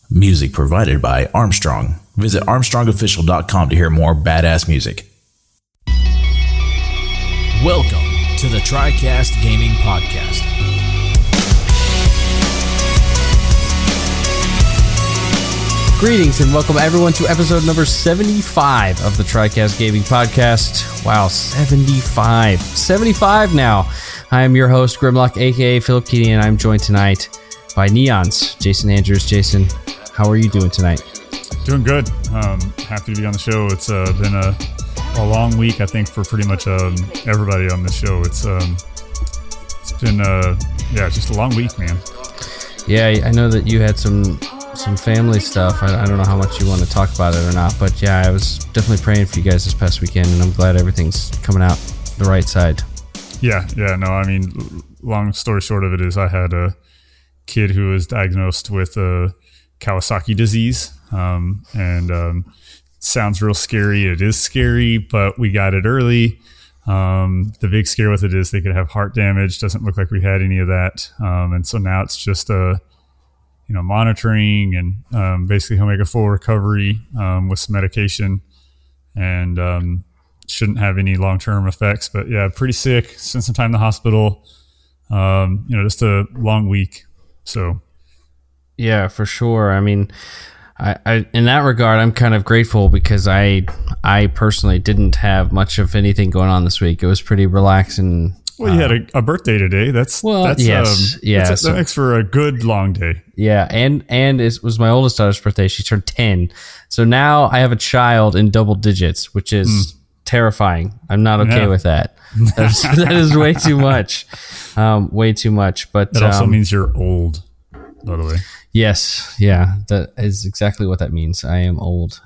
Music provided by Armstrong. Visit armstrongofficial.com to hear more badass music. Welcome to the TriCast Gaming Podcast. Greetings and welcome everyone to episode number 75 of the TriCast Gaming Podcast. Wow, 75. 75 now. I am your host, Grimlock, aka Philip Keating, and I'm joined tonight by Neon's Jason Andrews. Jason, how are you doing tonight? Doing good. Happy to be on the show. It's been a long week, I think, for pretty much everybody on the show. It's been just a long week, man. Yeah, I know that you had some family stuff. I don't know how much you want to talk about it or not, but yeah, I was definitely praying for you guys this past weekend, and I'm glad everything's coming out the right side. Yeah, no, I mean, long story short of it is I had a kid who was diagnosed with Kawasaki disease, and sounds real scary. It is scary, but we got it early. The big scare with it is they could have heart damage. Doesn't look like we had any of that, and so now it's just monitoring, and basically he'll make a full recovery with some medication, and shouldn't have any long-term effects. But yeah, pretty sick. Spent some time in the hospital. Just a long week. So yeah, for sure. I mean, I in that regard, I'm kind of grateful because I personally didn't have much of anything going on this week. It was pretty relaxing. Well, you had a birthday today. That makes for a good long day. Yeah, and it was my oldest daughter's birthday. She turned 10, so now I have a child in double digits, which is terrifying. I'm not okay with that. That is way too much. Way too much. But that also means you're old, by the way. Yes, yeah, that is exactly what that means. I am old.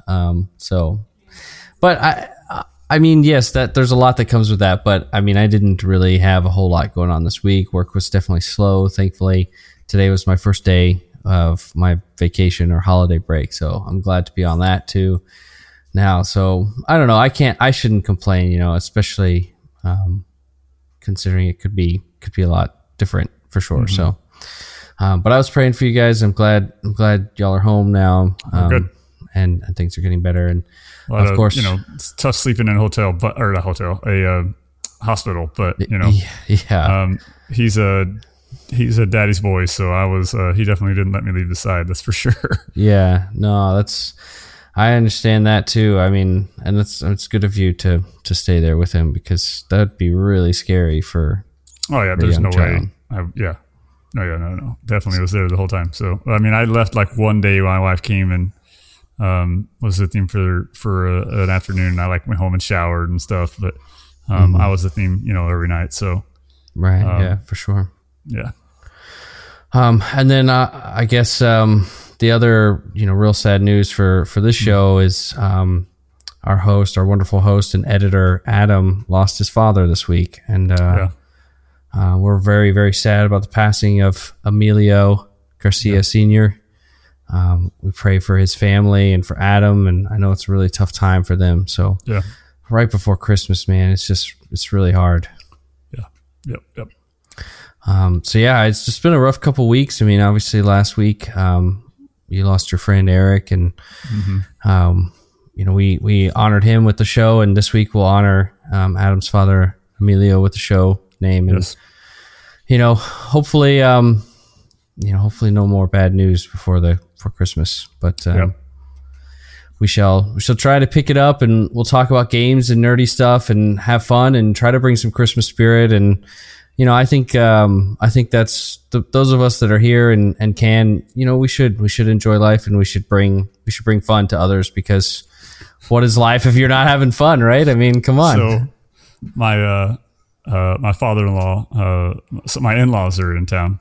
But I mean, yes, that there's a lot that comes with that, but I mean, I didn't really have a whole lot going on this week. Work was definitely slow. Thankfully, today was my first day of my vacation or holiday break, so I'm glad to be on that too now. So I don't know. I shouldn't complain, especially considering it could be a lot different for sure. Mm-hmm. So, but I was praying for you guys. I'm glad y'all are home now. Good. And things are getting better. And of course, it's tough sleeping in a hospital, but yeah. He's a daddy's boy. So he definitely didn't let me leave the side. That's for sure. Yeah, no, I understand that too. I mean, and it's good of you to stay there with him, because that'd be really scary for. Oh yeah, there's no way. No. Definitely was there the whole time. So I mean, I left like one day when my wife came and was with him for an afternoon. I went home and showered and stuff, but I was with him, every night. So right, yeah, for sure. Yeah. And then I guess the other real sad news for this show is our wonderful host and editor Adam lost his father this week, and we're very, very sad about the passing of Emilio Garcia Sr. We pray for his family and for Adam, and I know it's a really tough time for them. So right before Christmas, man, it's really hard. Yeah. Yep. So yeah, it's just been a rough couple weeks. I mean, obviously last week, you lost your friend Eric, and we honored him with the show, and this week we'll honor Adam's father Emilio with the show name, and hopefully no more bad news before Christmas, but we shall try to pick it up, and we'll talk about games and nerdy stuff and have fun and try to bring some Christmas spirit. And I think that's those of us that are here and can, we should enjoy life, and we should bring fun to others, because what is life if you're not having fun, right? I mean, come on. So my father-in-law, so my in-laws are in town.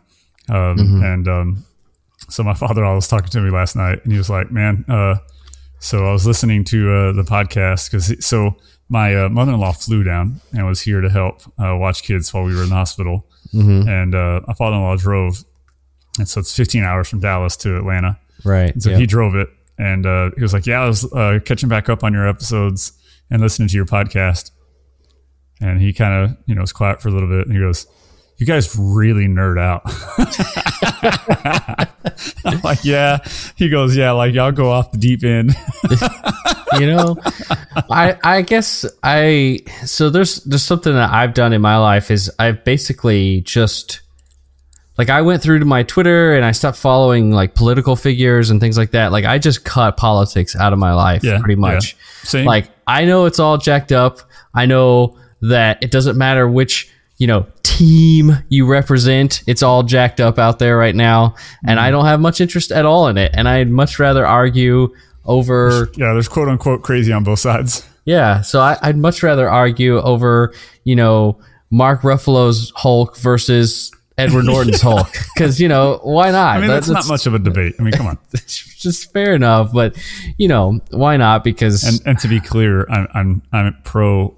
So my father-in-law was talking to me last night, and he was like, man, so I was listening to the podcast, so my mother-in-law flew down and was here to help watch kids while we were in the hospital. And my father-in-law drove, and so it's 15 hours from Dallas to Atlanta. Right. And so he drove it, and he was like, I was catching back up on your episodes and listening to your podcast. And he kind of, was quiet for a little bit, and he goes, you guys really nerd out. I'm like, yeah. He goes, yeah, like y'all go off the deep end. You know, I guess so there's something that I've done in my life is I've basically just like I went through to my Twitter and I stopped following like political figures and things like that. Like I just cut politics out of my life pretty much. Yeah. Same. Like I know it's all jacked up. I know that it doesn't matter which, team you represent. It's all jacked up out there right now. And I don't have much interest at all in it. And I'd much rather argue over... Yeah, there's quote unquote crazy on both sides. Yeah, so I'd much rather argue over, Mark Ruffalo's Hulk versus Edward Norton's Hulk. Because, why not? I mean, that's not much of a debate. I mean, come on. It's just fair enough. But, why not? Because... And to be clear, I'm pro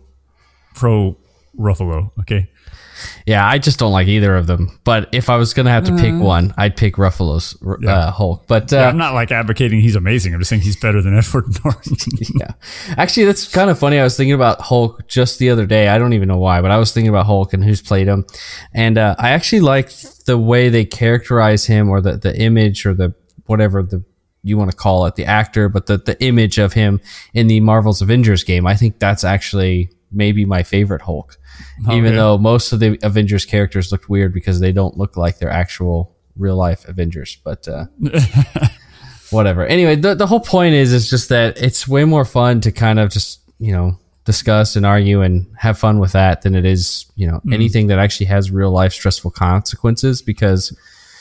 Ruffalo, okay? Yeah, I just don't like either of them. But if I was going to have to pick one, I'd pick Ruffalo's Hulk. But I'm not like advocating he's amazing. I'm just saying he's better than Edward Norton. Yeah. Actually, that's kind of funny. I was thinking about Hulk just the other day. I don't even know why, but I was thinking about Hulk and who's played him. And I actually like the way they characterize him or the image or the whatever you want to call it, the actor, but the image of him in the Marvel's Avengers game. I think that's actually maybe my favorite Hulk. Even though most of the Avengers characters looked weird because they don't look like their actual real life Avengers, but whatever. Anyway, the whole point is just that it's way more fun to kind of just, discuss and argue and have fun with that than it is, anything that actually has real life stressful consequences because,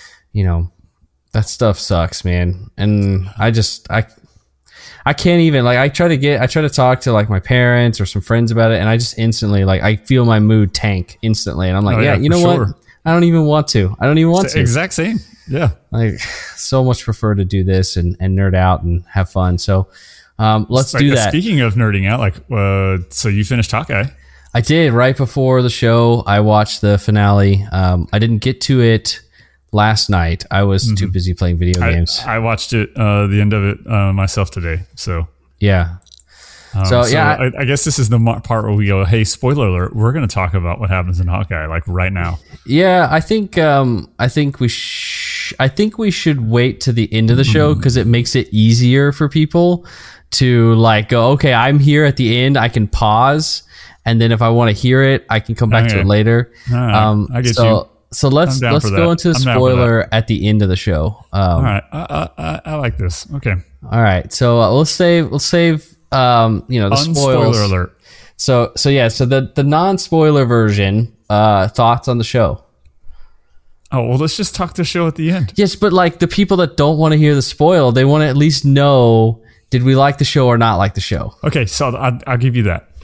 that stuff sucks, man. And I can't even I try to talk to like my parents or some friends about it and I just instantly I feel my mood tank instantly and I'm like, you know what? I don't even want to. Exact same. Yeah. I so much prefer to do this and nerd out and have fun. So let's do that. Speaking of nerding out, so you finished Hawkeye. I did right before the show. I watched the finale. I didn't get to it last night. I was too busy playing video games. I watched it, the end of it, myself today. So yeah. I guess this is the part where we go, hey, spoiler alert, we're going to talk about what happens in Hawkeye right now. Yeah, I think we should wait to the end of the show because it makes it easier for people to go, okay, I'm here at the end. I can pause, and then if I want to hear it, I can come back to it later. Right. I get you. So let's go into the spoiler at the end of the show. All right, I like this. Okay. All right, so let's save the spoiler alert. So the non-spoiler version. Thoughts on the show? Oh well, let's just talk the show at the end. Yes, but the people that don't want to hear the spoil, they want to at least know: did we like the show or not like the show? Okay, so I'll give you that.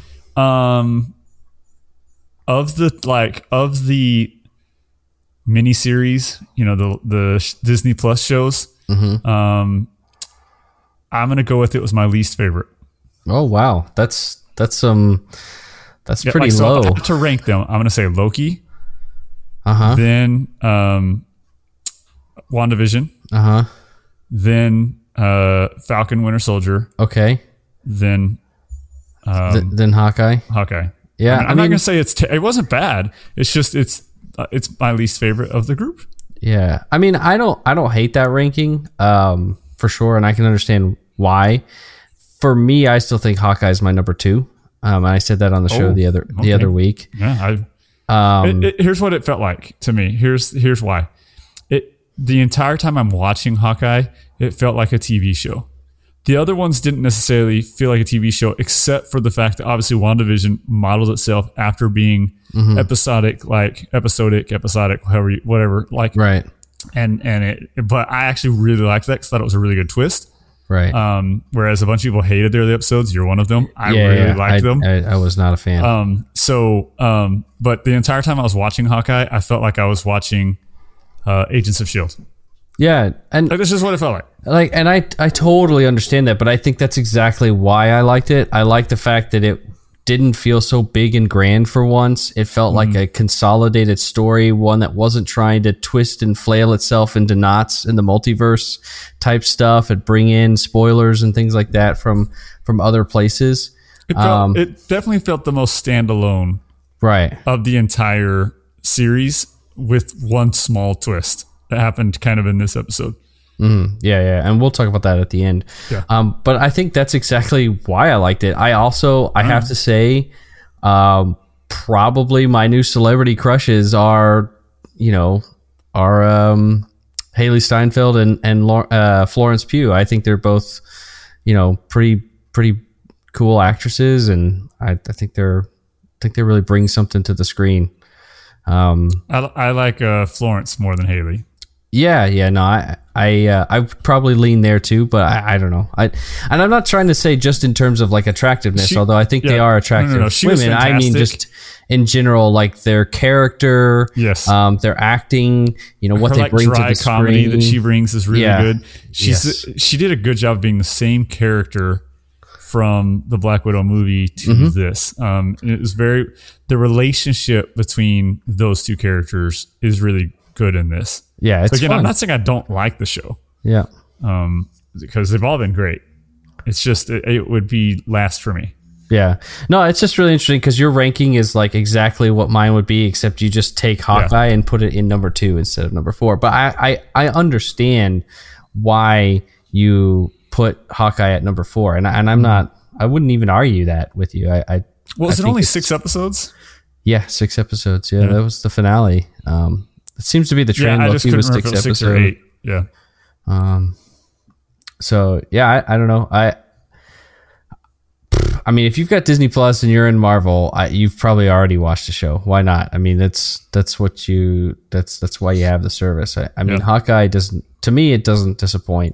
Of the miniseries, the Disney Plus shows. I'm gonna go with it was my least favorite. Oh wow, that's pretty low. So to rank them, I'm gonna say Loki. Then WandaVision. Then Falcon Winter Soldier. Okay. Then Hawkeye. Yeah, I'm not gonna say it wasn't bad. It's just it's my least favorite of the group. Yeah, I mean, I don't hate that ranking, for sure, and I can understand why. For me, I still think Hawkeye is my number 2. And I said that on the show the other week. Yeah, here's what it felt like to me. Here's why. The entire time I'm watching Hawkeye, it felt like a TV show. The other ones didn't necessarily feel like a TV show, except for the fact that obviously WandaVision modeled itself after being episodic, whatever. Right. But I actually really liked that because I thought it was a really good twist. Right. Whereas a bunch of people hated their episodes. You're one of them. I really liked them. I was not a fan. But the entire time I was watching Hawkeye, I felt like I was watching Agents of S.H.I.E.L.D. Yeah, and this is what it felt like. And I totally understand that, but I think that's exactly why I liked it. I like the fact that it didn't feel so big and grand for once. It felt like a consolidated story, one that wasn't trying to twist and flail itself into knots in the multiverse type stuff and bring in spoilers and things like that from other places. It definitely felt the most standalone of the entire series with one small twist that happened kind of in this episode. Yeah, and we'll talk about that at the end. Yeah. But I think that's exactly why I liked it. I have to say, probably my new celebrity crushes are Haley Steinfeld and Florence Pugh. I think they're both, pretty cool actresses, and I think they really bring something to the screen. I like Florence more than Haley. Yeah, no, I probably lean there too, but I don't know. And I'm not trying to say just in terms of like attractiveness, although I think they are attractive women. I mean, just in general, like their character, their acting, what they bring to the comedy screen that she brings is really good. She did a good job of being the same character from the Black Widow movie to this. It was the relationship between those two characters is really good in this. Yeah, it's fun. I'm not saying I don't like the show. Yeah. Because they've all been great. It's just, it would be last for me. Yeah. No, it's just really interesting because your ranking is like exactly what mine would be, except you just take Hawkeye and put it in number 2 instead of number 4. But I understand why you put Hawkeye at number 4. And I'm not, I wouldn't even argue that with you. Was it only 6 episodes? Yeah, 6 episodes. Yeah, that was the finale. It seems to be the trend. Yeah, I just couldn't remember if it was 6 or 8. Yeah. So yeah, I don't know. I mean, if you've got Disney Plus and you're in Marvel, you've probably already watched the show. Why not? I mean, that's why you have the service. I mean, Hawkeye doesn't. To me, it doesn't disappoint.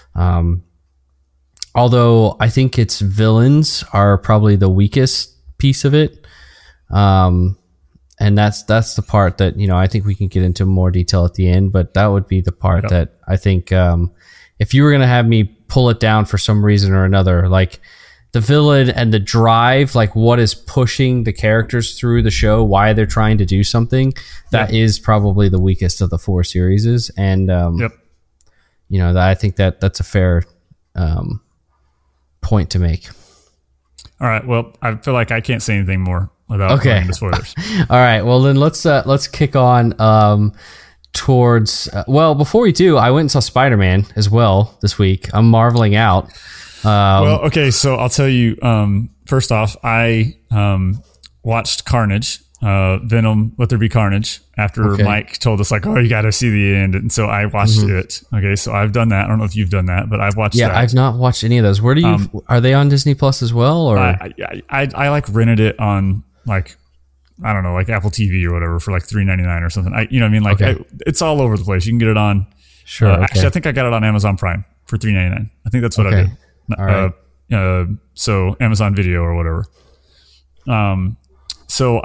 Although I think its villains are probably the weakest piece of it. And that's the part that, I think we can get into more detail at the end, but that would be the part that I think, if you were going to have me pull it down for some reason or another, like the villain and the drive, like what is pushing the characters through the show, why they're trying to do something, that is probably the weakest of the 4 series. And, I think that's a fair, point to make. All right. Well, I feel like I can't say anything more without going into spoilers. All right. Well, then let's kick on towards. Well, before we do, I went and saw Spider-Man as well this week. I'm marveling out. Well, okay. So I'll tell you. First off, I watched Carnage, Venom: Let There Be Carnage, after Mike told us like, oh, you got to see the end, and so I watched it. Okay, so I've done that. I don't know if you've done that, but I've watched. Yeah, I've not watched any of those. Where do you? Are they on Disney Plus as well, or I like rented it on like, I don't know, like Apple TV or whatever for like $3.99 or something. You know what I mean? Like it's all over the place. You can get it on. Sure. Actually, I think I got it on Amazon Prime for $3.99. I think that's what I did. All right. So Amazon Video or whatever. So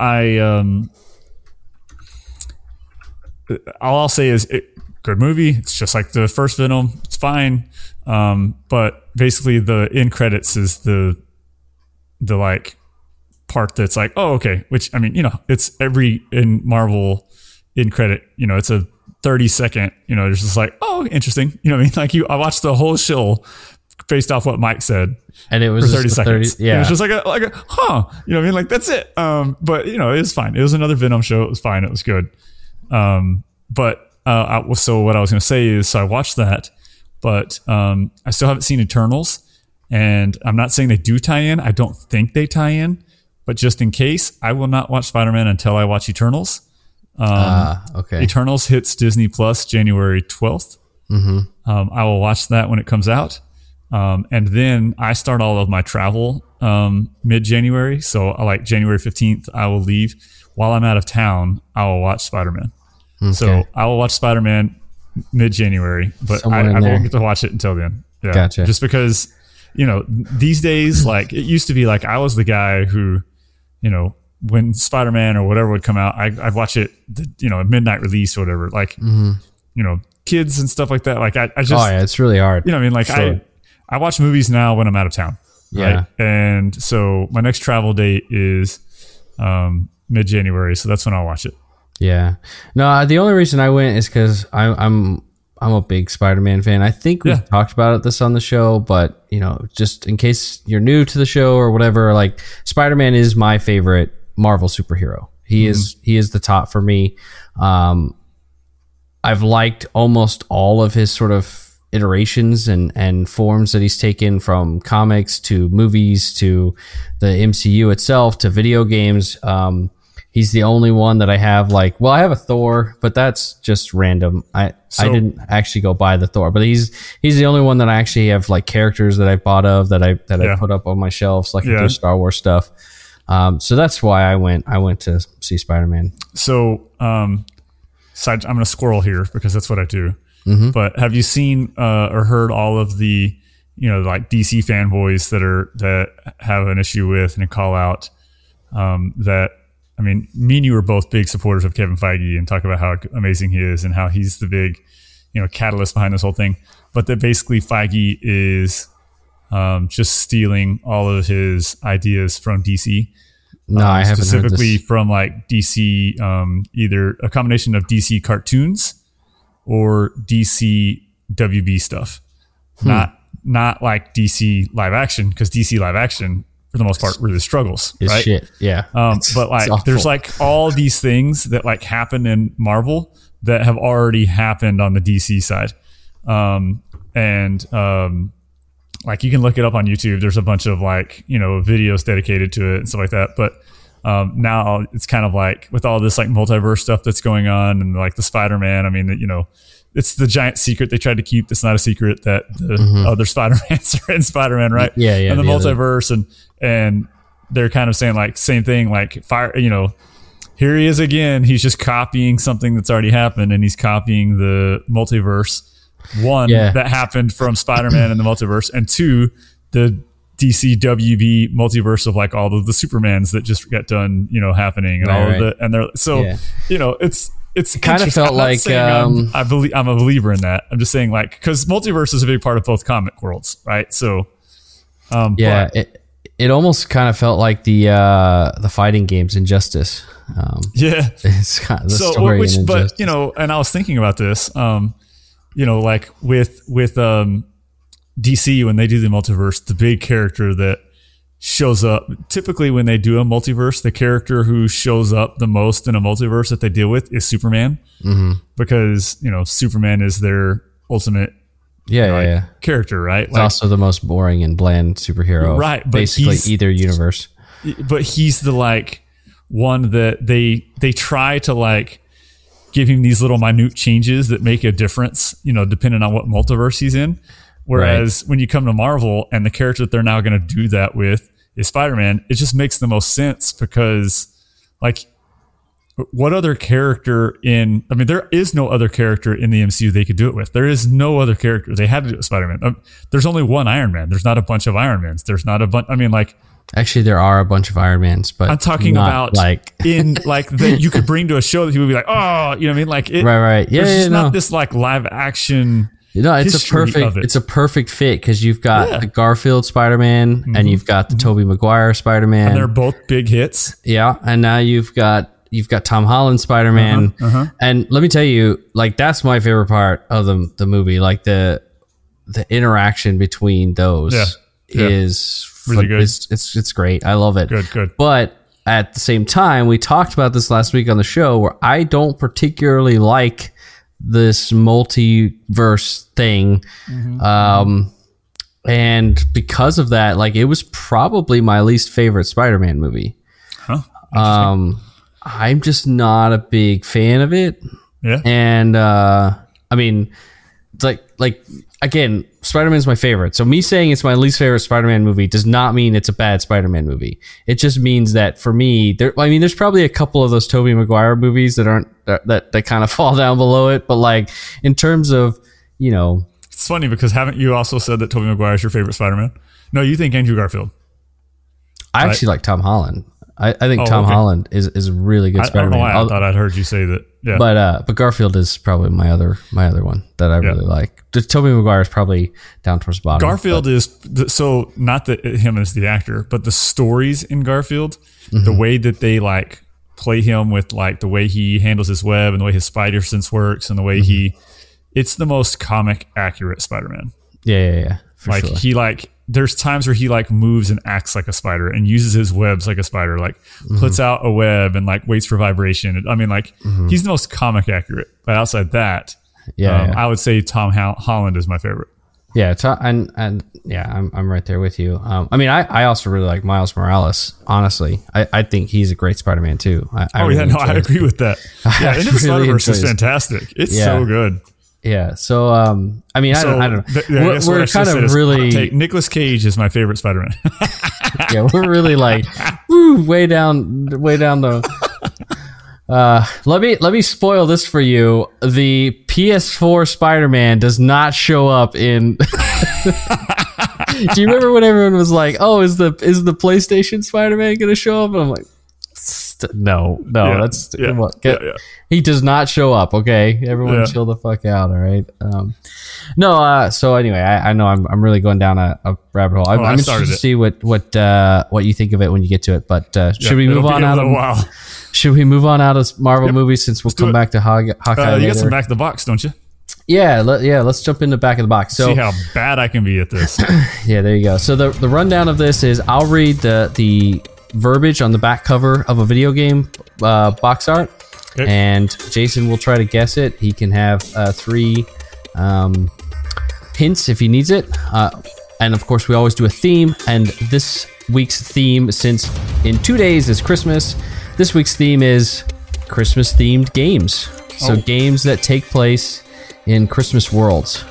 all I'll say is good movie. It's just like the first Venom. It's fine. But basically the end credits is the like part that's like, oh, okay. Which, I mean, it's every in Marvel end credit, it's a 30-second, it's just like, oh, interesting. You know what I mean? Like I watched the whole show based off what Mike said, and it was for 30 seconds. Yeah, it was just like a huh. You know what I mean? Like that's it. But it was fine. It was another Venom show. It was fine. It was good. So what I was going to say is, so I watched that, but I still haven't seen Eternals, and I'm not saying they do tie in. I don't think they tie in, but just in case, I will not watch Spider-Man until I watch Eternals. Okay. Eternals hits Disney Plus January 12th. I will watch that when it comes out. And then I start all of my travel mid-January. So like January 15th, I will leave. While I'm out of town, I will watch Spider-Man. Okay. So I will watch Spider-Man mid-January, but I won't get to watch it until then. Yeah. Gotcha. Just because, these days, like it used to be like I was the guy who, when Spider-Man or whatever would come out, I'd watch it, midnight release or whatever. Like, kids and stuff like that. Like I just, it's really hard. You know what I mean? Like sure. I watch movies now when I'm out of town. Yeah. Right? And so my next travel date is mid-January. So that's when I'll watch it. Yeah. No, the only reason I went is because I'm a big Spider-Man fan. I think we've talked about this on the show, but just in case you're new to the show or whatever, like Spider-Man is my favorite Marvel superhero. He is the top for me. I've liked almost all of his sort of iterations and forms that he's taken, from comics to movies to the MCU itself to video games. He's the only one that I have like, well, I have a Thor, but that's just random. I didn't actually go buy the Thor, but he's the only one that I actually have like characters that I bought of that I put up on my shelves, like the Star Wars stuff. So that's why I went to see Spider-Man. So, I'm going to squirrel here because that's what I do. Mm-hmm. But have you seen or heard all of the, like DC fanboys that have an issue with and call out that? I mean, me and you are both big supporters of Kevin Feige and talk about how amazing he is and how he's the big, catalyst behind this whole thing. But that basically Feige is just stealing all of his ideas from DC. No, I haven't specifically heard this. From like DC, either a combination of DC cartoons or DC WB stuff. Not like DC live action, because DC live action, for the most part, really struggles. It's right? shit. Yeah. But like, there's like all these things that like happen in Marvel that have already happened on the DC side. Like you can look it up on YouTube. There's a bunch of like, videos dedicated to it and stuff like that. But now it's kind of like with all this like multiverse stuff that's going on and like the Spider-Man, I mean, it's the giant secret they tried to keep. It's not a secret that the other Spider-Mans are in Spider-Man, right? Yeah. And the multiverse and they're kind of saying like same thing, like here he is again. He's just copying something that's already happened, and he's copying the multiverse. One, that happened from Spider-Man in the multiverse, and two, the DC WB multiverse of like all of the Supermans that just got done, happening, and all of it. And they're it's kind of felt like I'm a believer in that. I'm just saying like, because multiverse is a big part of both comic worlds, right? So it almost kind of felt like the fighting games Injustice. It's kind of the story. But and I was thinking about this. Like with DC, when they do the multiverse, the big character that shows up, typically when they do a multiverse, the character who shows up the most in a multiverse that they deal with is Superman. Mm-hmm. Because, Superman is their ultimate character, right? It's also the most boring and bland superhero. Right. But basically either universe. But he's the like one that they try to like give him these little minute changes that make a difference, depending on what multiverse he's in. Whereas when you come to Marvel and the character that they're now going to do that with is Spider-Man, it just makes the most sense because like what other character there is no other character in the MCU they could do it with. There is no other character. They had to do it with Spider-Man. There's only one Iron Man. There's not a bunch of Iron Mans. There's not a bunch. Actually, there are a bunch of Iron Mans, but I'm talking about like in like that you could bring to a show that people would be like, oh, you know what I mean? Like it, right. Yeah, there's not this like live action. It's a perfect fit because you've got the Garfield Spider-Man and you've got the Tobey Maguire Spider-Man, and they're both big hits. Yeah, and now you've got Tom Holland Spider-Man, and let me tell you, like that's my favorite part of the movie, like the interaction between those is really good. It's great. I love it. Good. But at the same time, we talked about this last week on the show where I don't particularly like this multiverse thing. And because of that, like it was probably my least favorite Spider-Man movie. I'm just not a big fan of it. Yeah. And I mean, like again, Spider-Man's my favorite. So me saying it's my least favorite Spider-Man movie does not mean it's a bad Spider-Man movie. It just means that for me, there's probably a couple of those Tobey Maguire movies that aren't that kind of fall down below it. But like in terms of, it's funny because haven't you also said that Tobey Maguire is your favorite Spider-Man? No, you think Andrew Garfield. I actually like Tom Holland. I think Tom Holland is a really good Spider-Man. I don't know why I thought I'd heard you say that. Yeah. But Garfield is probably my other one that I really like. Tobey Maguire is probably down towards the bottom. Garfield is so not that him as the actor, but the stories in Garfield, the way that they like play him with like the way he handles his web and the way his spider sense works and the way it's the most comic accurate Spider-Man. Yeah. Like sure. He like there's times where he like moves and acts like a spider and uses his webs like a spider, like puts out a web and like waits for vibration. I mean, like he's the most comic accurate. But outside that, Yeah, I would say Tom Holland is my favorite. Yeah, and yeah, I'm right there with you. I mean, I also really like Miles Morales. Honestly, I think he's a great Spider-Man too. I agree with that. Yeah, Into the Spider-Verse is fantastic. It's so good. Yeah. So, I mean, I don't know. We're kind of really. Nicolas Cage is my favorite Spider-Man. Yeah, we're really like way down the. Let me spoil this for you. The PS4 Spider-Man does not show up in. Do you remember when everyone was like, "Oh, is the PlayStation Spider-Man going to show up?" And I'm like, no, he does not show up. Okay, everyone, chill the fuck out. All right. So anyway, I know I'm really going down a rabbit hole. I'm interested to see what you think of it when you get to it. But should we move on out of? Should we move on out of Marvel movies since we'll come back to Hawkeye later? You got some back of the box, don't you? Yeah, let's jump into back of the box. So see how bad I can be at this. Yeah, there you go. So the rundown of this is I'll read the verbiage on the back cover of a video game box art, and Jason will try to guess it. He can have 3 hints if he needs it, and of course we always do a theme. And this week's theme, since in 2 days is Christmas, this week's theme is Christmas themed games. So games that take place in Christmas worlds.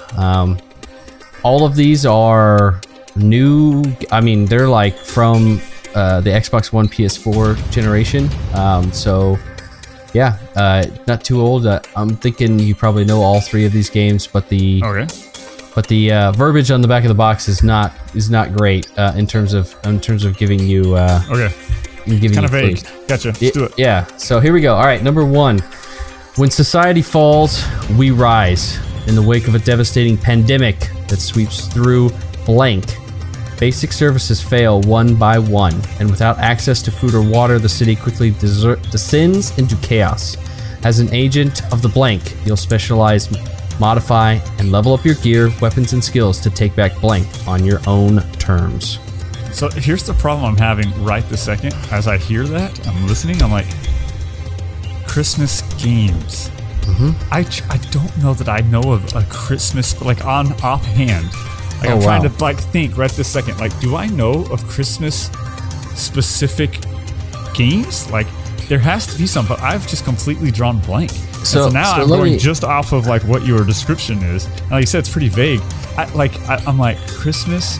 All of these are new. I mean, they're like from the Xbox One, PS4 generation. So yeah, not too old. I'm thinking you probably know all 3 of these games, but the verbiage on the back of the box is not great in terms of giving you giving kind of vague. Gotcha. Let's do it. Yeah. So here we go. All right. Number 1. When society falls, we rise. In the wake of a devastating pandemic that sweeps through blank, basic services fail one by one, and without access to food or water, the city quickly descends into chaos. As an agent of the blank, you'll specialize, modify, and level up your gear, weapons, and skills to take back blank on your own terms. So here's the problem I'm having right this second. As I hear that, I'm listening, I'm like, Christmas games. Mm-hmm. I don't know that I know of a Christmas, like on offhand. Like I'm trying to like think right this second. Like, do I know of Christmas specific games? Like, there has to be some, but I've just completely drawn blank. So now I'm going just off of like what your description is. And like you said, it's pretty vague. I'm like Christmas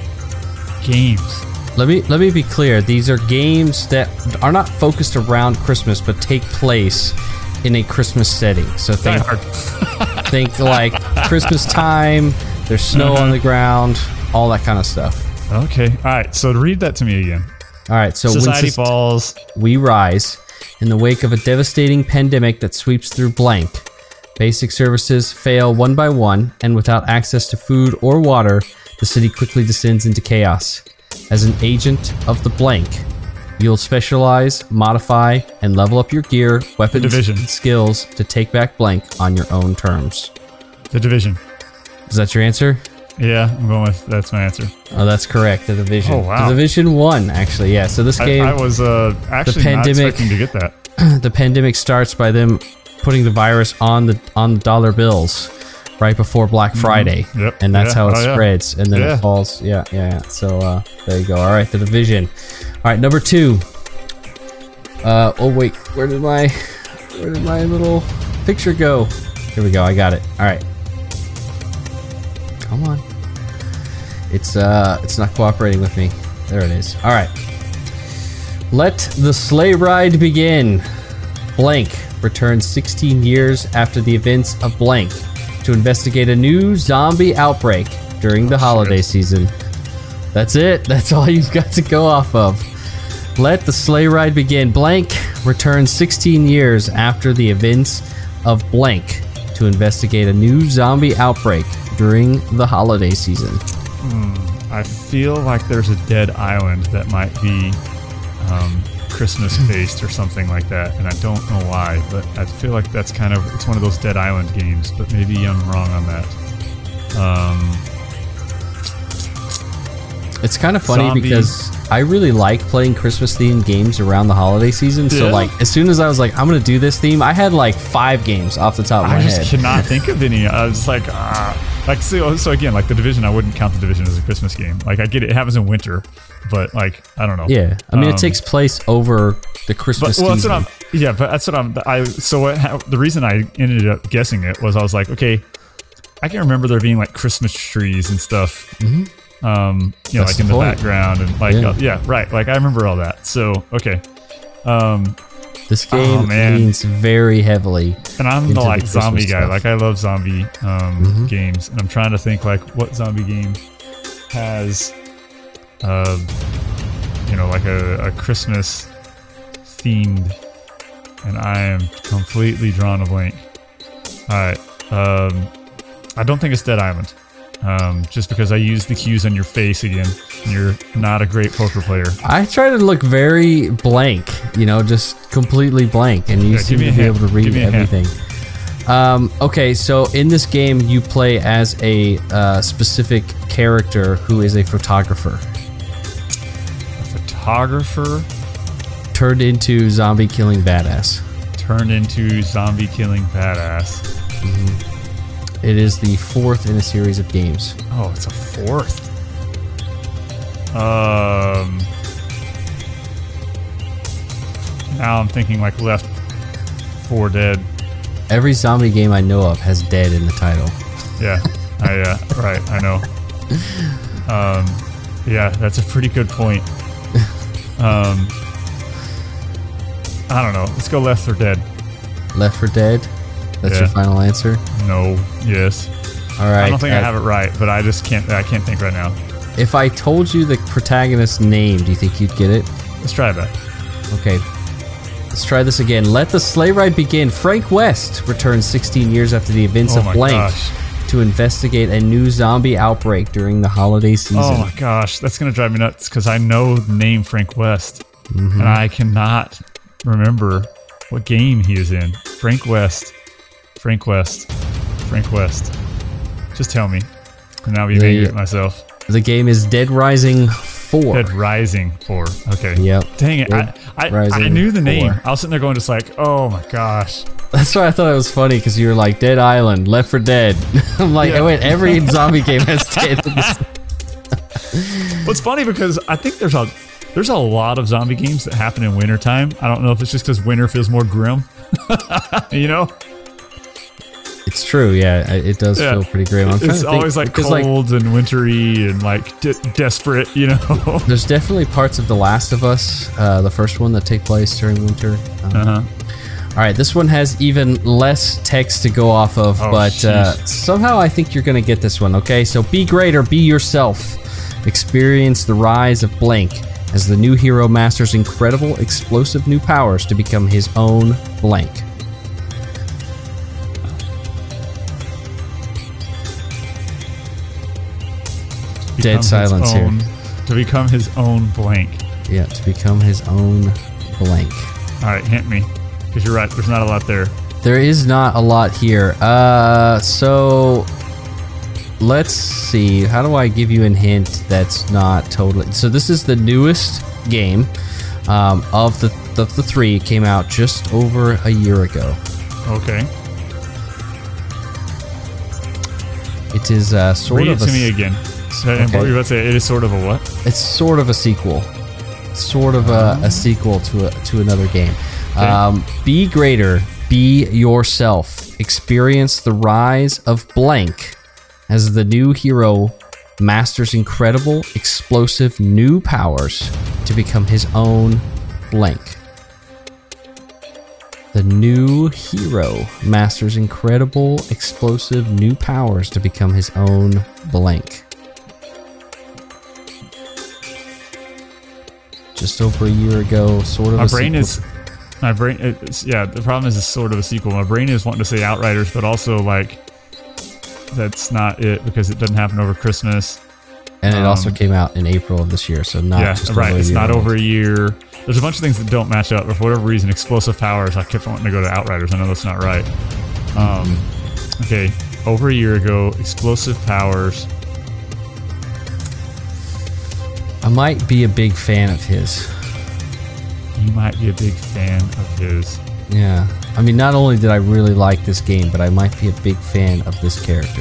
games. Let me be clear. These are games that are not focused around Christmas, but take place in a Christmas setting. So think like Christmas time. There's snow on the ground, all that kind of stuff. Okay. All right. So read that to me again. All right. So society falls, we rise. In the wake of a devastating pandemic that sweeps through blank, basic services fail one by one, and without access to food or water, the city quickly descends into chaos. As an agent of the blank, you'll specialize, modify, and level up your gear, weapons, and skills to take back blank on your own terms. The Division. Is that your answer? Yeah, I'm going with that's my answer. Oh, that's correct. The Division. Oh, wow. The Division 1, actually. Yeah, so this game... I was actually not expecting to get that. The pandemic starts by them putting the virus on the dollar bills right before Black Friday. Mm-hmm. Yep. And that's how it spreads. And then it falls. Yeah. So there you go. All right, The Division. All right, number 2. Oh wait, where did my little picture go? Here we go. I got it. All right. Come on. It's not cooperating with me. There it is. All right. Let the sleigh ride begin. Blank returns 16 years after the events of blank to investigate a new zombie outbreak during the holiday season. That's it. That's all you've got to go off of. Let the sleigh ride begin. Blank returns 16 years after the events of blank to investigate a new zombie outbreak during the holiday season. I feel like there's a dead island that might be Christmas based or something like that, and I don't know why, but I feel like that's it's one of those Dead Island games, but maybe I'm wrong on that. It's kind of funny Zombie. because I really like playing Christmas themed games around the holiday season. So Yeah. like as soon as I was like, I'm gonna do this theme, I had like 5 games off the top of my I just head. cannot think of any. I was like, so again, like the Division, I wouldn't count the Division as a Christmas game. Like I get it happens in winter, but like I don't know. Yeah, I mean it takes place over the Christmas But, well, that's season. the reason I ended up guessing it was I was like, okay, I can remember there being like Christmas trees and stuff. Mm-hmm. You know, That's like in the the point. background and like, yeah, right. Like I remember all that. So, okay. This game man. leans very heavily. And I'm into the like the zombie Christmas guy. stuff. Like I love zombie games, and I'm trying to think like what zombie game has, you know, like a Christmas themed, and I am completely drawn a blank. All right, I don't think it's Dead Island, just because I used the cues on your face again. And you're not a great poker player. I try to look very blank, you know, just completely blank, and you Yeah, seem give me to a be hint. able to read Give me a hint. everything. Okay, so in this game, you play as a specific character who is a photographer A photographer turned into zombie killing badass. turned into zombie killing badass. It is the 4th in a series of games. Oh, it's a 4th. Now I'm thinking like Left 4 Dead. Every zombie game I know of has dead in the title. Yeah, right. I know. Yeah, that's a pretty good point. I don't know. Let's go Left 4 Dead. Left 4 Dead? That's Yeah. your final answer? No. Yes. All right. I don't think I have it right, but I just can't. I can't think right now. If I told you the protagonist's name, do you think you'd get it? Let's try that. Okay. Let's try this again. Let the sleigh ride begin. Frank West returns 16 years after the events Oh of my Blank gosh. to investigate a new zombie outbreak during the holiday season. Oh my gosh, that's gonna drive me nuts because I know the name Frank West, and I cannot remember what game he is in. Frank West. Just tell me, and I'll be angry at myself. The game is Dead Rising 4. Dead Rising 4. Okay. Yep. Dang it! Dead I Rising knew the name. 4. I was sitting there going just like, oh my gosh. That's why I thought it was funny because you were like Dead Island, Left 4 Dead. I'm like, Yeah. oh wait, every zombie game has dead. Well, it's funny because I think there's a lot of zombie games that happen in wintertime. I don't know if it's just because winter feels more grim. You know? It's true, yeah. It does Yeah. feel pretty grim. I'm trying It's to think, always like because, cold and wintry and like desperate, you know? there's definitely parts of The Last of Us, the first one, that take place during winter. Uh-huh. All right, this one has even less text to go off of, Oh, but jeez. somehow I think you're going to get this one, okay? So be greater, be yourself. Experience the rise of Blank as the new hero masters incredible, explosive new powers to become his own Blank. Dead Become his silence here. own- To become his own Blank. Yeah, to become his own Blank. All right, hint me. Because you're right, there's not a lot there. There is not a lot here. So let's see. How do I give you a hint that's not totally? So this is the newest game of the 3. It came out just over a year ago. Okay. It is sort Read of it to me again. And what were you about to say? It is sort of a what? It's sort of a sequel. Sort of a sequel to another game. Okay. Be greater, be yourself. Experience the rise of Blank as the new hero masters incredible, explosive new powers to become his own Blank. The new hero masters incredible, explosive new powers to become his own Blank. Just over a year ago, sort of. The problem is it's sort of a sequel. My brain is wanting to say Outriders, but also like that's not it because it doesn't happen over Christmas. And it also came out in April of this year, so not just over right. a It's year not old. over a year. There's a bunch of things that don't match up, but for whatever reason, explosive powers. I kept wanting to go to Outriders. I know that's not right. Okay, over a year ago, explosive powers. I might be a big fan of his. You might be a big fan of his. Yeah. I mean, not only did I really like this game, but I might be a big fan of this character.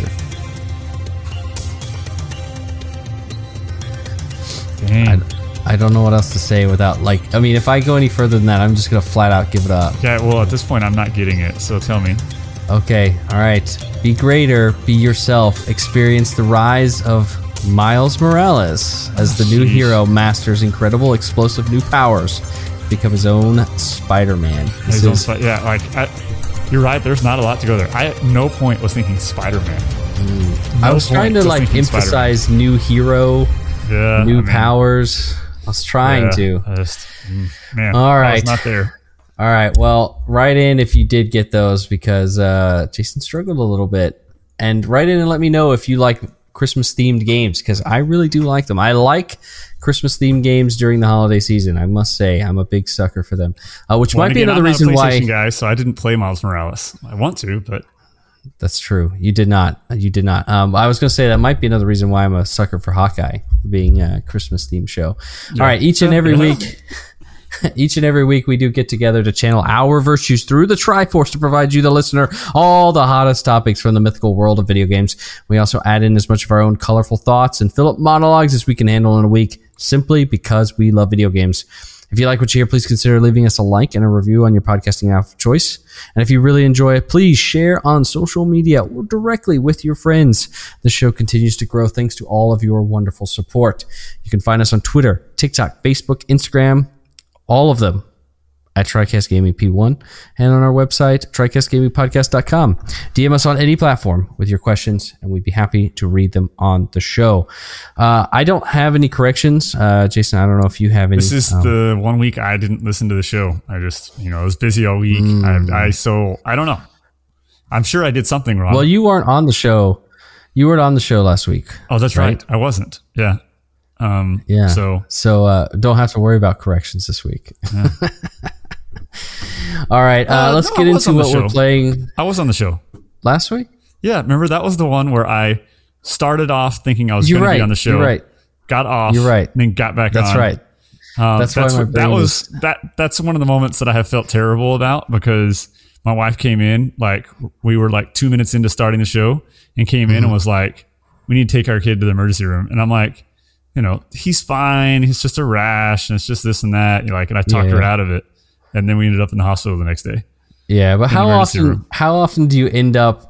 Dang. I don't know what else to say without, I mean, if I go any further than that, I'm just going to flat out give it up. Yeah, well, at this point, I'm not getting it, so tell me. Okay, all right. Be greater, be yourself. Experience the rise of Miles Morales as the new hero masters incredible, explosive new powers to become his own Spider-Man. You're right, there's not a lot to go there. I at no point was thinking Spider-Man. I was trying to, emphasize Spider-Man. New hero, new powers. I was trying to. All right. I was not there. All right. Well, write in if you did get those because Jason struggled a little bit. And write in and let me know if you like Christmas-themed games because I really do like them. I like Christmas-themed games during the holiday season. I must say, I'm a big sucker for them. Which might be another reason why. I'm not a PlayStation guy, so I didn't play Miles Morales. I want to, but. That's true. You did not. I was going to say that might be another reason why I'm a sucker for Hawkeye, being a Christmas-themed show. Yeah. All right, each and every week we do get together to channel our virtues through the Triforce to provide you, the listener, all the hottest topics from the mythical world of video games. We also add in as much of our own colorful thoughts and fill up monologues as we can handle in a week, simply because we love video games. If you like what you hear, please consider leaving us a like and a review on your podcasting app of choice. And if you really enjoy it, please share on social media or directly with your friends. The show continues to grow thanks to all of your wonderful support. You can find us on Twitter, TikTok, Facebook, Instagram, all of them at TriCast Gaming P1 and on our website, TriCastGamingPodcast.com. DM us on any platform with your questions, and we'd be happy to read them on the show. I don't have any corrections. Jason, I don't know if you have any. This is the 1 week I didn't listen to the show. I just, I was busy all week. So I don't know. I'm sure I did something wrong. Well, you weren't on the show. You weren't on the show last week. Oh, that's right. I wasn't. Yeah. So don't have to worry about corrections this week. Yeah. All right, let's get into what we're playing. I was on the show last week. Yeah, remember that was the one where I started off thinking I was going to be on the show. You're right. Got off. You're right. And then got back That's on. Right. That's one of the moments that I have felt terrible about because my wife came in we were 2 minutes into starting the show and came in and was like, "We need to take our kid to the emergency room," and I'm like, he's fine. He's just a rash, and it's just this and that. And I talked her out of it. And then we ended up in the hospital the next day. Yeah, but how often do you end up?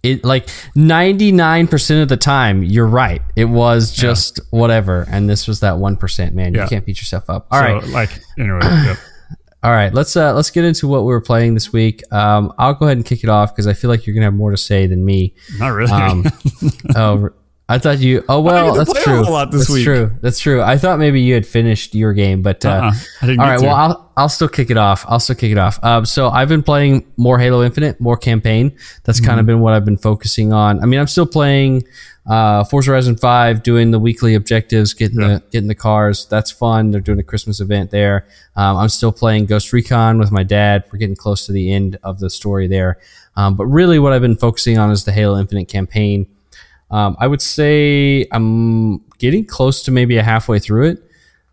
99% of the time, you're right. It was just whatever, and this was that 1%. Man, you can't beat yourself up. All right. Anyway. Yep. All right, let's get into what we were playing this week. I'll go ahead and kick it off because I feel like you're gonna have more to say than me. Not really. I thought you. Oh well, that's true. That's true. I thought maybe you had finished your game, but I didn't. All right. Well, I'll still kick it off. So I've been playing more Halo Infinite, more campaign. That's kind of been what I've been focusing on. I mean, I'm still playing Forza Horizon 5, doing the weekly objectives, getting the cars. That's fun. They're doing a Christmas event there. I'm still playing Ghost Recon with my dad. We're getting close to the end of the story there. But really, what I've been focusing on is the Halo Infinite campaign. I would say I'm getting close to maybe halfway through it.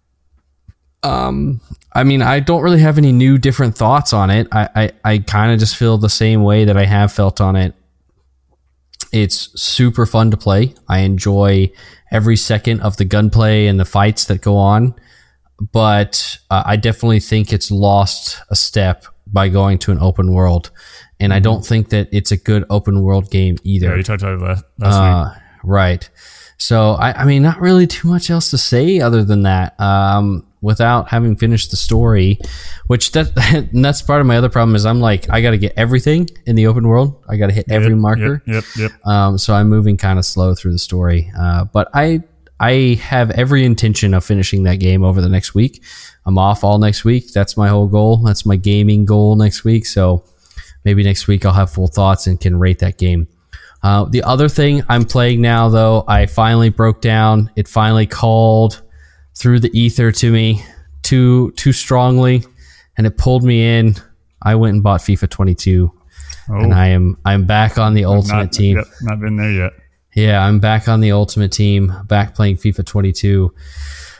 I mean, I don't really have any new different thoughts on it. I kind of just feel the same way that I have felt on it. It's super fun to play. I enjoy every second of the gunplay and the fights that go on. But I definitely think it's lost a step by going to an open world. And I don't think that it's a good open world game either. Yeah, you talked about it last week. Right. So, I mean, not really too much else to say other than that. Without having finished the story, which that's part of my other problem is I'm like, I got to get everything in the open world. I got to hit every marker. Yep. So I'm moving kind of slow through the story. But I have every intention of finishing that game over the next week. I'm off all next week. That's my whole goal. That's my gaming goal next week. So maybe next week I'll have full thoughts and can rate that game. The other thing I'm playing now, though, I finally broke down. It finally called through the ether to me too strongly, and it pulled me in. I went and bought FIFA 22, and I'm back on the Ultimate Team. Yep, not been there yet. Yeah, I'm back on the Ultimate Team, back playing FIFA 22.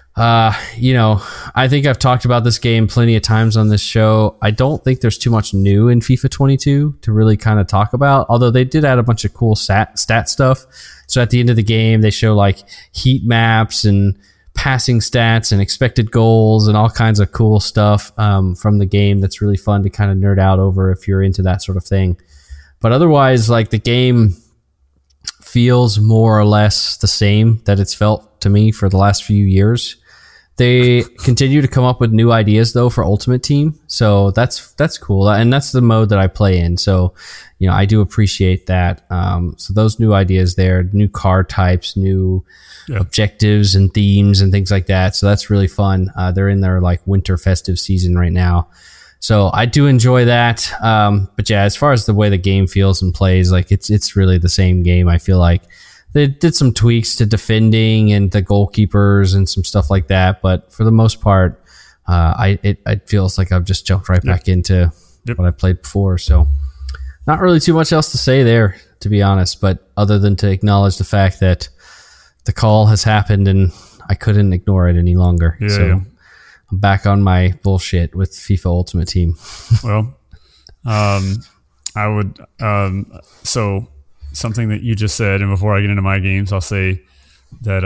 I think I've talked about this game plenty of times on this show. I don't think there's too much new in FIFA 22 to really kind of talk about, although they did add a bunch of cool stat stuff. So at the end of the game, they show like heat maps and passing stats and expected goals and all kinds of cool stuff from the game that's really fun to kind of nerd out over if you're into that sort of thing. But otherwise, like, the game feels more or less the same that it's felt to me for the last few years. They continue to come up with new ideas though for Ultimate Team, so that's cool, and that's the mode that I play in. So, I do appreciate that. So those new ideas there, new card types, new objectives and themes and things like that. So that's really fun. They're in their like winter festive season right now, so I do enjoy that. But yeah, as far as the way the game feels and plays, like it's really the same game. I feel like they did some tweaks to defending and the goalkeepers and some stuff like that, but for the most part, it feels like I've just jumped right back into what I played before. So not really too much else to say there, to be honest, but other than to acknowledge the fact that the call has happened and I couldn't ignore it any longer. I'm back on my bullshit with FIFA Ultimate Team. Well, I would, so something that you just said, and before I get into my games, I'll say that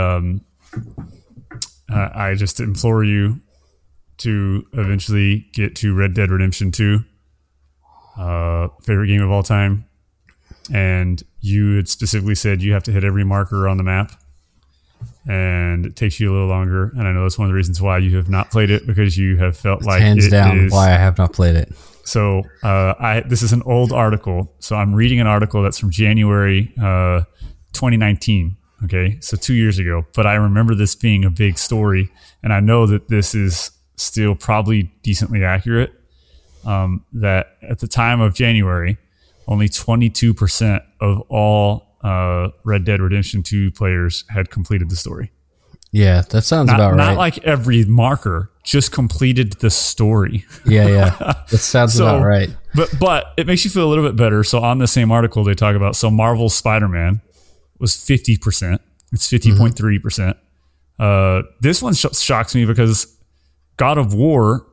I just implore you to eventually get to Red Dead Redemption 2, favorite game of all time. And you had specifically said you have to hit every marker on the map, and it takes you a little longer. And I know that's one of the reasons why you have not played it, because you have felt like hands down why I have not played it. So this is an old article. So I'm reading an article that's from January 2019. Okay, so 2 years ago. But I remember this being a big story, and I know that this is still probably decently accurate. That at the time of January, only 22% of all Red Dead Redemption 2 players had completed the story. Yeah, that sounds about right. Not like every marker, just completed the story. Yeah. That sounds about right. But it makes you feel a little bit better. So on the same article, they talk about, so Marvel's Spider-Man was 50%. It's 50.3%. This one shocks me because God of War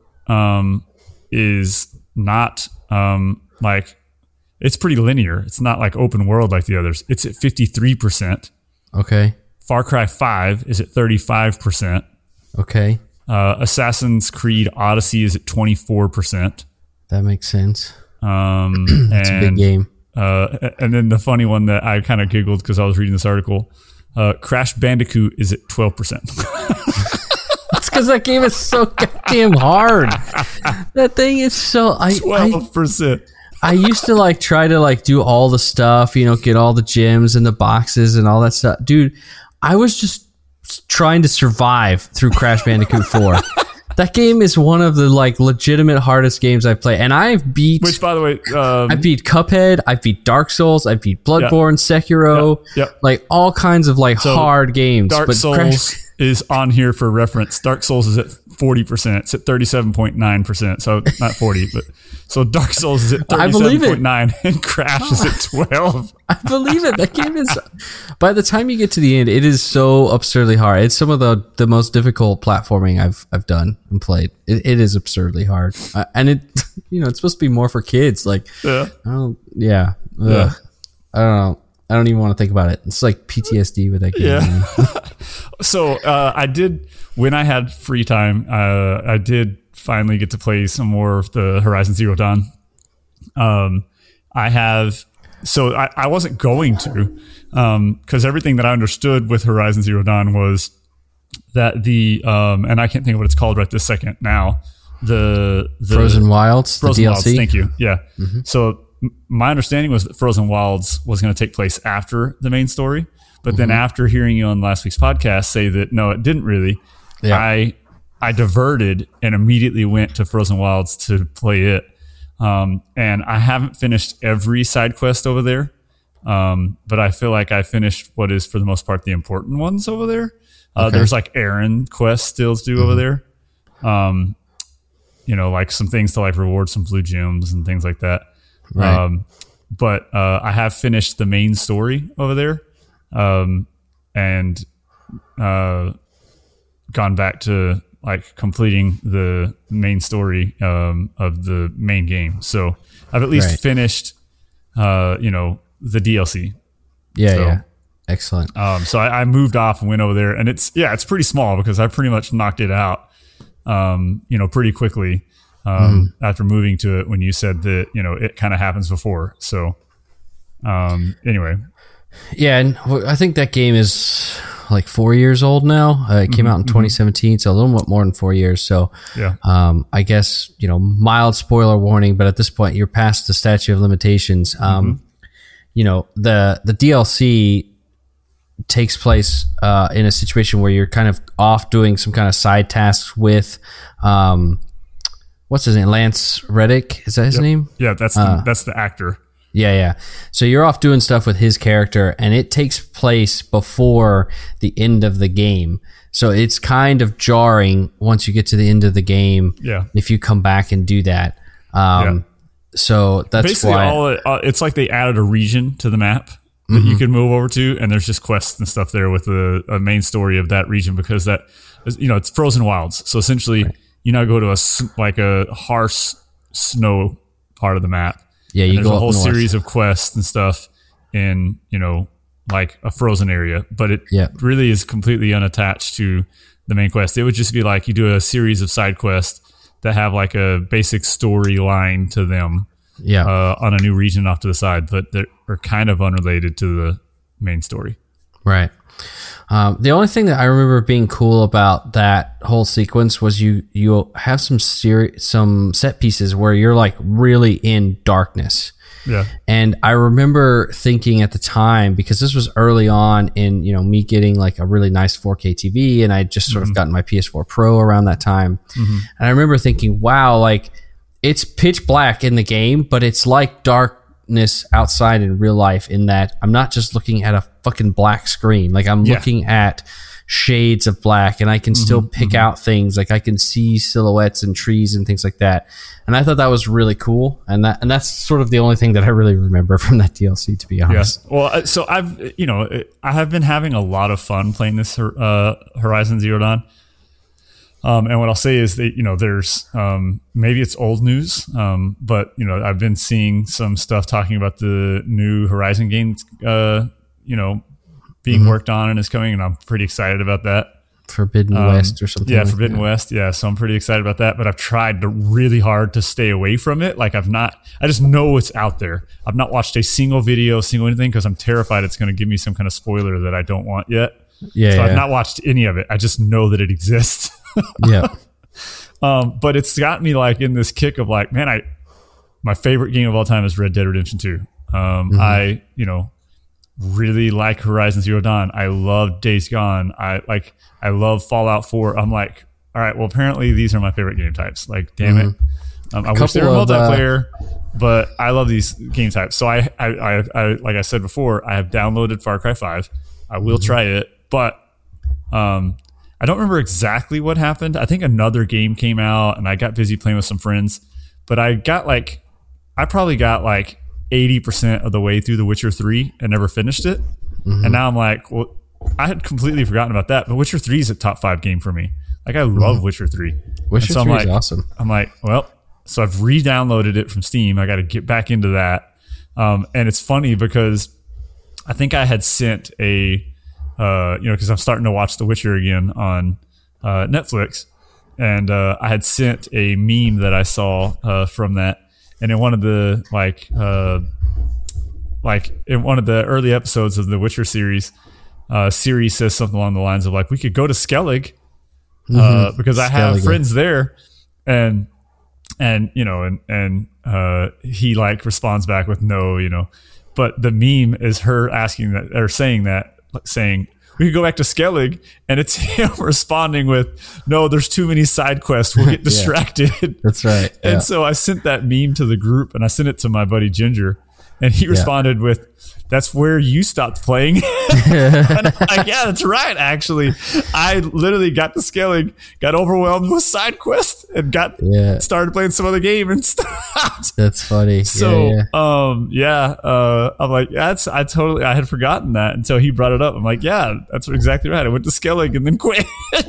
is not like, it's pretty linear. It's not like open world like the others. It's at 53%. Okay. Far Cry 5 is at 35%. Okay. Assassin's Creed Odyssey is at 24%. That makes sense. It's a big game. And then the funny one that I kind of giggled because I was reading this article, Crash Bandicoot is at 12%. It's because that game is so goddamn hard. That thing is so... 12%. I used to like try to like do all the stuff, get all the gems and the boxes and all that stuff. Dude, I was just trying to survive through Crash Bandicoot 4. That game is one of the like legitimate hardest games I've played. And I've beat... Which, by the way... I beat Cuphead, I beat Dark Souls, I beat Bloodborne, Sekiro, like all kinds of like hard games. Dark Souls is on here for reference. Dark Souls is at 40%. It's at 37.9%. So not 40, but... So Dark Souls is at 37.9 and Crash is at 12. I believe it. That game is, by the time you get to the end, it is so absurdly hard. It's some of the most difficult platforming I've done and played. It is absurdly hard. And it, it's supposed to be more for kids. Like, I don't know. I don't even want to think about it. It's like PTSD with that game. Yeah. So I did, when I had free time, I did finally get to play some more of the Horizon Zero Dawn. I wasn't going to, because everything that I understood with Horizon Zero Dawn was that and I can't think of what it's called right this second now, the Frozen Wilds, the DLC. Wilds, thank you. Yeah. Mm-hmm. So my understanding was that Frozen Wilds was going to take place after the main story, but then after hearing you on last week's podcast say that no, it didn't really, I diverted and immediately went to Frozen Wilds to play it. And I haven't finished every side quest over there. But I feel like I finished what is for the most part the important ones over there. There's like errand quests still to do over there. Like some things to like reward some blue gems and things like that. Right. But I have finished the main story over there. And gone back to like completing the main story of the main game. So I've at least finished, the DLC. Yeah. Excellent. So I moved off and went over there, and it's pretty small because I pretty much knocked it out, pretty quickly after moving to it when you said that, it kind of happens before. So anyway. Yeah, and I think that game is like 4 years old now. It came out in 2017, so a little bit more than 4 years. So yeah, I guess, mild spoiler warning, but at this point you're past the statute of limitations. The DLC takes place in a situation where you're kind of off doing some kind of side tasks with what's his name, Lance Reddick, is that his name? Yeah, that's the actor. Yeah. So you're off doing stuff with his character, and it takes place before the end of the game. So it's kind of jarring once you get to the end of the game. Yeah. If you come back and do that. So that's basically why it's like they added a region to the map that you can move over to, and there's just quests and stuff there with a main story of that region, because that is, it's frozen wilds. So essentially, you now go to a harsh snow part of the map. Yeah, there's a whole series of quests and stuff in, like a frozen area, but it really is completely unattached to the main quest. It would just be like you do a series of side quests that have like a basic storyline to them on a new region off to the side, but they're kind of unrelated to the main story. Right. The only thing that I remember being cool about that whole sequence was you have some set pieces where you're like really in darkness. Yeah. And I remember thinking at the time, because this was early on in, me getting like a really nice 4K TV, and I just sort of gotten my PS4 Pro around that time. And I remember thinking, wow, like it's pitch black in the game, but it's like darkness outside in real life, in that I'm not just looking at a fucking black screen. Like I'm looking at shades of black, and I can still pick out things. Like I can see silhouettes and trees and things like that. And I thought that was really cool. And that's sort of the only thing that I really remember from that DLC, to be honest. Yeah. Well, so I have been having a lot of fun playing this Horizon Zero Dawn. And what I'll say is that, there's, maybe it's old news, but, I've been seeing some stuff talking about the new Horizon game, being worked on and is coming, and I'm pretty excited about that. Forbidden West or something. Yeah, like Forbidden West. Yeah, so I'm pretty excited about that, but I've tried really hard to stay away from it. Like I just know it's out there. I've not watched a single video, anything, because I'm terrified it's going to give me some kind of spoiler that I don't want yet. So I've not watched any of it. I just know that it exists. But it's got me like in this kick of like, man, my favorite game of all time is Red Dead Redemption 2. I really like Horizon Zero Dawn. I love Days Gone. I love Fallout 4. I'm like, all right, well, apparently these are my favorite game types. Like, damn it. I wish they were multiplayer, but I love these game types. So I like I said before, I have downloaded Far Cry 5. I will try it, but I don't remember exactly what happened. I think another game came out and I got busy playing with some friends, but I probably got like 80% of the way through The Witcher 3 and never finished it. And now I'm like, well, I had completely forgotten about that, but Witcher 3 is a top 5 game for me. Like I love Witcher 3. Witcher 3 is awesome. I'm like, well, so I've re-downloaded it from Steam. I got to get back into that. And it's funny because I think I had sent because I'm starting to watch The Witcher again on Netflix, and I had sent a meme that I saw from that, and in one of the in one of the early episodes of the Witcher series, Ciri says something along the lines of like, we could go to Skellig because I have friends there, and he like responds back with no, but the meme is her asking that or saying we could go back to Skellig, and it's him responding with, no, there's too many side quests. We'll get distracted. That's right. And so I sent that meme to the group, and I sent it to my buddy Ginger. And he responded with, "That's where you stopped playing." And I'm like, yeah, that's right. Actually, I literally got the scaling, got overwhelmed with side quests, and started playing some other game and stopped. That's funny. So, I'm like, I had forgotten that until he brought it up. I'm like, yeah, that's exactly right. I went to scaling and then quit.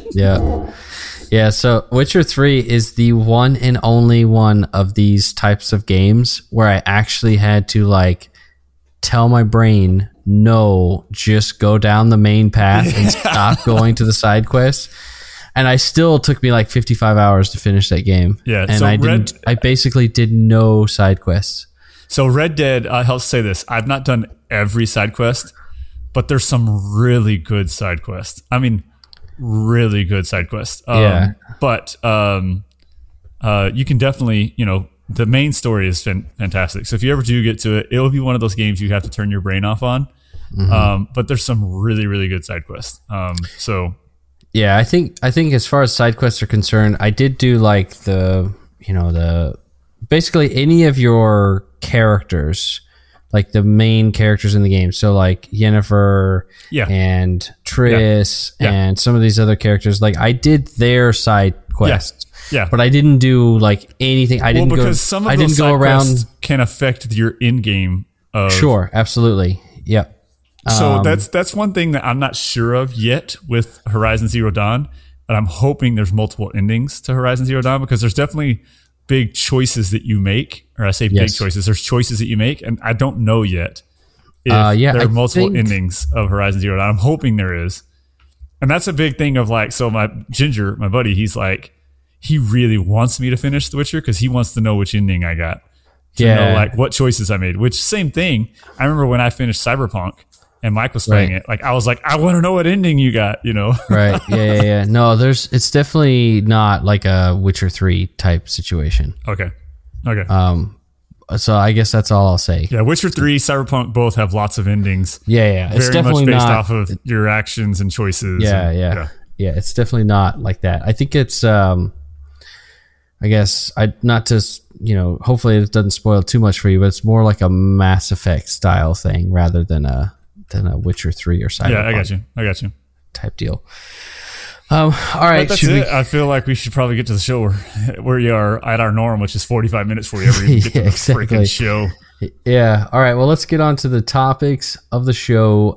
Yeah, so Witcher 3 is the one and only one of these types of games where I actually had to like tell my brain, no, just go down the main path and stop going to the side quests. And I still took me like 55 hours to finish that game. Yeah, and so I basically did no side quests. So Red Dead, I'll say this, I've not done every side quest, but there's some really good side quests. I mean, really good side quest. But you can definitely, the main story is fantastic. So if you ever do get to it, it'll be one of those games you have to turn your brain off on. But there's some really, really good side quests. Yeah, I think as far as side quests are concerned, I did do like the basically any of your characters, like the main characters in the game. So like Yennefer and Triss and some of these other characters, like I did their side quests. Yeah. But I didn't do like anything. I didn't go around. Can affect your in-game. Sure, absolutely. Yep. So that's one thing that I'm not sure of yet with Horizon Zero Dawn, but I'm hoping there's multiple endings to Horizon Zero Dawn, because there's definitely big choices that you make, or I say big choices. There's choices that you make, and I don't know yet if there are multiple endings of Horizon Zero Dawn. I'm hoping there is, and that's a big thing of like. So my Ginger, my buddy, he's like, he really wants me to finish The Witcher because he wants to know which ending I got. To know like what choices I made. Which same thing. I remember when I finished Cyberpunk and Mike was playing it, like I was like, I want to know what ending you got, Right. Yeah. No, it's definitely not like a Witcher 3 type situation. Okay. So I guess that's all I'll say. Yeah, Witcher 3, Cyberpunk both have lots of endings. Yeah. It's very definitely much based not off of your actions and choices. Yeah. It's definitely not like that. I think it's I guess not to, hopefully it doesn't spoil too much for you, but it's more like a Mass Effect style thing rather than a Witcher 3 or Cyberpunk. Yeah, I got you. Type deal. All right. That's it. I feel like we should probably get to the show where you are at our norm, which is 45 minutes before you ever even get to the freaking show. Yeah. All right. Well, let's get on to the topics of the show.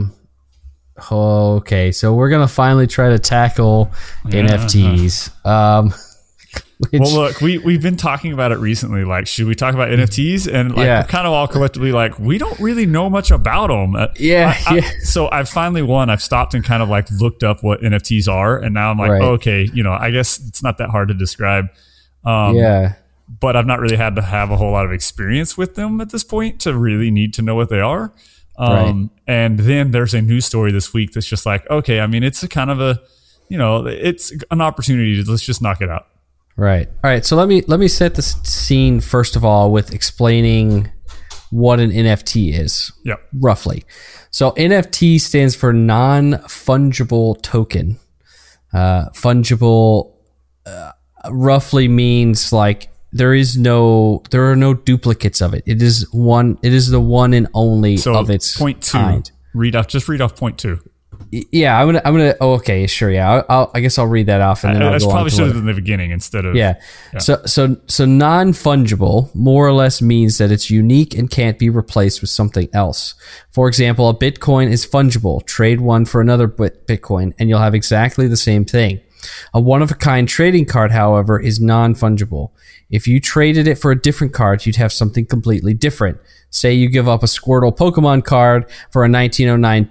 Okay. So we're going to finally try to tackle NFTs. Well, look, we've been talking about it recently. Like, should we talk about NFTs? And we're kind of all collectively like, we don't really know much about them. So I've finally I've stopped and kind of like looked up what NFTs are, and now I'm like, okay, I guess it's not that hard to describe. But I've not really had to have a whole lot of experience with them at this point to really need to know what they are. And then there's a news story this week that's just like, okay, I mean, it's a kind of a, it's an opportunity to let's just knock it out. Right. All right. So let me set the scene first of all with explaining what an NFT is. Yeah. Roughly. So NFT stands for non-fungible token. Fungible roughly means like there are no duplicates of it. It is the one and only of its point two. Kind. Read off point 2. Yeah, I'm gonna. Oh, okay, sure. Yeah, I guess I'll read that off, and then I'll go probably should have in the beginning instead of. Yeah. So non-fungible more or less means that it's unique and can't be replaced with something else. For example, a Bitcoin is fungible. Trade one for another Bitcoin, and you'll have exactly the same thing. A one-of-a-kind trading card, however, is non-fungible. If you traded it for a different card, you'd have something completely different. Say you give up a Squirtle Pokemon card for a 1909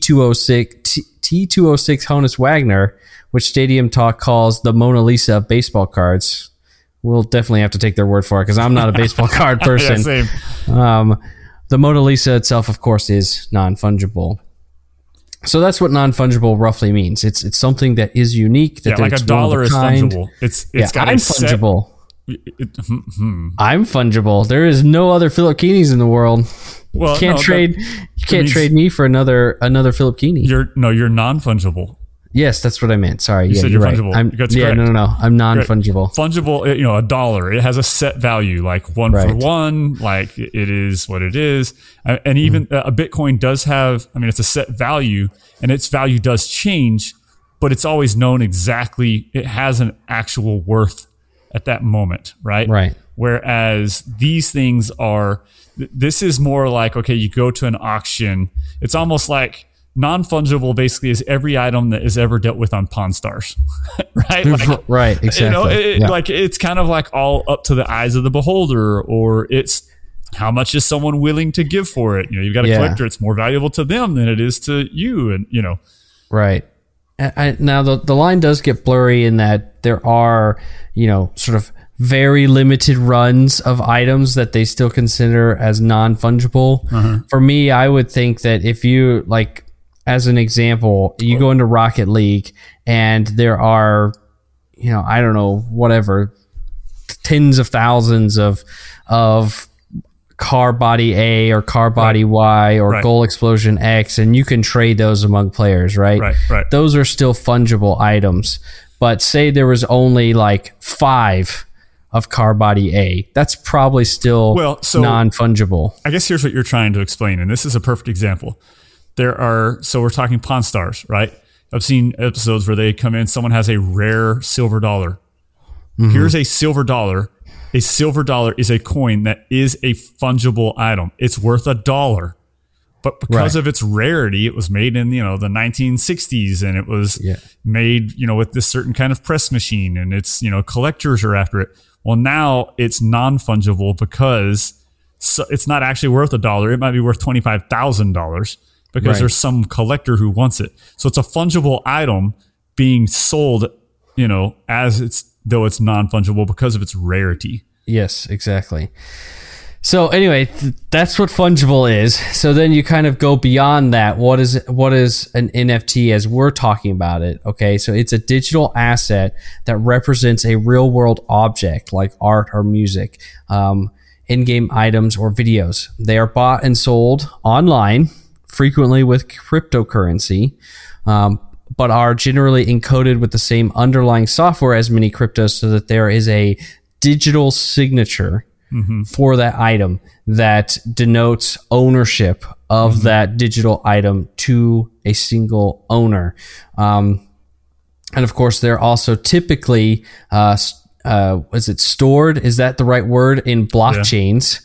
T206 Honus Wagner, which Stadium Talk calls the Mona Lisa of baseball cards. We'll definitely have to take their word for it because I'm not a baseball card person. Same. The Mona Lisa itself, of course, is non-fungible. So that's what non-fungible roughly means. It's something that is unique. That like a dollar is fungible. It's got I'm fungible. I'm fungible. There is no other Philippinis in the world. Well, you can't trade me for another Philip Keeney. You're non-fungible. Yes, that's what I meant. Sorry. You said you're you're right. fungible. That's correct. No. I'm non-fungible. Fungible, $1. It has a set value, like one for one, like it is what it is. And even a Bitcoin does have, it's a set value, and its value does change, but it's always known exactly, it has an actual worth at that moment, right? Right. Whereas these things this is more like, okay, you go to an auction. It's almost like, non-fungible basically is every item that is ever dealt with on Pawn Stars, right? Like, right, exactly. Like it's kind of like all up to the eyes of the beholder, or it's how much is someone willing to give for it. You've got a collector; it's more valuable to them than it is to you, and Right. Now the line does get blurry in that there are sort of very limited runs of items that they still consider as non-fungible. For me, I would think that if you like. As an example, you go into Rocket League and there are, I don't know, whatever, tens of thousands of car body A or car body Y or goal explosion X, and you can trade those among players, right? Right. Those are still fungible items. But say there was only like 5 of car body A, that's probably still non-fungible. I guess here's what you're trying to explain, and this is a perfect example. So we're talking Pawn Stars, right? I've seen episodes where they come in, someone has a rare silver dollar. Here's a silver dollar. A silver dollar is a coin that is a fungible item. It's worth $1. But because of its rarity, it was made in, the 1960s, and it was made, with this certain kind of press machine, and it's, collectors are after it. Well, now it's non-fungible because it's not actually worth $1. It might be worth $25,000. Because there's some collector who wants it. So it's a fungible item being sold, though it's non-fungible because of its rarity. Yes, exactly. So anyway, that's what fungible is. So then you kind of go beyond that. What is an NFT as we're talking about it? Okay, so it's a digital asset that represents a real world object like art or music, in-game items or videos. They are bought and sold online, frequently with cryptocurrency, but are generally encoded with the same underlying software as many cryptos, so that there is a digital signature for that item that denotes ownership of that digital item to a single owner. And of course, they're also typically is it stored? Is that the right word? In blockchains.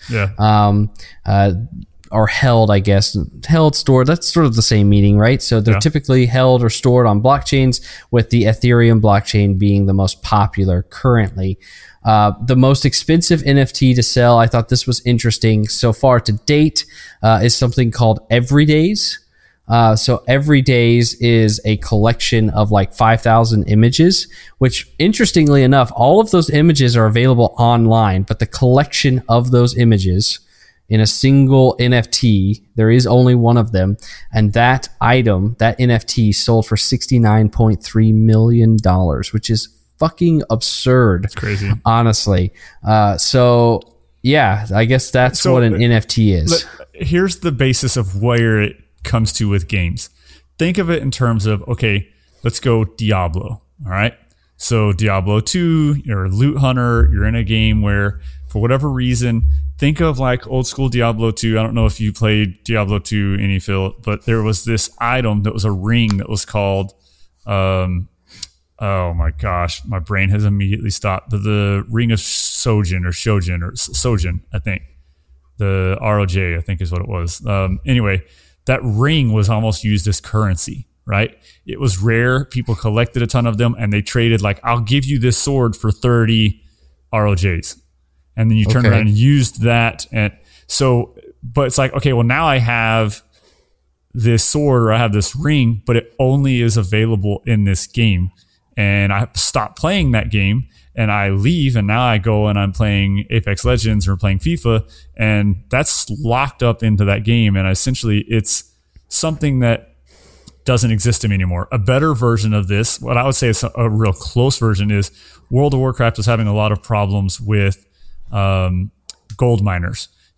Or held, I guess. Held, stored, that's sort of the same meaning, right? So they're typically held or stored on blockchains, with the Ethereum blockchain being the most popular currently. The most expensive NFT to sell, I thought this was interesting so far to date, is something called Everydays. So Everydays is a collection of like 5,000 images, which interestingly enough, all of those images are available online, but the collection of those images in a single NFT, there is only one of them, and that item, that NFT, sold for $69.3 million, which is fucking absurd. That's crazy. Honestly. So, yeah, I guess that's what an NFT is. Here's the basis of where it comes to with games. Think of it in terms of, okay, let's go Diablo, all right? So Diablo 2, you're a loot hunter, you're in a game where, for whatever reason, think of like old school Diablo 2. I don't know if you played Diablo 2 any, Phil, but there was this item that was a ring that was called, oh my gosh, my brain has immediately stopped. The Ring of Sojin, I think. The ROJ, I think is what it was. Anyway, that ring was almost used as currency, right? It was rare. People collected a ton of them, and they traded like, I'll give you this sword for 30 ROJs. And then you turn around and used that. And so, but it's like, okay, well, now I have this sword or I have this ring, but it only is available in this game. And I stop playing that game and I leave, and now I go and I'm playing Apex Legends or playing FIFA, and that's locked up into that game. And essentially it's something that doesn't exist to me anymore. A better version of this, what I would say is a real close version, is World of Warcraft is having a lot of problems with gold miners.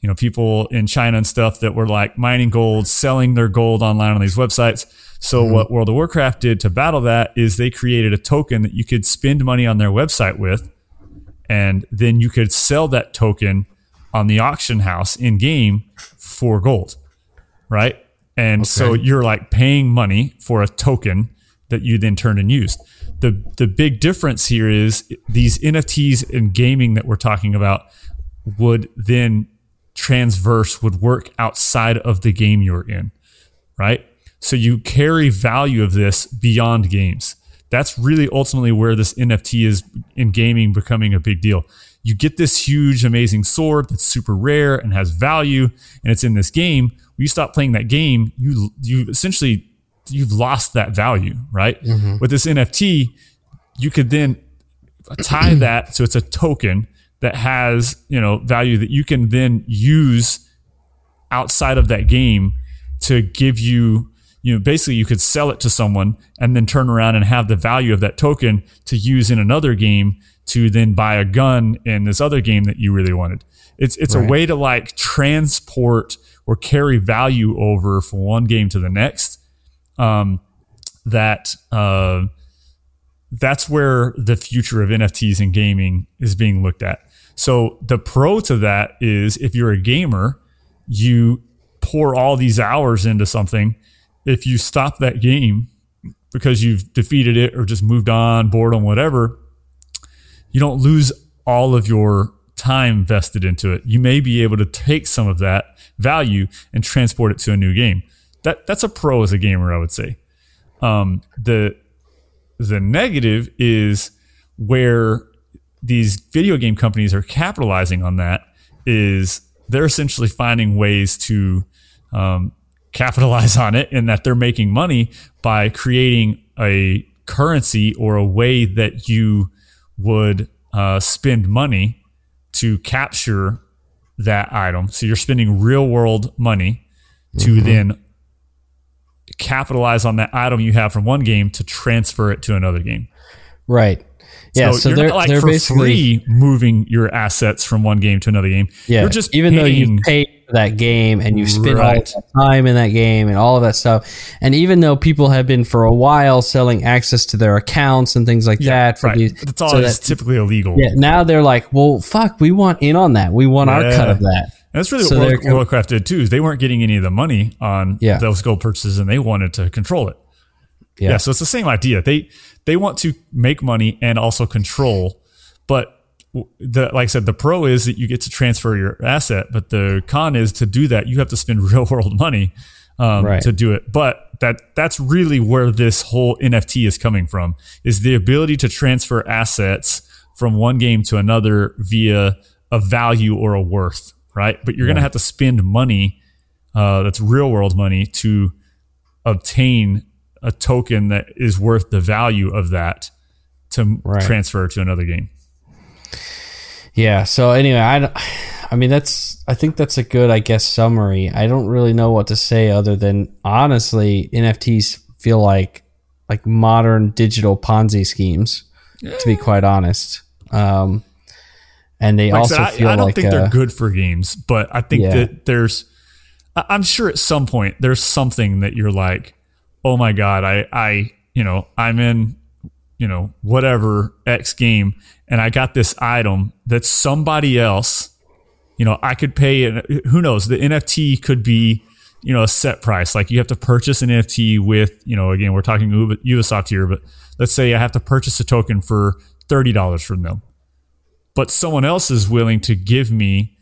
people in China and stuff that were like mining gold, selling their gold online on these websites. So what World of Warcraft did to battle that is they created a token that you could spend money on their website with, and then you could sell that token on the auction house in game for gold, right? And so you're like paying money for a token that you then turn and use. The big difference here is these NFTs in gaming that we're talking about would then would work outside of the game you're in, right? So you carry value of this beyond games. That's really ultimately where this NFT is in gaming becoming a big deal. You get this huge, amazing sword that's super rare and has value, and it's in this game. When you stop playing that game, you essentially, you've lost that value, right? With this NFT, you could then tie that, so it's a token that has, value that you can then use outside of that game to give you, basically you could sell it to someone and then turn around and have the value of that token to use in another game to then buy a gun in this other game that you really wanted. It's a way to like transport or carry value over from one game to the next. That's where the future of NFTs in gaming is being looked at. So the pro to that is if you're a gamer, you pour all these hours into something. If you stop that game because you've defeated it or just moved on, boredom, whatever, you don't lose all of your time vested into it. You may be able to take some of that value and transport it to a new game. That's a pro as a gamer, I would say. The negative is where these video game companies are capitalizing on that is they're essentially finding ways to capitalize on it in that they're making money by creating a currency or a way that you would spend money to capture that item. So you're spending real world money to then capitalize on that item you have from one game to transfer it to another game. Right. Yeah. So you're they're, not like they're for basically free moving your assets from one game to another game. Yeah. You're just even paying, though you pay for that game and you spend all Right. that time in that game and all of that stuff. And even though people have been for a while selling access to their accounts and things like that for right. these, But it's always typically illegal. yeah, now they're like, well, fuck, we want in on that. We want our cut of that. And that's really So what they're World of Warcraft did too. Is they weren't getting any of the money on Yeah. those gold purchases, and they wanted to control it. Yeah, so it's the same idea. They want to make money and also control, but like I said, the pro is that you get to transfer your asset, but the con is to do that you have to spend real world money to do it. But that's really where this whole NFT is coming from, is the ability to transfer assets from one game to another via a value or a worth, right? But you're going to have to spend money that's real world money to obtain a token that is worth the value of that to transfer to another game. Yeah. So anyway, I think that's a good, I guess, summary. I don't really know what to say other than honestly, NFTs feel like modern digital Ponzi schemes, to be quite honest. And they also feel I don't like think they're good for games, but I think that I'm sure at some point there's something that you're like, oh my God, I'm in, whatever X game, and I got this item that somebody else, I could pay, and who knows, the NFT could be, a set price. Like you have to purchase an NFT with, again, we're talking Ubisoft here, but let's say I have to purchase a token for $30 from them, but someone else is willing to give me,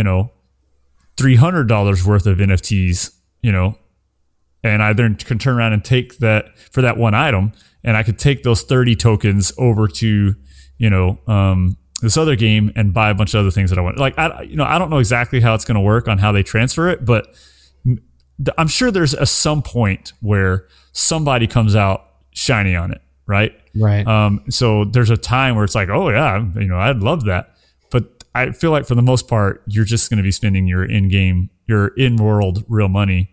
$300 worth of NFTs, and I then can turn around and take that for that one item, and I could take those 30 tokens over to, this other game and buy a bunch of other things that I want. Like, I don't know exactly how it's going to work on how they transfer it, but I'm sure there's some point where somebody comes out shiny on it, right? Right. So there's a time where it's like, oh yeah, I'd love that. But I feel like for the most part, you're just going to be spending your in-world real money.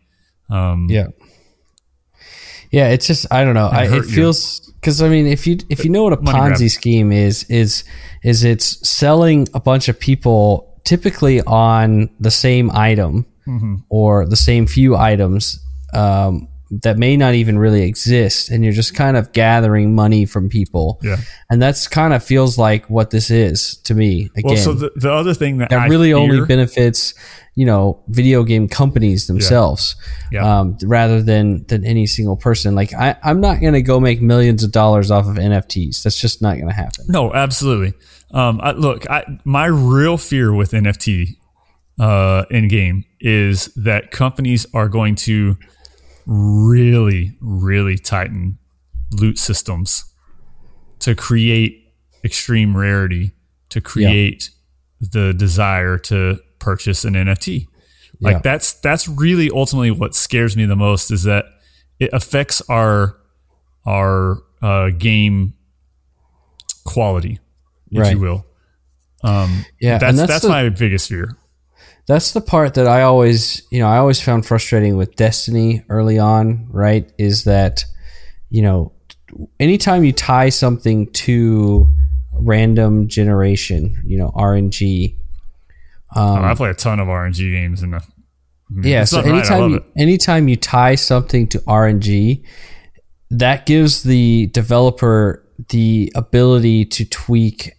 Yeah, it's just, I don't know. It feels, because I mean, if you know what a Ponzi scheme is it's selling a bunch of people typically on the same item or the same few items that may not even really exist, and you're just kind of gathering money from people. Yeah. And that's kind of feels like what this is to me. Again, Well, so the other thing that I really fear, only benefits, video game companies themselves, rather than any single person. Like I'm not going to go make millions of dollars off of NFTs. That's just not going to happen. No, absolutely. My real fear with NFT in game is that companies are going to really, really tighten loot systems to create extreme rarity, to create the desire to purchase an NFT. Like that's really ultimately what scares me the most, is that it affects our game quality, if you will. That's my biggest fear. That's the part that I always found frustrating with Destiny early on, right? Is that, anytime you tie something to random generation, RNG. I play a ton of RNG games so anytime you tie something to RNG, that gives the developer the ability to tweak,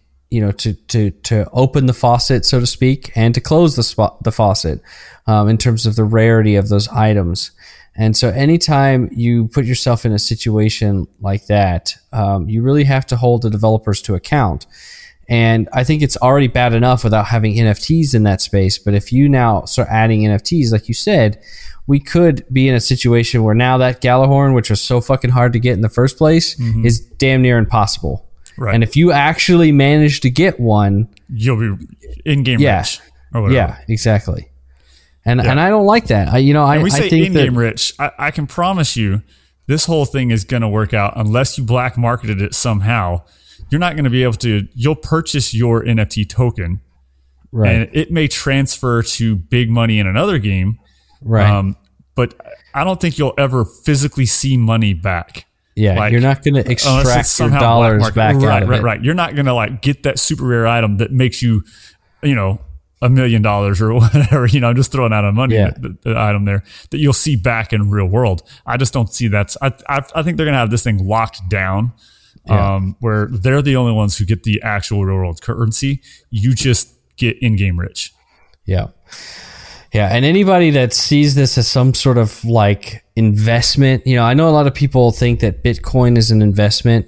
to open the faucet, so to speak, and to close the faucet in terms of the rarity of those items. And so anytime you put yourself in a situation like that, you really have to hold the developers to account. And I think it's already bad enough without having NFTs in that space. But if you now start adding NFTs, like you said, we could be in a situation where now that Gjallarhorn, which was so fucking hard to get in the first place, is damn near impossible. Right. And if you actually manage to get one, you'll be in-game rich or whatever. Yeah, exactly. And I don't like that. I think in-game rich, I can promise you this whole thing is going to work out unless you black marketed it somehow. You're not going to be able to. You'll purchase your NFT token, right? And it may transfer to big money in another game, right? But I don't think you'll ever physically see money back. Yeah, you're not going to extract your dollars back out of it. Right. You're not going to get that super rare item that makes you, $1 million or whatever. I'm just throwing out a money the item there that you'll see back in real world. I just don't see that. I think they're going to have this thing locked down, where they're the only ones who get the actual real world currency. You just get in-game rich. Yeah. Yeah, and anybody that sees this as some sort of investment, I know a lot of people think that Bitcoin is an investment.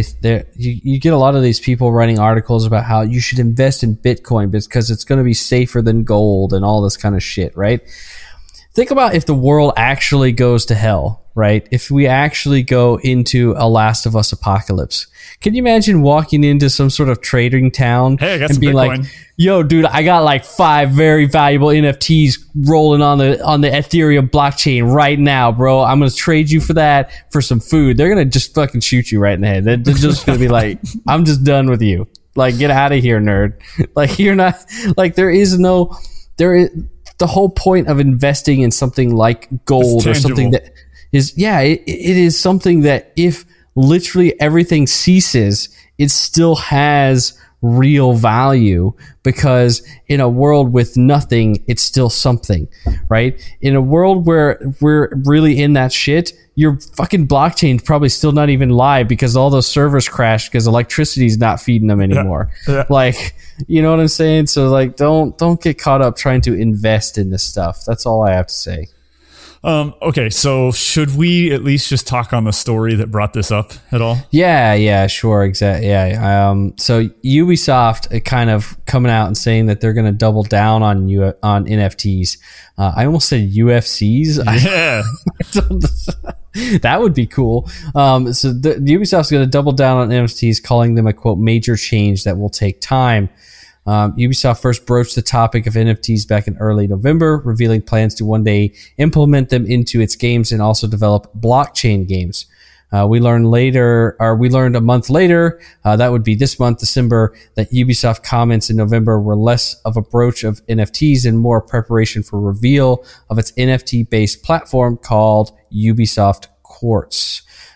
You get a lot of these people writing articles about how you should invest in Bitcoin because it's going to be safer than gold and all this kind of shit, right? Think about if the world actually goes to hell, right? If we actually go into a Last of Us apocalypse. Can you imagine walking into some sort of trading town and being like, yo, dude, I got 5 very valuable NFTs rolling on the Ethereum blockchain right now, bro. I'm going to trade you for that for some food. They're going to just fucking shoot you right in the head. They're just going to be like, I'm just done with you. Get out of here, nerd. You're not, the whole point of investing in something like gold or something that is, it is something that if literally everything ceases, it still has real value, because in a world with nothing, it's still something, right? In a world where we're really in that shit, your fucking blockchain's probably still not even live because all those servers crashed because electricity's not feeding them anymore. Yeah. You know what I'm saying? So don't get caught up trying to invest in this stuff. That's all I have to say. Okay, so should we at least just talk on the story that brought this up at all? Yeah, sure, exactly. Yeah, so Ubisoft kind of coming out and saying that they're going to double down on NFTs. I almost said UFCs. Yeah, that would be cool. So the Ubisoft's going to double down on NFTs, calling them a quote major change that will take time. Ubisoft first broached the topic of NFTs back in early November, revealing plans to one day implement them into its games and also develop blockchain games. We learned a month later, that would be this month, December, that Ubisoft comments in November were less of a broach of NFTs and more preparation for reveal of its NFT-based platform called Ubisoft Quartz.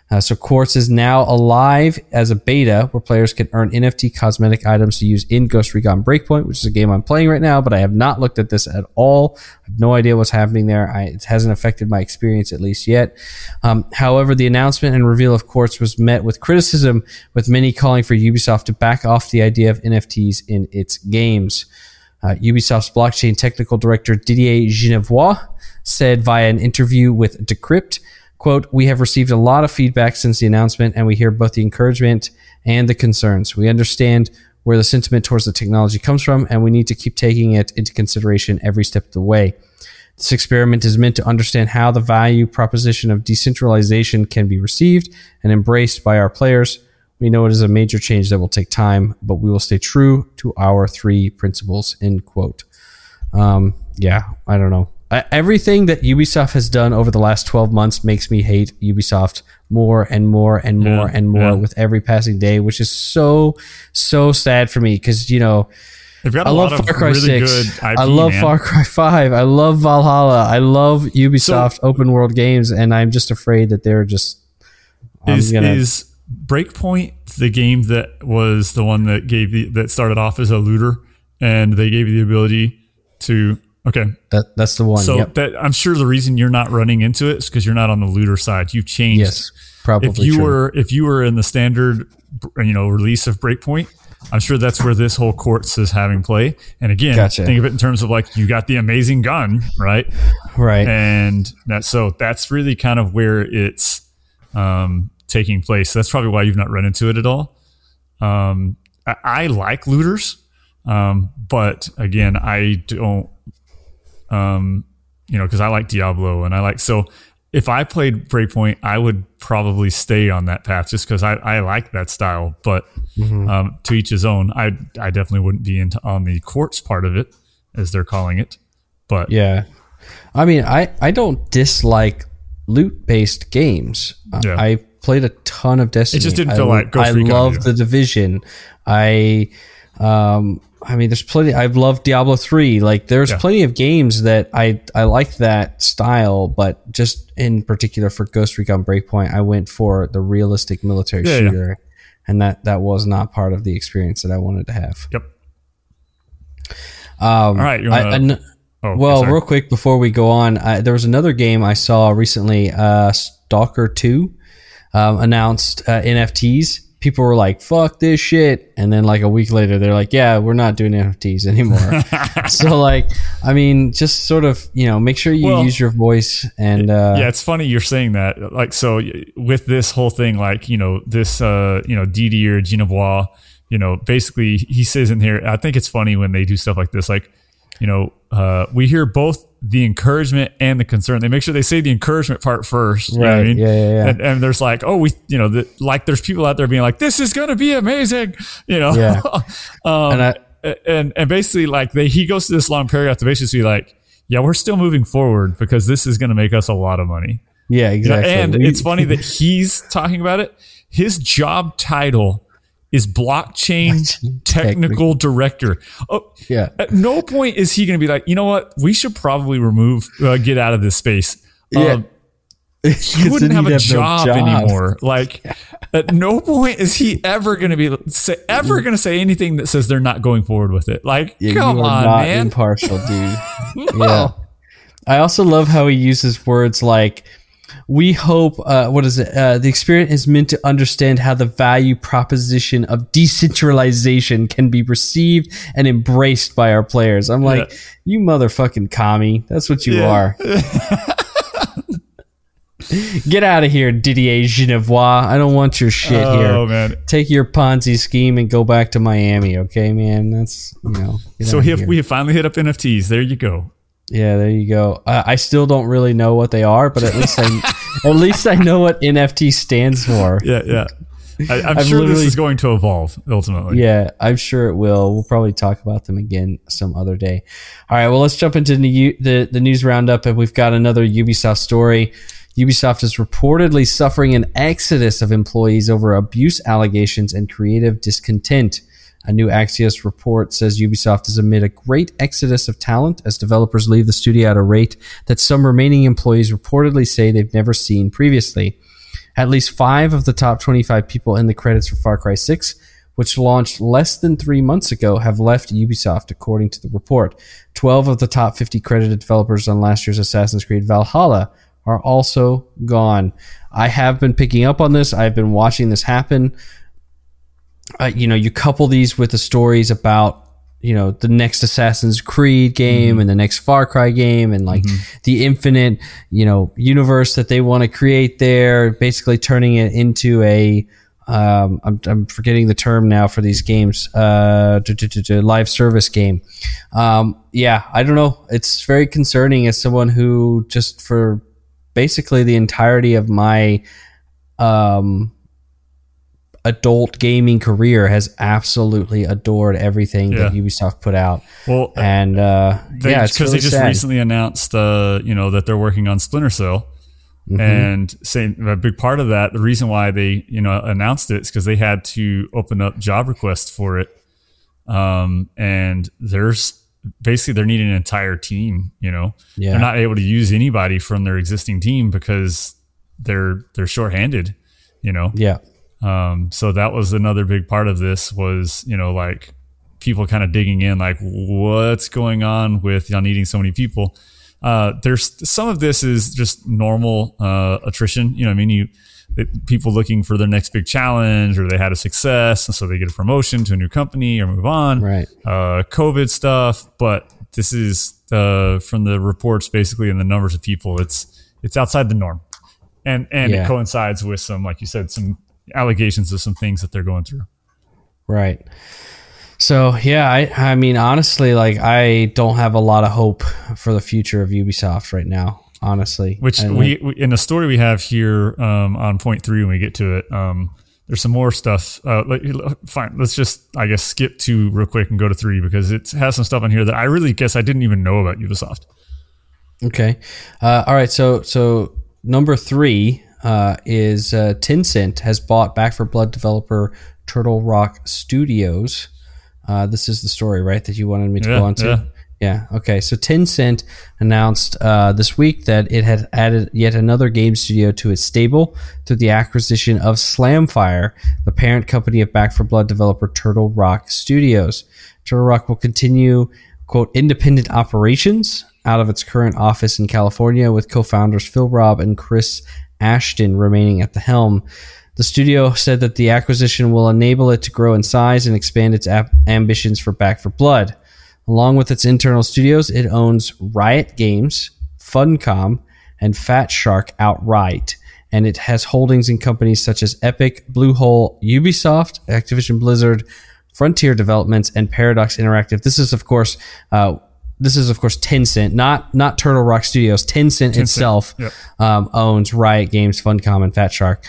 So Quartz is now alive as a beta where players can earn NFT cosmetic items to use in Ghost Recon Breakpoint, which is a game I'm playing right now, but I have not looked at this at all. I have no idea what's happening there. It hasn't affected my experience at least yet. However, the announcement and reveal of Quartz was met with criticism, with many calling for Ubisoft to back off the idea of NFTs in its games. Ubisoft's blockchain technical director Didier Genevois said via an interview with Decrypt, quote, "We have received a lot of feedback since the announcement, and we hear both the encouragement and the concerns. We understand where the sentiment towards the technology comes from, and we need to keep taking it into consideration every step of the way. This experiment is meant to understand how the value proposition of decentralization can be received and embraced by our players. We know it is a major change that will take time, but we will stay true to our 3 principles," end quote. Yeah, I don't know. Everything that Ubisoft has done over the last 12 months makes me hate Ubisoft more and more and more and more with every passing day, which is so sad for me because, you know, they've got I love Far Cry really 6. IP, I love Far Cry 5. I love Valhalla. I love Ubisoft open world games, and I'm just afraid that they're just... Is Breakpoint the game that was the one that that started off as a looter, and they gave you the ability to... Okay, that's the one. So that, I'm sure the reason you're not running into it is because you're not on the looter side. You've changed. Yes, probably. If you were in the standard, release of Breakpoint, I'm sure that's where this whole Quartz is having play. And again, think of it in terms of like you got the amazing gun, right? Right. And that's really kind of where it's taking place. That's probably why you've not run into it at all. I like looters, but again, I don't. Because I like Diablo and if I played Breakpoint, I would probably stay on that path just because I like that style. But to each his own. I definitely wouldn't be on the Quartz part of it, as they're calling it. But yeah, I mean, I don't dislike loot-based games. Yeah. I played a ton of Destiny. It just didn't feel like Ghost Recon. I love The Division. I mean, there's plenty. I've loved Diablo 3. Like, there's plenty of games that I like that style, but just in particular for Ghost Recon Breakpoint, I went for the realistic military shooter, and that was not part of the experience that I wanted to have. Yep. All right. Real quick before we go on, there was another game I saw recently, Stalker 2, announced NFTs. People were like, fuck this shit. And then like a week later, they're like, yeah, we're not doing NFTs anymore. So like, I mean, just sort of, make sure you use your voice. And it's funny you're saying that. Like, so with this whole thing, like, this, Didier Genevois, basically he says in here, I think it's funny when they do stuff like this, like, we hear both the encouragement and the concern. They make sure they say the encouragement part first. You know what I mean? Yeah. And there's like, like there's people out there being like, this is going to be amazing, Yeah. and basically like he goes to this long paragraph to basically like, yeah, we're still moving forward because this is going to make us a lot of money. Yeah, exactly. And it's funny that he's talking about it. His job title is blockchain technical director. Oh, yeah. At no point is he going to be like, you know what? We should probably get out of this space. Yeah. He wouldn't have a job anymore. Like, at no point is he ever going to say anything that says they're not going forward with it. Like, come on, not man. Impartial, dude. No. Yeah. I also love how he uses words like, we hope, the experience is meant to understand how the value proposition of decentralization can be received and embraced by our players. I'm like, you motherfucking commie. That's what you are. Get out of here, Didier Genevois. I don't want your shit here. Oh, man. Take your Ponzi scheme and go back to Miami, okay, man? That's, So we have finally hit up NFTs. There you go. Yeah, there you go. I still don't really know what they are, but at least I know what NFT stands for. Yeah. I'm sure this is going to evolve ultimately. Yeah, I'm sure it will. We'll probably talk about them again some other day. All right, well, let's jump into the news roundup, and we've got another Ubisoft story. Ubisoft is reportedly suffering an exodus of employees over abuse allegations and creative discontent. A new Axios report says Ubisoft is amid a great exodus of talent as developers leave the studio at a rate that some remaining employees reportedly say they've never seen previously. At least 5 of the top 25 people in the credits for Far Cry 6, which launched less than 3 months ago, have left Ubisoft, according to the report. 12 of the top 50 credited developers on last year's Assassin's Creed Valhalla are also gone. I have been picking up on this. I've been watching this happen. You couple these with the stories about, the next Assassin's Creed game and the next Far Cry game and the infinite, universe that they want to create there, basically turning it into a, I'm forgetting the term now for these games, live service game. I don't know. It's very concerning as someone who just for basically the entirety of my, adult gaming career has absolutely adored everything that Ubisoft put out. Well, and it's because they just recently announced, that they're working on Splinter Cell, and saying a big part of that, the reason why they announced it is because they had to open up job requests for it, and they're needing an entire team. They're not able to use anybody from their existing team because they're shorthanded. So that was another big part of this was, people kind of digging in, like what's going on with y'all needing so many people. There's some of this is just normal, attrition. People looking for their next big challenge, or they had a success, and so they get a promotion to a new company or move on. Right. COVID stuff. But this is, from the reports basically and the numbers of people, it's outside the norm. And it coincides with some, like you said, some allegations of some things that they're going through. Right. So, I mean, honestly, I don't have a lot of hope for the future of Ubisoft right now, honestly. Which we in the story we have here on point 3 when we get to it, there's some more stuff. Fine, let's just, I guess, skip 2 real quick and go to 3 because it has some stuff on here that I really guess I didn't even know about Ubisoft. Okay. All right, so number 3 is Tencent has bought Back 4 Blood developer Turtle Rock Studios. This is the story, right, that you wanted me to go on to? Yeah. Okay. So Tencent announced this week that it had added yet another game studio to its stable through the acquisition of Slamfire, the parent company of Back 4 Blood developer Turtle Rock Studios. Turtle Rock will continue, quote, independent operations out of its current office in California, with co-founders Phil Robb and Chris Ashton remaining at the helm. The studio said that the acquisition will enable it to grow in size and expand its ambitions for Back 4 Blood. Along with its internal studios, it owns Riot Games, Funcom, and Fat Shark outright. And it has holdings in companies such as Epic, Bluehole, Ubisoft, Activision Blizzard, Frontier Developments, and Paradox Interactive. This is, of course, Tencent, not Turtle Rock Studios. Tencent itself owns Riot Games, Funcom, and Fat Shark.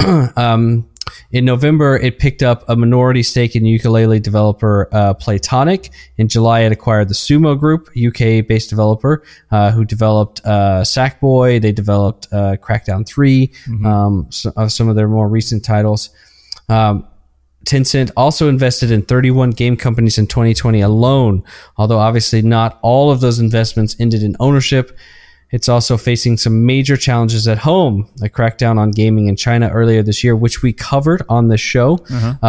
In November, it picked up a minority stake in ukulele developer Playtonic. In July, it acquired the Sumo Group, UK-based developer who developed Sackboy. They developed Crackdown 3, some of their more recent titles. Tencent also invested in 31 game companies in 2020 alone, although obviously not all of those investments ended in ownership. It's also facing some major challenges at home. A crackdown on gaming in China earlier this year, which we covered on the show,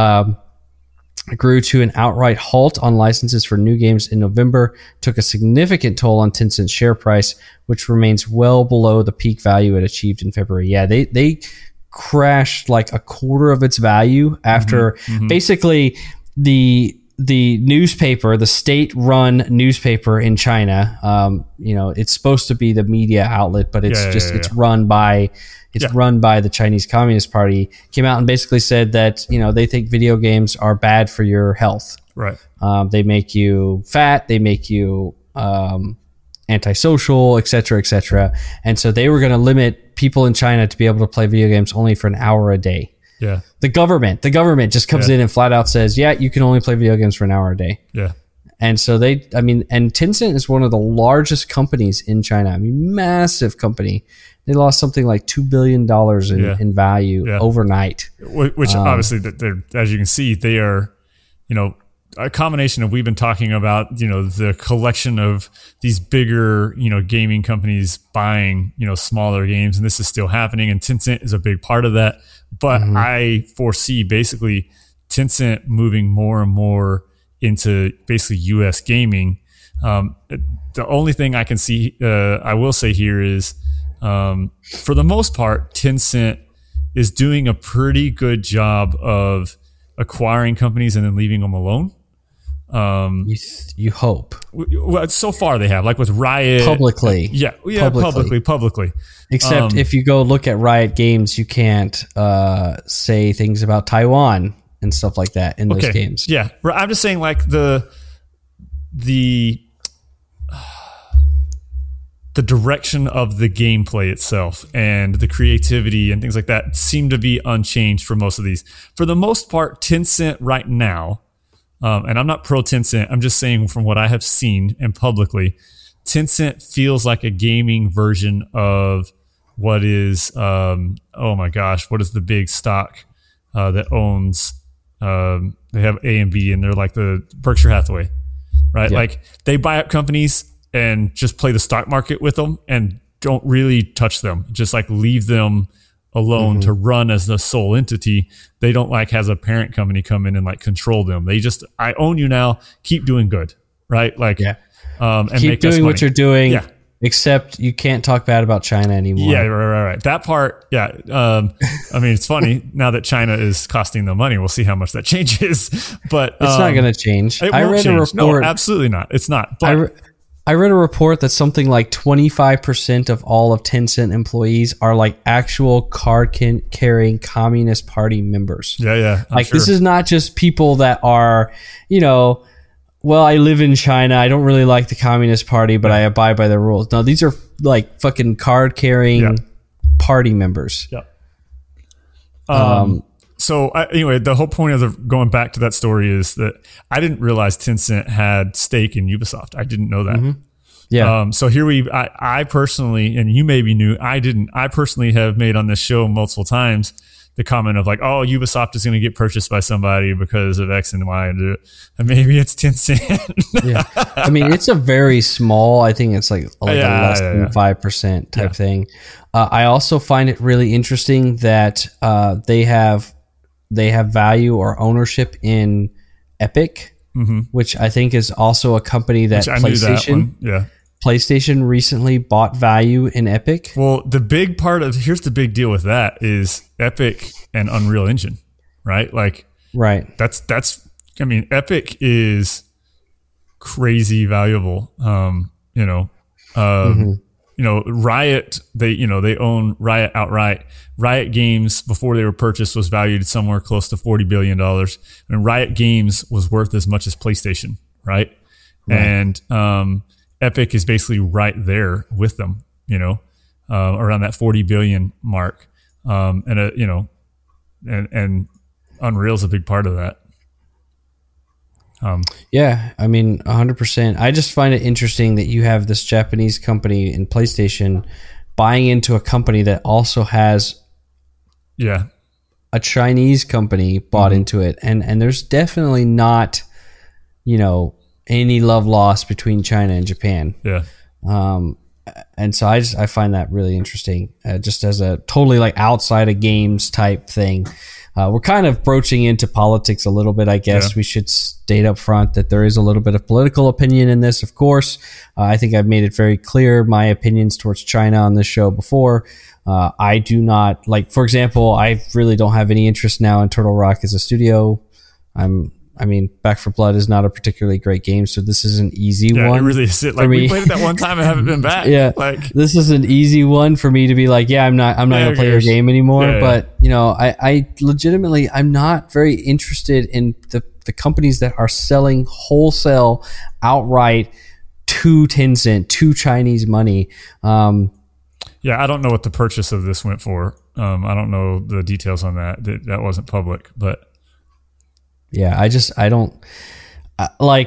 grew to an outright halt on licenses for new games in November, took a significant toll on Tencent's share price, which remains well below the peak value it achieved in February. Yeah, they crashed like a quarter of its value after basically the newspaper, the state-run newspaper in China. It's supposed to be the media outlet, but it's it's run by the Chinese Communist Party. Came out and basically said that they think video games are bad for your health. Right. They make you fat. They make you antisocial, et cetera, and so they were going to limit people in China to be able to play video games only for an hour a day. Yeah. The government just comes in and flat out says, you can only play video games for an hour a day. Yeah. And so and Tencent is one of the largest companies in China. I mean, massive company. They lost something like $2 billion in value overnight. Which obviously, as you can see, they are, a combination of, we've been talking about, the collection of these bigger, gaming companies buying, smaller games, and this is still happening, and Tencent is a big part of that. But I foresee basically Tencent moving more and more into basically US gaming. The only thing I can see, I will say here is, for the most part, Tencent is doing a pretty good job of acquiring companies and then leaving them alone. You hope. Well, so far they have, like with Riot. Publicly. Publicly. Except if you go look at Riot Games, you can't say things about Taiwan and stuff like that in those games. Yeah. I'm just saying, like, the direction of the gameplay itself and the creativity and things like that seem to be unchanged for most of these. For the most part, Tencent right now, and I'm not pro Tencent, I'm just saying from what I have seen and publicly, Tencent feels like a gaming version of what is, oh my gosh, what is the big stock that owns, they have A and B, and they're like the Berkshire Hathaway, right? Yeah. Like, they buy up companies and just play the stock market with them and don't really touch them. Just like leave them alone to run as the sole entity. They don't like has a parent company come in and like control them. They just, I own you now, keep doing good, right? Like, and keep make doing what you're doing. Yeah. Except you can't talk bad about China anymore. Yeah, right. That part, yeah. I mean, it's funny now that China is costing them money. We'll see how much that changes. But it's not going to change. I read a report. No, absolutely not. It's not. But I read a report that something like 25% of all of Tencent employees are like actual card-carrying Communist Party members. Yeah. Like, sure. This is not just people that are, well, I live in China. I don't really like the Communist Party, but I abide by their rules. No, these are like fucking card-carrying party members. Yeah. So anyway, the whole point of going back to that story is that I didn't realize Tencent had stake in Ubisoft. I didn't know that. Mm-hmm. Yeah. So here I personally, and you maybe knew, I didn't. I personally have made on this show multiple times the comment of like, oh, Ubisoft is going to get purchased by somebody because of X and Y, and maybe it's Tencent. Yeah. I mean, it's a very small, I think it's like a less than 5% type thing. I also find it really interesting that they have value or ownership in Epic, which I think is also a company that PlayStation recently bought value in Epic. Well, here's the big deal with that is Epic and Unreal Engine, right? Like, right. That's I mean, Epic is crazy valuable. Riot, they own Riot outright. Riot Games, before they were purchased, was valued somewhere close to $40 billion. And Riot Games was worth as much as PlayStation, right? And Epic is basically right there with them, around that 40 billion mark. And Unreal's a big part of that. Yeah, I mean, 100%. I just find it interesting that you have this Japanese company in PlayStation buying into a company that also has a Chinese company bought into it. And there's definitely not, any love lost between China and Japan. Yeah. And so I find that really interesting, just as a totally like outside of games type thing. We're kind of broaching into politics a little bit, I guess. We should state up front that there is a little bit of political opinion in this, of course. I think I've made it very clear my opinions towards China on this show before. I do not, like, for example, I really don't have any interest now in Turtle Rock as a studio. Back 4 Blood is not a particularly great game, so this is an easy one. It really is. Like, we played it that one time and haven't been back. This is an easy one for me to be like, I'm not gonna play your game anymore. But I legitimately, I'm not very interested in the companies that are selling wholesale outright to Tencent, to Chinese money. I don't know what the purchase of this went for. I don't know the details on that. That wasn't public, but. Yeah, I don't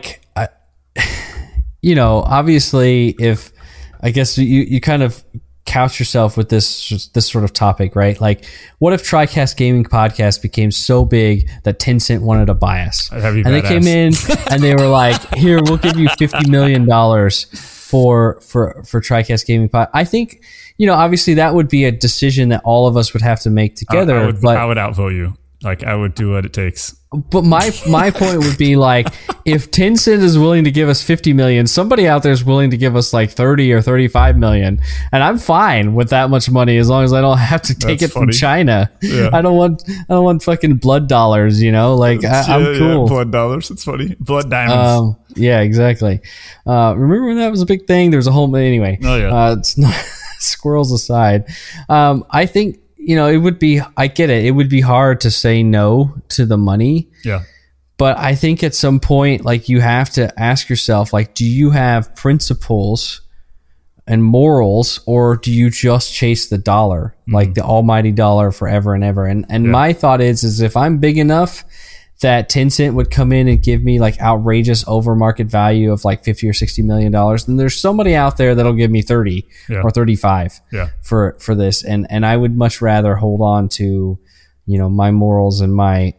obviously, if I guess you kind of couch yourself with this sort of topic, right? Like, what if TriCast Gaming Podcast became so big that Tencent wanted to buy us? And they came in and they were like, "Here, we'll give you $50 million for TriCast Gaming Pod." I think, obviously that would be a decision that all of us would have to make together. I would outvote you. Like, I would do what it takes. But my point would be, like, if Tencent is willing to give us 50 million, somebody out there is willing to give us like 30 or 35 million, and I'm fine with that much money as long as I don't have to take from China. Yeah. I don't want fucking blood dollars, Like, I'm cool. Yeah, blood dollars. It's funny. Blood diamonds. Yeah, exactly. Remember when that was a big thing? There was a whole anyway. Oh yeah. It's not squirrels aside. I think. It would be, I get it. It would be hard to say no to the money. Yeah. But I think at some point, like, you have to ask yourself, like, do you have principles and morals, or do you just chase the dollar, like the almighty dollar forever and ever? And my thought is if I'm big enough that Tencent would come in and give me like outrageous over market value of like $50 or $60 million, then there's somebody out there that'll give me 30 or 35 for this. And I would much rather hold on to, my morals and my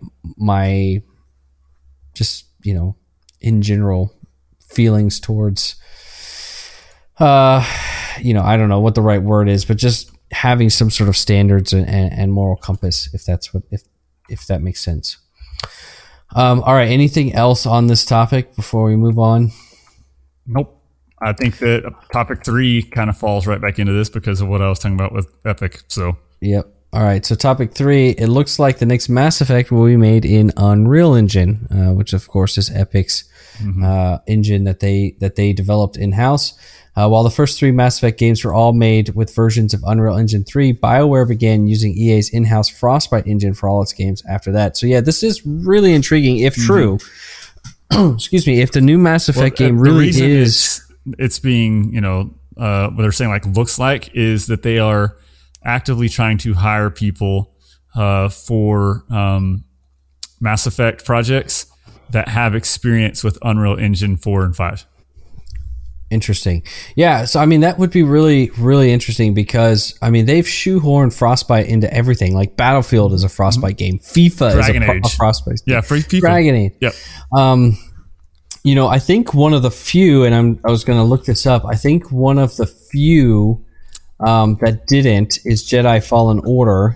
just, in general feelings towards, I don't know what the right word is, but just having some sort of standards and moral compass, if that makes sense. All right. Anything else on this topic before we move on? Nope. I think that topic 3 kind of falls right back into this because of what I was talking about with Epic. So, yep. All right. So topic 3, it looks like the next Mass Effect will be made in Unreal Engine, which of course is Epic's engine that they developed in-house. While the first 3 Mass Effect games were all made with versions of Unreal Engine 3, BioWare began using EA's in-house Frostbite engine for all its games after that. So yeah, this is really intriguing if true. Excuse me, if the new Mass Effect game really is... It's being, what they're saying looks like is that they are actively trying to hire people for Mass Effect projects that have experience with Unreal Engine 4 and 5. Interesting. Yeah. So, that would be really, really interesting because, they've shoehorned Frostbite into everything. Like Battlefield is a Frostbite game. FIFA Dragon is Age. A Frostbite game. Yeah, free FIFA. Dragon Age. Yep. I think one of the few, and I was going to look this up. I think one of the few that didn't is Jedi Fallen Order.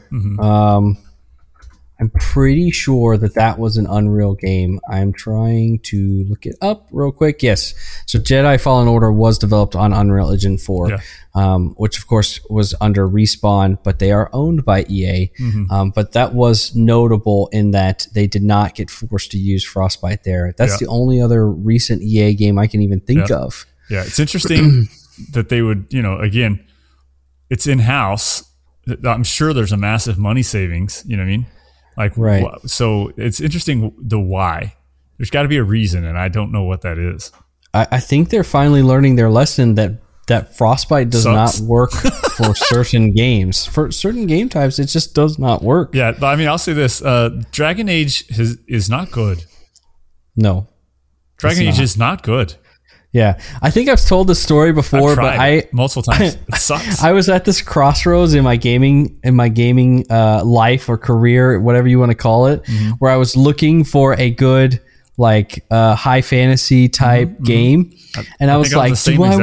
I'm pretty sure that was an Unreal game. I'm trying to look it up real quick. Yes. So Jedi Fallen Order was developed on Unreal Engine 4, which of course was under Respawn, but they are owned by EA. But that was notable in that they did not get forced to use Frostbite there. That's the only other recent EA game I can even think of. Yeah. It's interesting that they would, again, it's in-house. I'm sure there's a massive money savings, you know what I mean? Right. So it's interesting the why. There's got to be a reason, and I don't know what that is. I think they're finally learning their lesson that Frostbite does not work for certain games. For certain game types, it just does not work. Yeah, I'll say this. Dragon Age is not good. No. Dragon Age is not good. Yeah, I think I've told this story before, but multiple times. It sucks. I was at this crossroads in my gaming life or career, whatever you want to call it, where I was looking for a good high fantasy type game, and I was like,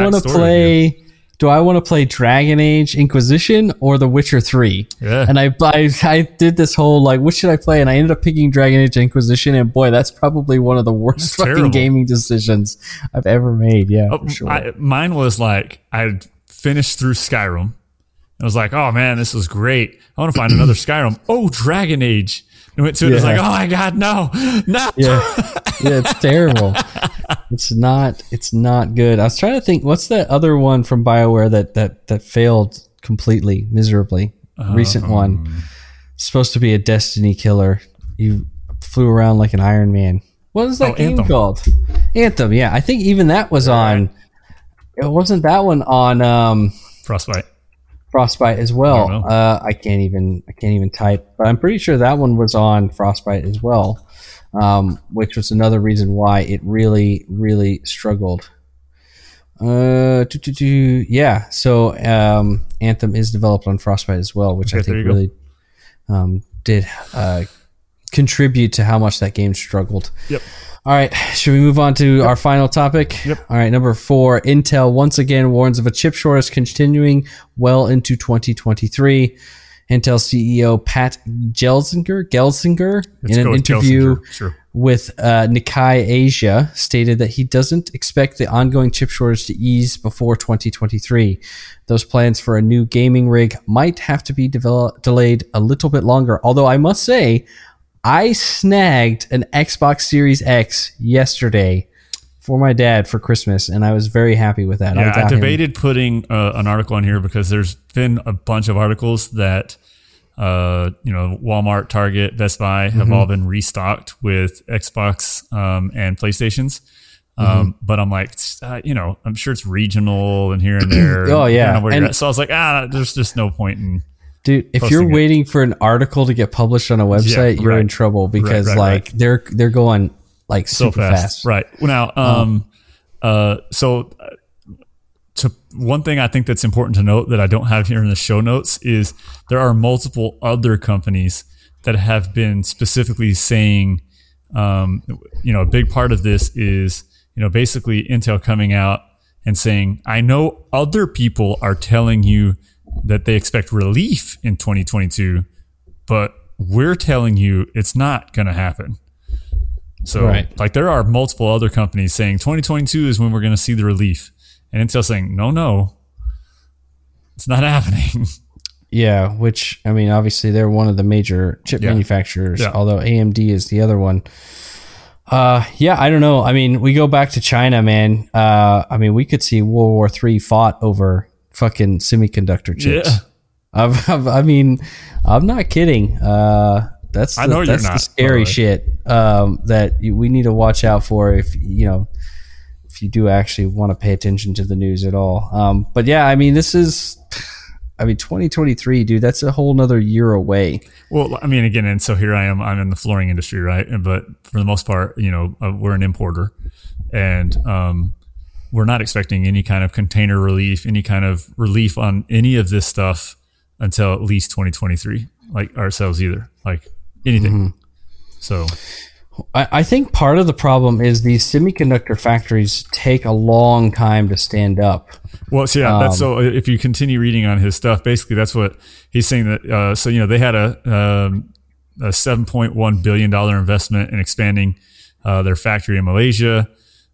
do I want to play Dragon Age Inquisition or The Witcher 3? Yeah. And I did this whole what should I play? And I ended up picking Dragon Age Inquisition, and boy, that's probably one of the worst fucking gaming decisions I've ever made. Yeah, for sure. Mine was I had finished through Skyrim. I was like, oh man, this was great. I want to find another Skyrim. Oh, Dragon Age. I went to it. I was like, oh my God, no. Yeah, it's terrible. It's not good. I was trying to think, what's that other one from BioWare that failed completely, miserably? Recent one. It's supposed to be a Destiny killer. You flew around like an Iron Man. What is that game called? Anthem, yeah. I think even that was on... It wasn't that one on... Frostbite as well. I can't even type, but I'm pretty sure that one was on Frostbite as well, which was another reason why it really, really struggled. Yeah. So Anthem is developed on Frostbite as well, which I think really did contribute to how much that game struggled. Yep. All right. Should we move on to our final topic? Yep. All right. Number 4, Intel once again warns of a chip shortage continuing well into 2023. Intel CEO Pat Gelsinger in an interview with Nikkei Asia stated that he doesn't expect the ongoing chip shortage to ease before 2023. Those plans for a new gaming rig might have to be delayed a little bit longer. Although I must say, I snagged an Xbox Series X yesterday for my dad for Christmas, and I was very happy with that. Yeah, I debated putting an article on here because there's been a bunch of articles that Walmart, Target, Best Buy have all been restocked with Xbox and PlayStations. But I'm like, I'm sure it's regional and here and there. Oh, yeah. So I was like, there's just no point in. Dude, if you're waiting for an article to get published on a website, you're in trouble because they're going like so super fast. Right. Now, so one thing I think that's important to note that I don't have here in the show notes is there are multiple other companies that have been specifically saying, a big part of this is, basically Intel coming out and saying, I know other people are telling you that they expect relief in 2022, but we're telling you it's not going to happen. So there are multiple other companies saying 2022 is when we're going to see the relief. And Intel saying, no, it's not happening. Yeah, which, I mean, obviously they're one of the major chip manufacturers, although AMD is the other one. I don't know. I mean, we go back to China, man. We could see World War III fought over fucking semiconductor chips. Yeah. I'm not kidding. That's the scary shit that we need to watch out for if you do actually want to pay attention to the news at all. But yeah, I mean, this is 2023, dude, that's a whole nother year away. Well, I mean, again, and so here I am, I'm in the flooring industry, right? But for the most part, we're an importer, and we're not expecting any kind of container relief, any kind of relief on any of this stuff until at least 2023, like ourselves either, like anything. So I think part of the problem is these semiconductor factories take a long time to stand up. Well, so yeah, that's so. If you continue reading on his stuff, basically that's what he's saying. That they had a $7.1 billion investment in expanding their factory in Malaysia,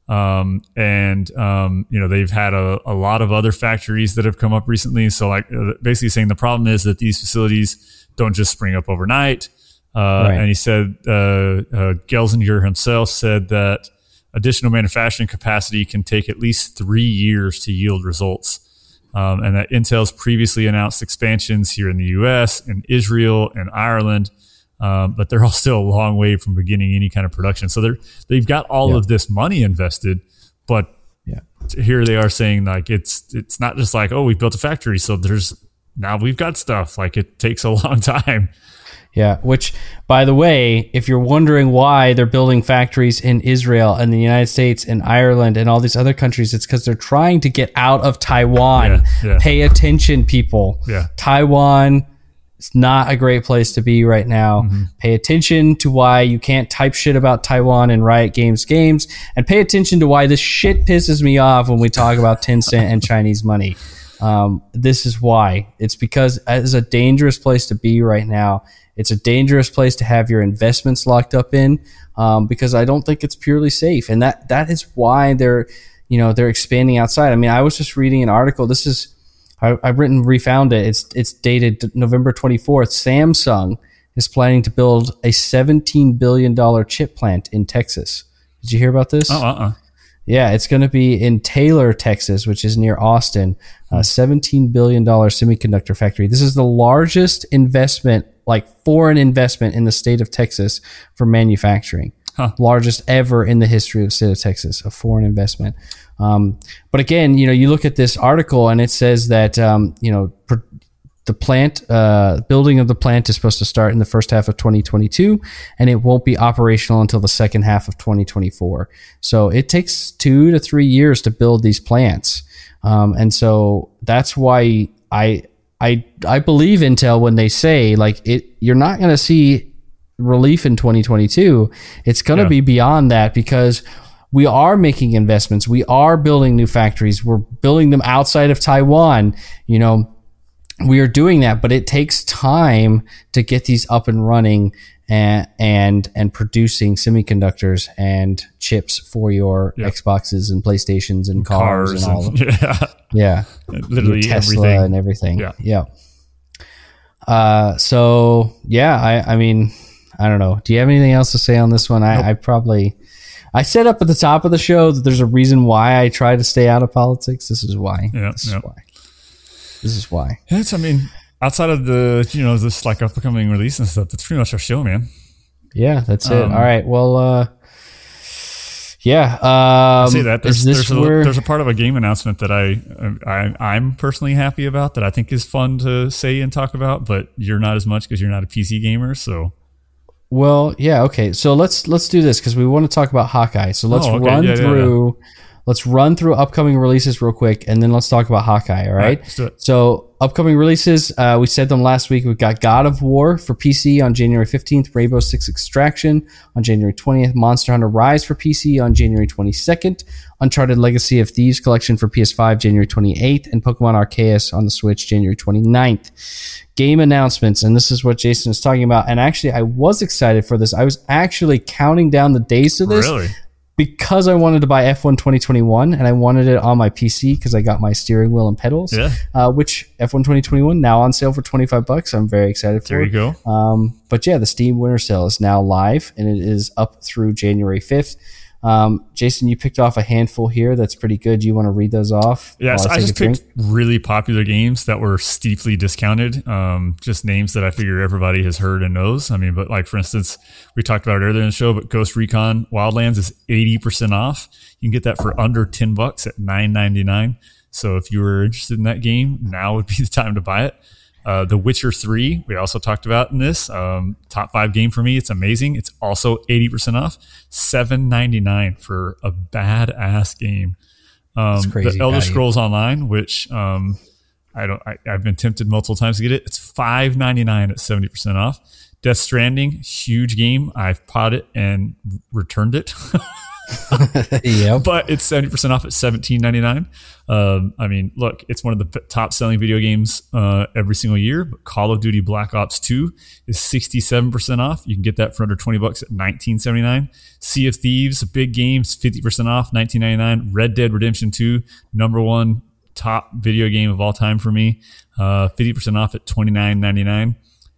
they've had a lot of other factories that have come up recently. So basically saying the problem is that these facilities don't just spring up overnight. And he said, Gelsinger himself said that additional manufacturing capacity can take at least 3 years to yield results. And that Intel's previously announced expansions here in the US and Israel and Ireland, but they're all still a long way from beginning any kind of production. So they've got all of this money invested, but here they are saying it's not just like, oh, we built a factory, so now we've got stuff. Like, it takes a long time. Yeah, which, by the way, if you're wondering why they're building factories in Israel and the United States and Ireland and all these other countries, it's because they're trying to get out of Taiwan. Pay attention, people. Taiwan is not a great place to be right now. Pay attention to why you can't type shit about Taiwan in Riot Games, and pay attention to why this shit pisses me off when we talk about Tencent and Chinese money. This is why. It's because it's a dangerous place to be right now. It's a dangerous place to have your investments locked up in, because I don't think it's purely safe. And that is why they're expanding outside. I mean, I was just reading an article. This is, I've refound it. It's dated November 24th. Samsung is planning to build a $17 billion chip plant in Texas. Did you hear about this? Yeah, it's going to be in Taylor, Texas, which is near Austin. $17 billion semiconductor factory. This is the largest investment, foreign investment in the state of Texas for manufacturing. Largest ever in the history of the state of Texas, a foreign investment. But again, you look at this article and it says that, the plant building of the plant is supposed to start in the first half of 2022, and it won't be operational until the second half of 2024. So it takes 2 to 3 years to build these plants, and so that's why I believe Intel when they say like you're not going to see relief in 2022. It's going to be beyond that, because we are making investments. We are building new factories. We're building them outside of Taiwan. We are doing that, but it takes time to get these up and running and producing semiconductors and chips for your Xboxes and PlayStations and cars and all of it. Yeah. Literally Tesla everything. and everything. Yeah. I mean, I don't know. Do you have anything else to say on this one? I said up at the top of the show that there's a reason why I try to stay out of politics. This is why. This is why. I mean, outside of the, this like upcoming release and stuff, that's pretty much our show, man. Yeah, that's it. All right. Well, I say that there's a part of a game announcement that I'm personally happy about, that I think is fun to say and talk about, but you're not as much because you're not a PC gamer. So, well, yeah, okay. So let's do this because we want to talk about Hawkeye. So let's Let's run through upcoming releases real quick, and then let's talk about Hawkeye, all right? Let's do it. So upcoming releases, we said them last week. We've got God of War for PC on January 15th, Rainbow Six Extraction on January 20th, Monster Hunter Rise for PC on January 22nd, Uncharted Legacy of Thieves Collection for PS5 January 28th, and Pokemon Arceus on the Switch January 29th. Game announcements, and this is what Jason is talking about. And actually, I was excited for this. I was actually counting down the days to this. Really? Because I wanted to buy F1 2021 and I wanted it on my PC because I got my steering wheel and pedals, which F1 2021 now on sale for $25. I'm very excited for. There you go. But yeah, the Steam Winter Sale is now live and it is up through January 5th. Jason, you picked off a handful here. That's pretty good. Do you want to read those off? Yes, I just picked really popular games that were steeply discounted. Just names that I figure everybody has heard and knows. I mean, but like for instance, we talked about it earlier in the show, but Ghost Recon Wildlands is 80% off. You can get that for under $10 at $9.99. So if you were interested in that game, now would be the time to buy it. The Witcher 3, we also talked about in this. Top 5 game for me. It's amazing. It's also 80% off. $7.99 for a badass game. That's crazy. The Elder Scrolls Online, which I've been tempted multiple times to get it. It's $5.99 at 70% off. Death Stranding, huge game. I've bought it and returned it. Yep. But it's 70% off at $17.99. I mean, look, it's one of the top selling video games every single year. But Call of Duty Black Ops 2 is 67% off. You can get that for under $20 at $19.79. Sea of Thieves, big games, 50% off, $19.99. Red Dead Redemption 2, number one top video game of all time for me, 50% off at $29.99.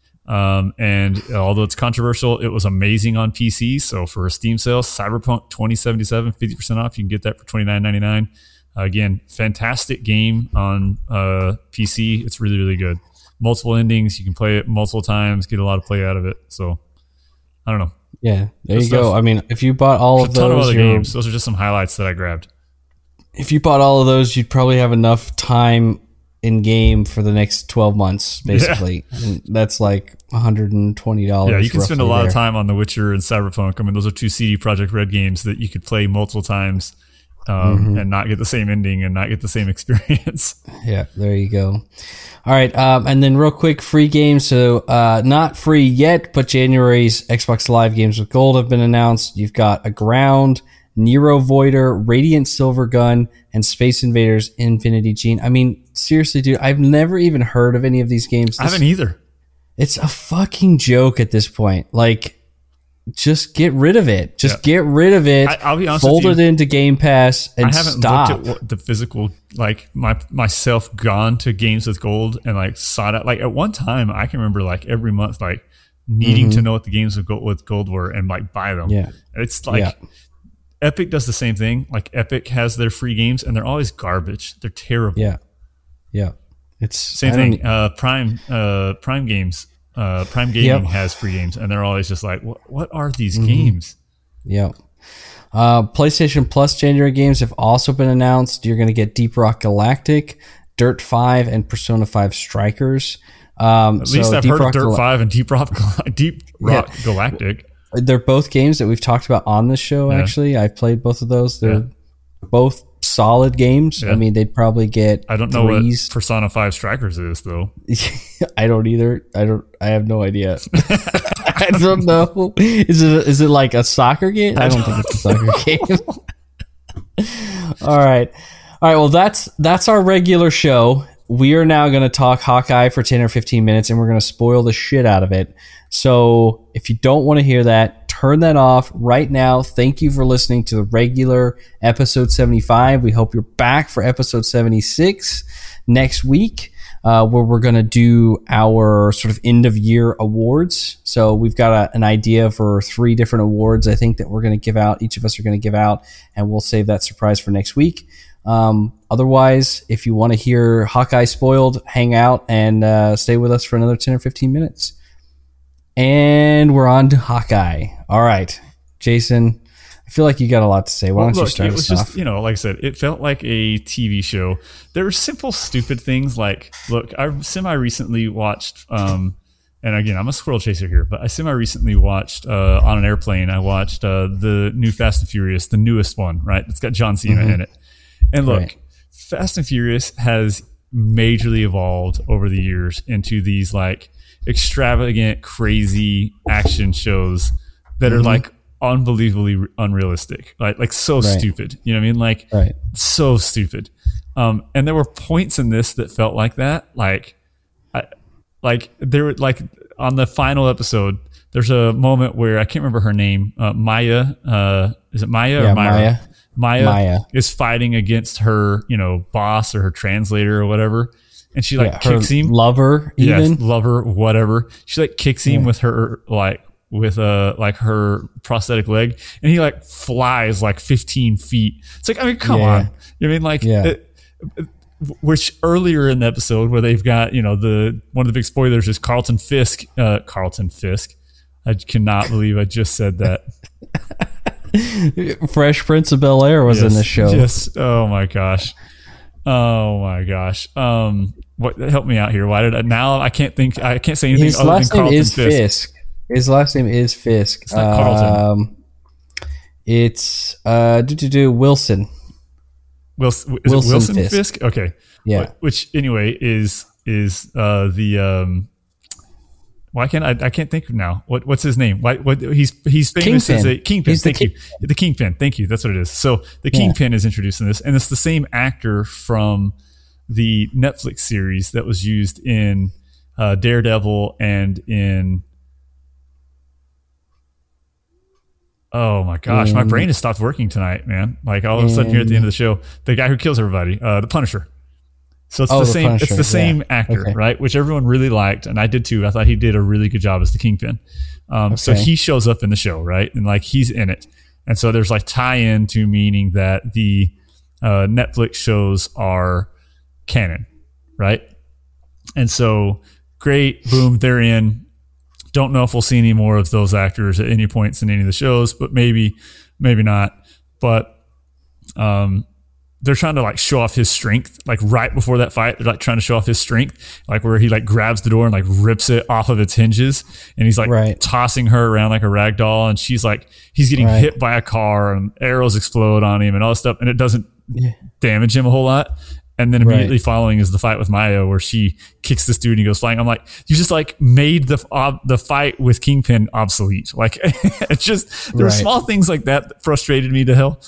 And although it's controversial, it was amazing on PC. So for a Steam sale, Cyberpunk 2077, 50% off. You can get that for $29.99. Again, fantastic game on PC. It's really, really good. Multiple endings. You can play it multiple times, get a lot of play out of it. So I don't know. Yeah, there you go. I mean, if you bought all of There's a ton of those other games. Those are just some highlights that I grabbed. If you bought all of those, you'd probably have enough time in game for the next 12 months, basically. Yeah. And that's like $120. Yeah, you can spend a lot of time on The Witcher and Cyberpunk. I mean, those are two CD Projekt Red games that you could play multiple times and not get the same ending and not get the same experience. Yeah, there you go. All right, and then real quick, free games. So not free yet, but January's Xbox Live Games with Gold have been announced. You've got Aground, Nero Voider, Radiant Silvergun, and Space Invaders Infinity Gene. I mean, seriously, dude, I've never even heard of any of these games. I haven't either. It's a fucking joke at this point. Like, just get rid of it. Just get rid of it. I'll be honest fold with it into Game Pass and stop. I haven't looked at what the physical, like myself gone to Games with Gold and like sought out. Like at one time, I can remember like every month, like needing to know what the games with Gold were and like buy them. Yeah, it's like. Yeah. Epic does the same thing. Like Epic has their free games and they're always garbage. They're terrible. Yeah. Yeah. It's same thing. Prime games. Prime Gaming has free games and they're always just like, what are these games? Yeah. PlayStation Plus January games have also been announced. You're going to get Deep Rock Galactic, Dirt 5 and Persona 5 Strikers. At least I've heard of Dirt 5 and Deep Rock Galactic. They're both games that we've talked about on this show, actually. I've played both of those. They're both solid games. I mean, they'd probably get I don't know what Persona 5 Strikers is, though. I don't either. I have no idea. I don't know. Is it like a soccer game? I don't think it's a soccer game. All right. Well, that's our regular show. We are now going to talk Hawkeye for 10 or 15 minutes, and we're going to spoil the shit out of it. So if you don't want to hear that, turn that off right now. Thank you for listening to the regular episode 75. We hope you're back for episode 76 next week, where we're going to do our sort of end of year awards. So we've got an idea for 3 different awards, I think, that we're going to give out. Each of us are going to give out, and we'll save that surprise for next week. Otherwise, if you want to hear Hawkeye spoiled, hang out and stay with us for another 10 or 15 minutes. And we're on to Hawkeye. All right, Jason, I feel like you got a lot to say. Why don't you start us off? Just, like I said, it felt like a TV show. There were simple, stupid things like, look, I semi-recently watched, and again, I'm a squirrel chaser here, but I semi-recently watched, on an airplane, I watched the new Fast and Furious, the newest one, right? It's got John Cena in it. And look, Fast and Furious has majorly evolved over the years into these like extravagant, crazy action shows that are like unbelievably unrealistic, like so stupid. You know what I mean? Like so stupid. And there were points in this that felt like that. Like there were like on the final episode, there's a moment where I can't remember her name. Maya, is it Maya or Myra? Maya is fighting against her, boss or her translator or whatever. And she kicks him. Lover, even. Yes, lover, whatever. She kicks him with her, with her prosthetic leg. And he flies 15 feet. It's like, I mean, come on. You know what I mean? Which earlier in the episode where they've got, one of the big spoilers is Carlton Fisk. Carlton Fisk. I cannot believe I just said that. Fresh Prince of Bel-Air was in the show. Yes. Oh my gosh. What help me out here? Why did I can't say anything His other last than Carlton name is Fisk. His last name is Fisk. It's not Carlton. It's Wilson. Wilson Fisk? Okay. Yeah. Which anyway is the why can't I can't think of now. What's his name? What he's famous Kingpin. as a Kingpin. He's Thank you. The Kingpin. Thank you. That's what it is. So the Kingpin is introduced in this, and it's the same actor from the Netflix series that was used in Daredevil and in oh my gosh, my brain has stopped working tonight, man. All of a sudden here at the end of the show, the guy who kills everybody, the Punisher. So it's the same. Punisher, it's the same actor, right? Which everyone really liked, and I did too. I thought he did a really good job as the Kingpin. So he shows up in the show, right? And he's in it, and so there's tie-in to meaning that the Netflix shows are canon, right? And so great, boom, they're in. Don't know if we'll see any more of those actors at any points in any of the shows, but maybe not. But they're trying to show off his strength, right before that fight. They're trying to show off his strength, where he grabs the door and rips it off of its hinges, and he's tossing her around like a rag doll, and she's he's getting hit by a car and arrows explode on him and all this stuff, and it doesn't damage him a whole lot. And then immediately following is the fight with Maya, where she kicks this dude and he goes flying. I'm like, you just made the fight with Kingpin obsolete. It's just there were small things like that frustrated me to hell.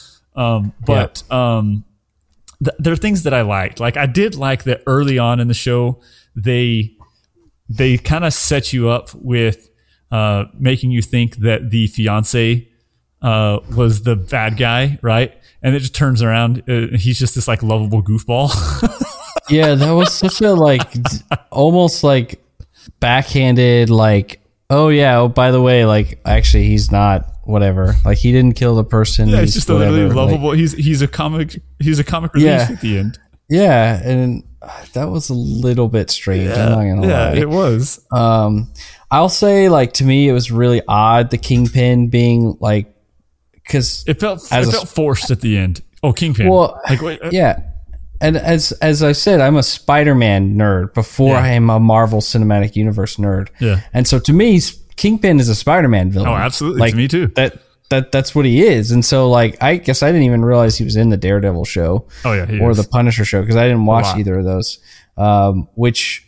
There are things that I liked. I did like that early on in the show, they kind of set you up with making you think that the fiance was the bad guy, right? And it just turns around, he's just this lovable goofball. Yeah, that was such a almost backhanded oh yeah, oh by the way, actually he's not whatever. He didn't kill the person. Yeah, he's just a really lovable. He's a comic relief at the end. Yeah, and that was a little bit strange. I'm not gonna lie. Yeah, it was. I'll say to me it was really odd the Kingpin being because it felt forced at the end. Oh, Kingpin. Well, yeah. and as I said, I'm a Spider-Man nerd before I am a Marvel Cinematic Universe nerd. Yeah. And so to me, Kingpin is a Spider-Man villain. Oh, absolutely. Like, to me too. That's what he is. And so, like, I guess I didn't even realize he was in the Daredevil show. Oh yeah, he or is. the Punisher show, because I didn't watch either of those. Which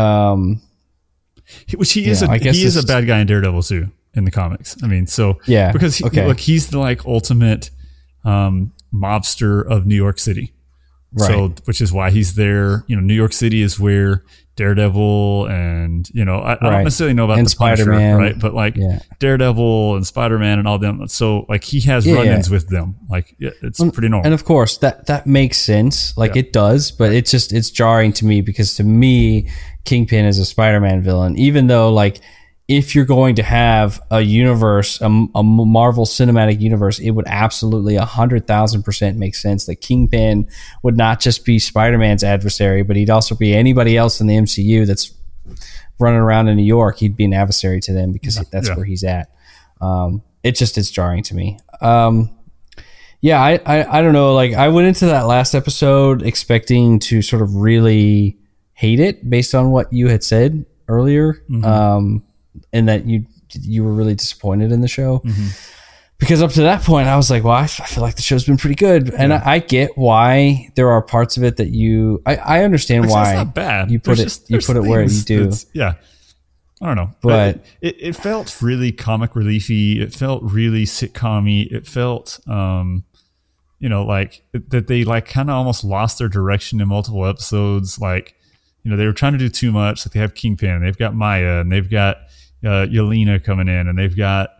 he is a bad guy in Daredevil too in the comics. I mean, so yeah, because he's the like ultimate mobster of New York City. Right. So, which is why he's there. You know, New York City is where Daredevil and, you know, I don't necessarily know about and the Punisher, Spider-Man, right? But like Daredevil and Spider-Man and all them. So like he has run-ins with them. Like it's pretty normal. And of course that makes sense. Like it does, but it's jarring to me because to me, Kingpin is a Spider-Man villain, even though like, if you're going to have a universe, a Marvel Cinematic Universe, it would absolutely 100,000% make sense that Kingpin would not just be Spider-Man's adversary, but he'd also be anybody else in the MCU that's running around in New York. He'd be an adversary to them because that's where he's at. It's jarring to me. I don't know. Like I went into that last episode expecting to sort of really hate it based on what you had said earlier. Mm-hmm. And that you were really disappointed in the show. Mm-hmm. Because up to that point, I was like, well, I feel like the show's been pretty good. And I get why there are parts of it that I understand why not bad. You put it where you do. Yeah. I don't know. But it felt really comic reliefy. It felt really sitcom-y. It felt, like that they like kind of almost lost their direction in multiple episodes. Like, you know, they were trying to do too much. Like they have Kingpin, they've got Maya, and they've got Yelena coming in, and they've got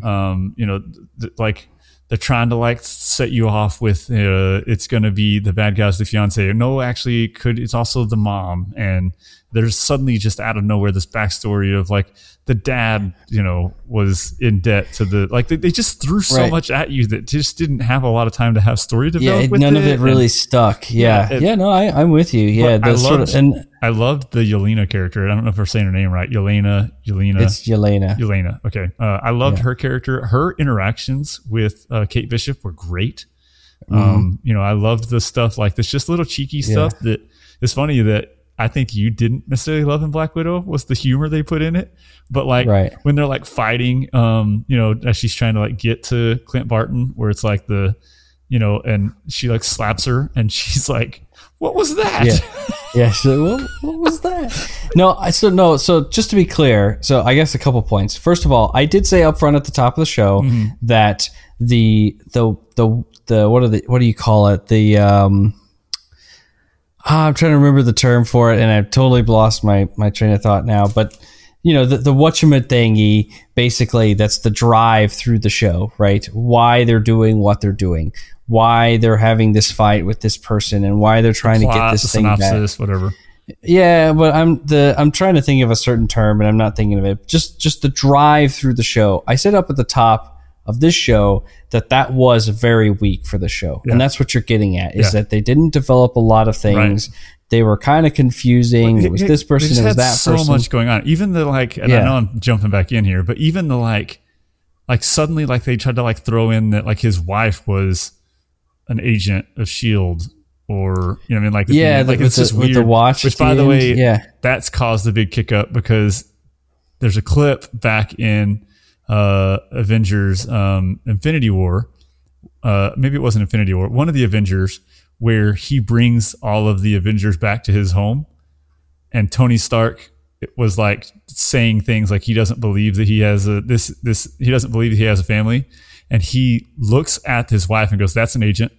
like they're trying to like set you off with it's going to be the bad guy's the fiance. No, actually, it's also the mom, and there's suddenly just out of nowhere this backstory of like the dad, you know, was in debt to the like they just threw so much at you that just didn't have a lot of time to have story develop. Yeah, none of it really stuck. I'm with you. Yeah, I loved the Yelena character. I don't know if we're saying her name right. Yelena. It's Yelena. Yelena. Okay. I loved her character. Her interactions with Kate Bishop were great. Mm-hmm. I loved the stuff like this, just little cheeky stuff that it's funny that I think you didn't necessarily love in Black Widow was the humor they put in it. But like when they're like fighting, as she's trying to like get to Clint Barton, where it's like and she like slaps her and she's like, what was that? Yeah. She's like, what was that? So just to be clear, so I guess a couple points. First of all, I did say up front at the top of the show that the what do you call it? I'm trying to remember the term for it, and I've totally lost my train of thought now. But the whatchamit thingy, basically, that's the drive through the show, right? Why they're doing what they're doing, why they're having this fight with this person, and why they're trying to get this thing synopsis, back. Whatever. Yeah, but I'm trying to think of a certain term, and I'm not thinking of it. Just the drive through the show. I said up at the top of this show that was very weak for the show, and that's what you're getting at is that they didn't develop a lot of things. Right. They were kind of confusing. It was this person, it was that person. So much going on. Even the like, and I know I'm jumping back in here, but even the like suddenly like they tried to like throw in that like his wife was an agent of S.H.I.E.L.D. or it's just weird. With the watch, which by the way, that's caused a big kick up because there's a clip back in Avengers Infinity War, maybe it wasn't Infinity War, one of the Avengers, where he brings all of the Avengers back to his home, and Tony Stark was like saying things like he doesn't believe that he has he doesn't believe that he has a family, and he looks at his wife and goes, "That's an agent."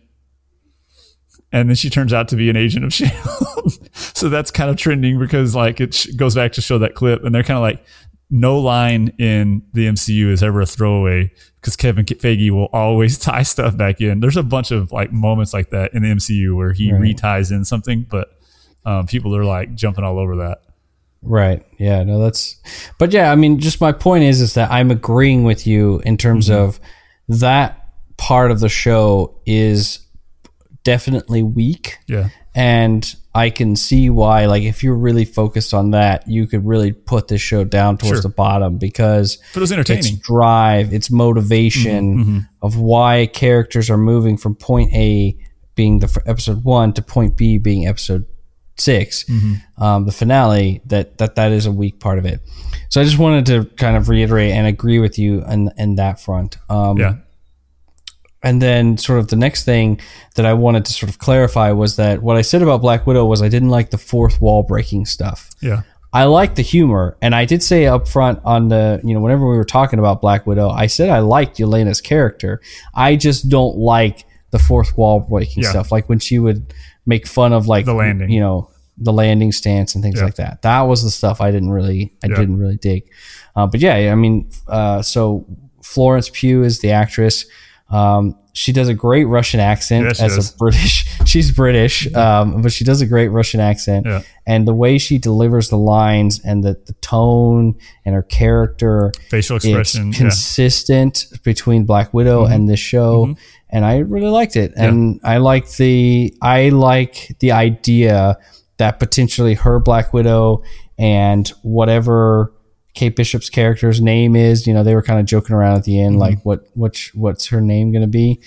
And then she turns out to be an agent of S.H.I.E.L.D. So that's kind of trending because like it goes back to show that clip, and they're kind of like, no line in the MCU is ever a throwaway because Kevin Feige will always tie stuff back in. There's a bunch of like moments like that in the MCU where he reties in something, but people are like jumping all over that. Right. Yeah. No, but yeah, I mean, just my point is that I'm agreeing with you in terms of that part of the show is definitely weak. Yeah. And I can see why, like, if you're really focused on that, you could really put this show down towards the bottom because it was entertaining. Its drive, its motivation of why characters are moving from point A being the episode 1 to point B being episode 6, the finale, that is a weak part of it. So I just wanted to kind of reiterate and agree with you in that front. And then sort of the next thing that I wanted to sort of clarify was that what I said about Black Widow was I didn't like the fourth wall breaking stuff. Yeah. I like the humor, and I did say up front on the, whenever we were talking about Black Widow, I said I liked Yelena's character. I just don't like the fourth wall breaking stuff, like when she would make fun of like the landing, the landing stance and things like that. That was the stuff I didn't really dig. But yeah, I mean, so Florence Pugh is the actress. She does a great Russian accent as a British. She's British, but she does a great Russian accent. Yeah. And the way she delivers the lines and the tone and her character, facial expression, it's consistent between Black Widow and this show. And I really liked it. And I like the idea that potentially her Black Widow and whatever Kate Bishop's character's name is, they were kind of joking around at the end, like what's her name going to be?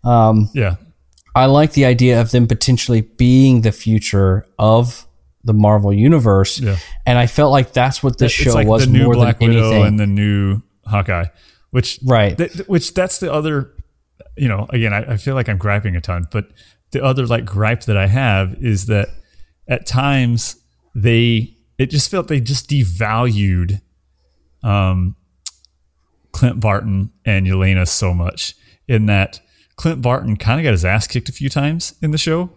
I like the idea of them potentially being the future of the Marvel universe. Yeah. And I felt like that's what this show was, the new more Black than Widow anything. And the new Hawkeye, which that's the other, again, I feel like I'm griping a ton, but the other like gripe that I have is that at times it just felt they just devalued Clint Barton and Yelena so much, in that Clint Barton kind of got his ass kicked a few times in the show.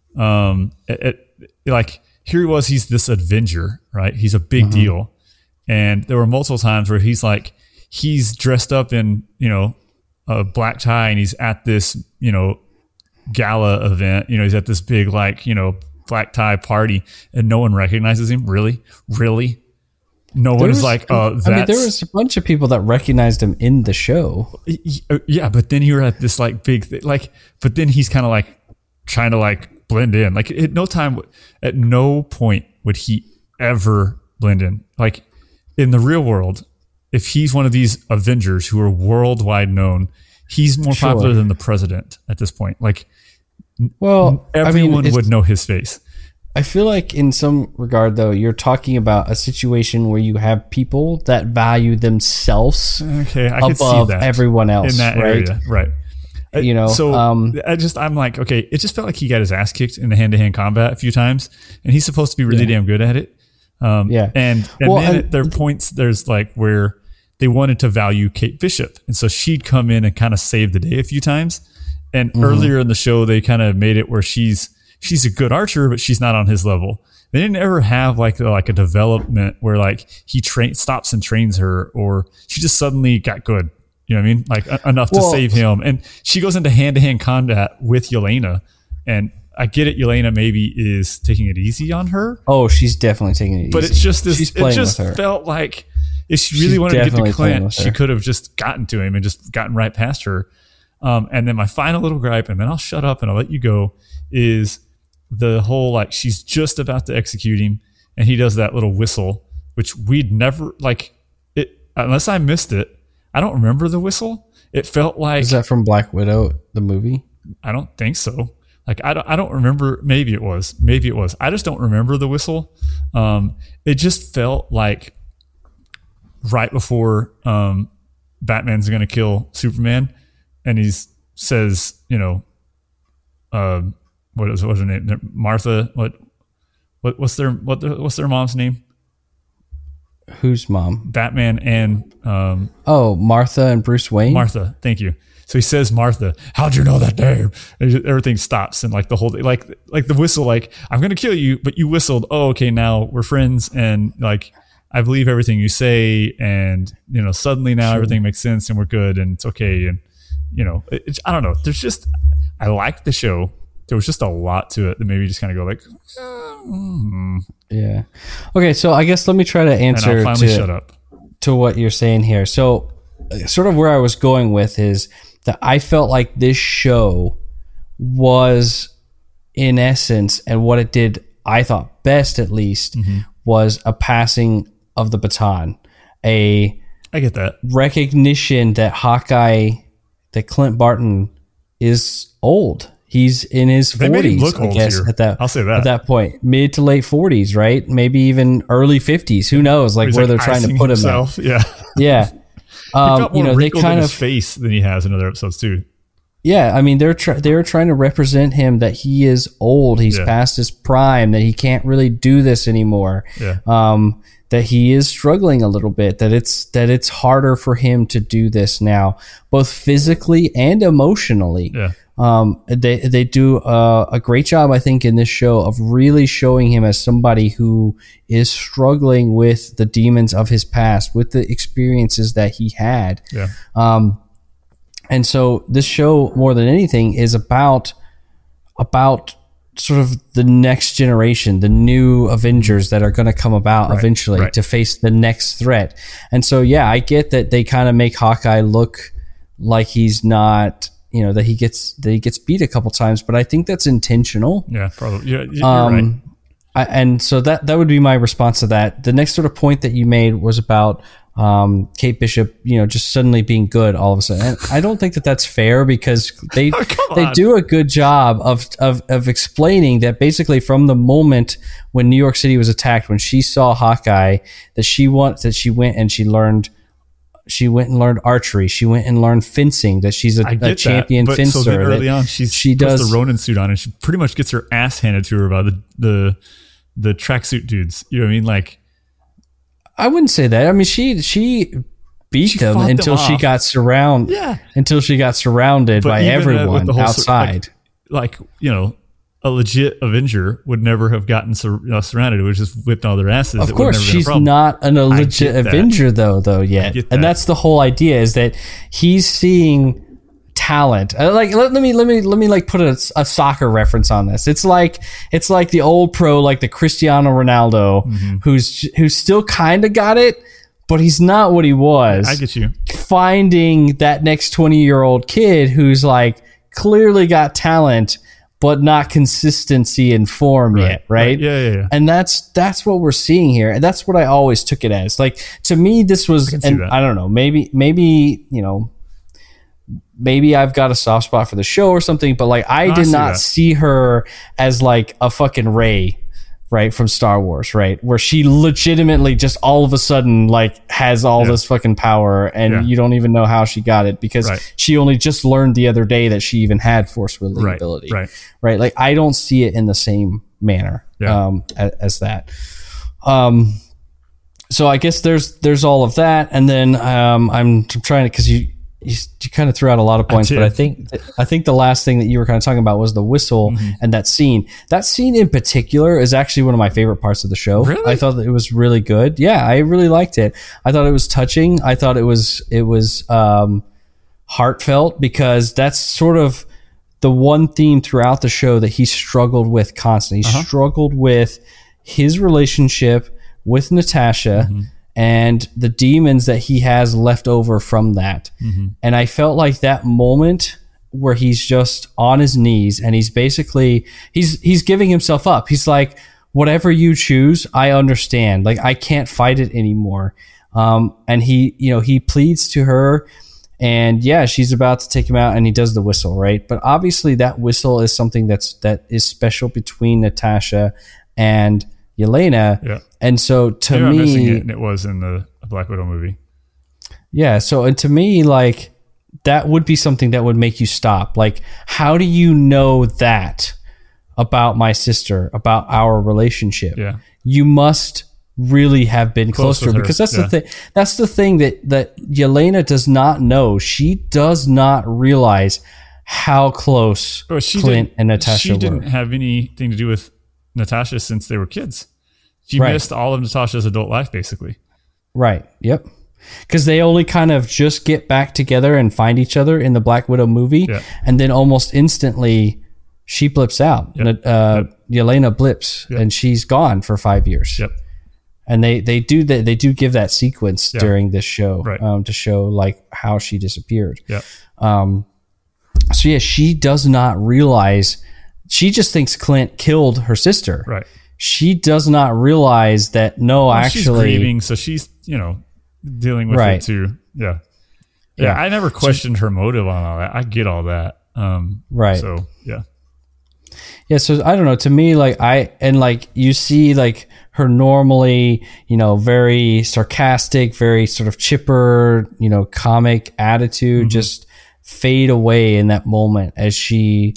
Like here he was, he's this Avenger, right? He's a big deal. And there were multiple times where he's dressed up in, a black tie, and he's at this, gala event, he's at this big, black tie party, and no one recognizes him. Really? No one is like, there was a bunch of people that recognized him in the show. Yeah, but then you're at this big but then he's kind of trying to blend in. Like at no point would he ever blend in. Like in the real world, if he's one of these Avengers who are worldwide known, he's more popular than the president at this point. Everyone would know his face. I feel like in some regard, though, you're talking about a situation where you have people that value themselves above everyone else in that area, right? I'm like, okay, it just felt like he got his ass kicked in the hand-to-hand combat a few times, and he's supposed to be really damn good at it. And then at their points, there's where they wanted to value Kate Bishop, and so she'd come in and kind of save the day a few times. And earlier in the show, they kind of made it where she's a good archer, but she's not on his level. They didn't ever have a development where he stops and trains her, or she just suddenly got good. You know what I mean? Enough to save him. And she goes into hand-to-hand combat with Yelena, and I get it. Yelena maybe is taking it easy on her. Oh, she's definitely taking it easy. But it's just this. It just felt like if she really wanted to get to Clint, she could have just gotten to him and just gotten right past her. And then my final little gripe, and then I'll shut up and I'll let you go, is the whole she's just about to execute him, and he does that little whistle, which we'd never it unless I missed it. I don't remember the whistle. It felt like, is that from Black Widow the movie? I don't think so. I don't remember. Maybe it was. I just don't remember the whistle. It just felt like right before Batman's going to kill Superman, and he says, what's her name? Martha. What's their mom's name? Whose mom? Batman and Martha and Bruce Wayne. Martha, thank you. So he says, "Martha, how'd you know that name?" And everything stops, and the whole thing, like the whistle, I'm gonna kill you, but you whistled. Oh, okay, now we're friends, and I believe everything you say, and suddenly now everything makes sense, and we're good, and it's okay, and I don't know. There's just, I like the show. There was just a lot to it that maybe just kind of go yeah. Okay, so I guess let me try to answer. And I'll finally shut up to what you're saying here. So, sort of where I was going with is that I felt like this show was, in essence, and what it did, I thought best at least, was a passing of the baton, I get that recognition that Hawkeye, that Clint Barton is old. He's in his They made him 40s, look I old guess, here. I'll say that. at that point, mid to late 40s, right? Maybe even early 50s. Who knows? Like He's where they're trying to icing put himself. him. At. Yeah. Yeah. He got more they wrinkled kind in of his face than he has in other episodes too. Yeah, I mean they're trying to represent him that he is old, he's past his prime, that he can't really do this anymore. Yeah. That he is struggling a little bit, that it's harder for him to do this now, both physically and emotionally. Yeah. They do a great job, I think, in this show of really showing him as somebody who is struggling with the demons of his past, with the experiences that he had. Yeah. And so this show, more than anything, is about sort of the next generation, the new Avengers that are going to come about eventually to face the next threat. And so, yeah, I get that they kind of make Hawkeye look like he's not, that he gets beat a couple times, but I think that's intentional. Yeah, probably. You're right. And so that would be my response to that. The next sort of point that you made was about Kate Bishop, just suddenly being good all of a sudden. And I don't think that that's fair, because they do a good job of explaining that basically from the moment when New York City was attacked, when she saw Hawkeye, that she went and learned archery. She went and learned fencing. That she's a champion fencer. So then early on, she does the Ronin suit on, and she pretty much gets her ass handed to her by the tracksuit dudes. You know what I mean? Like, I wouldn't say that. I mean, she beat them until she got surrounded. Yeah. Until she got surrounded by everyone outside. Like a legit Avenger would never have gotten surrounded. It was just whipped all their asses. Of course, she's not a legit Avenger though yet, and that's the whole idea, is that he's seeing talent. Like let me like put a soccer reference on this. It's like the old pro, like the Cristiano Ronaldo, who's still kind of got it, but he's not what he was. I get you. Finding that next 20-year-old kid who's like clearly got talent, but not consistency in form yet, right? Yeah. And that's what we're seeing here, and that's what I always took it as. Like, to me, this was, and I don't know, maybe I've got a soft spot for the show or something, but like I did not see her as like a fucking Rey, right, from Star Wars, right, where she legitimately just all of a sudden like has all this fucking power, and you don't even know how she got it, because she only just learned the other day that she even had force wielding ability, right? Like, I don't see it in the same manner as that. So I guess there's all of that, and then I'm trying to, because you kind of threw out a lot of points, but I think the last thing that you were kind of talking about was the whistle and that scene. That scene in particular is actually one of my favorite parts of the show. Really? I thought that it was really good. Yeah, I really liked it. I thought it was touching. I thought it was heartfelt, because that's sort of the one theme throughout the show that he struggled with constantly. He struggled with his relationship with Natasha, and the demons that he has left over from that. And I felt like that moment where he's just on his knees, and he's basically, he's giving himself up. He's like, whatever you choose, I understand. Like, I can't fight it anymore. And he pleads to her, and she's about to take him out, and he does the whistle, right? But obviously that whistle is something that is special between Natasha and Yelena. Yeah. And so to me, missing it, and it was in the Black Widow movie. Yeah. So, and to me, like, that would be something that would make you stop. Like, how do you know that about my sister, about our relationship? Yeah. You must really have been close to her, because that's the thing. That's the thing that Yelena does not know. She does not realize how close Clint and Natasha were. She didn't have anything to do with Natasha since they were kids. She missed all of Natasha's adult life, basically. Right. Yep. Because they only kind of just get back together and find each other in the Black Widow movie, and then almost instantly she blips out. Yelena blips, and she's gone for 5 years. Yep. And they do give that sequence during this show, to show like how she disappeared. Yep. So yeah, she does not realize. She just thinks Clint killed her sister. Right. She does not realize that actually she's grieving, so she's dealing with it too. Yeah. I never questioned her motive on all that. I get all that. Right. So yeah. Yeah, so I don't know. To me, you see like her normally, very sarcastic, very sort of chipper, comic attitude just fade away in that moment as she,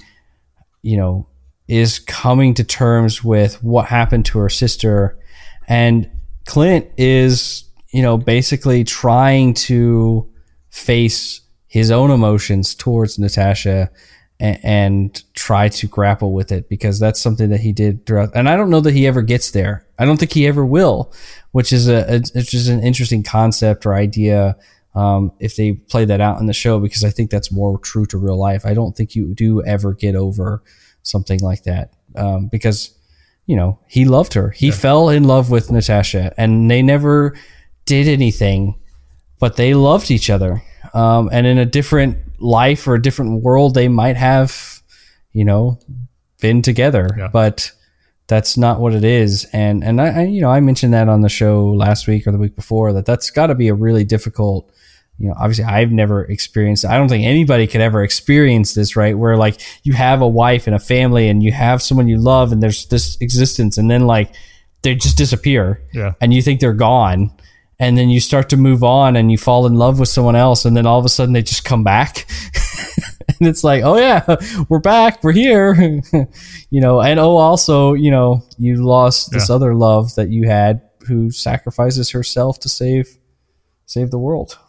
is coming to terms with what happened to her sister. And Clint is, basically trying to face his own emotions towards Natasha and try to grapple with it, because that's something that he did throughout. And I don't know that he ever gets there. I don't think he ever will, which is it's just an interesting concept or idea if they play that out in the show, because I think that's more true to real life. I don't think you do ever get over something like that because, he loved her. He fell in love with Natasha, and they never did anything, but they loved each other. And in a different life or a different world, they might have, been together, but that's not what it is. And I mentioned that on the show last week or the week before, that's got to be a really difficult, obviously I've never experienced, I don't think anybody could ever experience this, right? Where like you have a wife and a family and you have someone you love and there's this existence, and then like they just disappear and you think they're gone. And then you start to move on and you fall in love with someone else, and then all of a sudden they just come back. And it's like, oh yeah, we're back, we're here. And also, you lost this other love that you had, who sacrifices herself to save the world.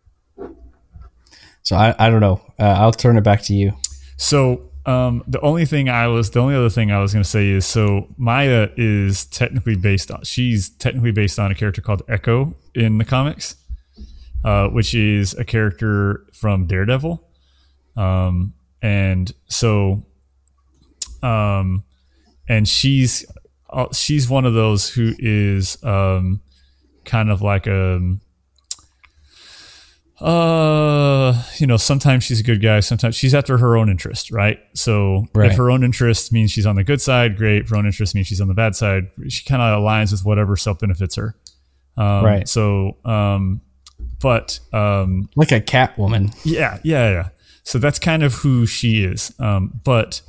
So I don't know. I'll turn it back to you. So the only other thing I was going to say is, so Maya is she's technically based on a character called Echo in the comics, which is a character from Daredevil. And she's one of those who is, kind of like sometimes she's a good guy, sometimes she's after her own interest, right? So if her own interest means she's on the good side, great. If her own interest means she's on the bad side, she kind of aligns with whatever self-benefits her. So, but like a Catwoman. Yeah. So that's kind of who she is. But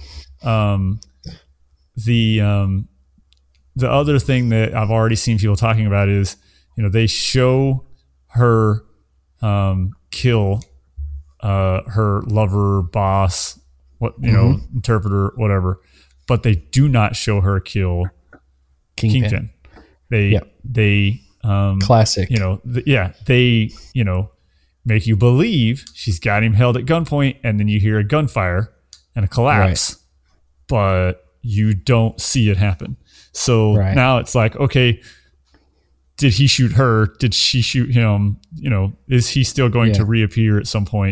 the other thing that I've already seen people talking about is, they show her kill her lover, boss, interpreter, whatever, but they do not show her kill Kingpin. They classic. They make you believe she's got him held at gunpoint, and then you hear a gunfire and a collapse, but you don't see it happen. So now it's like, okay, did he shoot her? Did she shoot him? Is he still going to reappear at some point?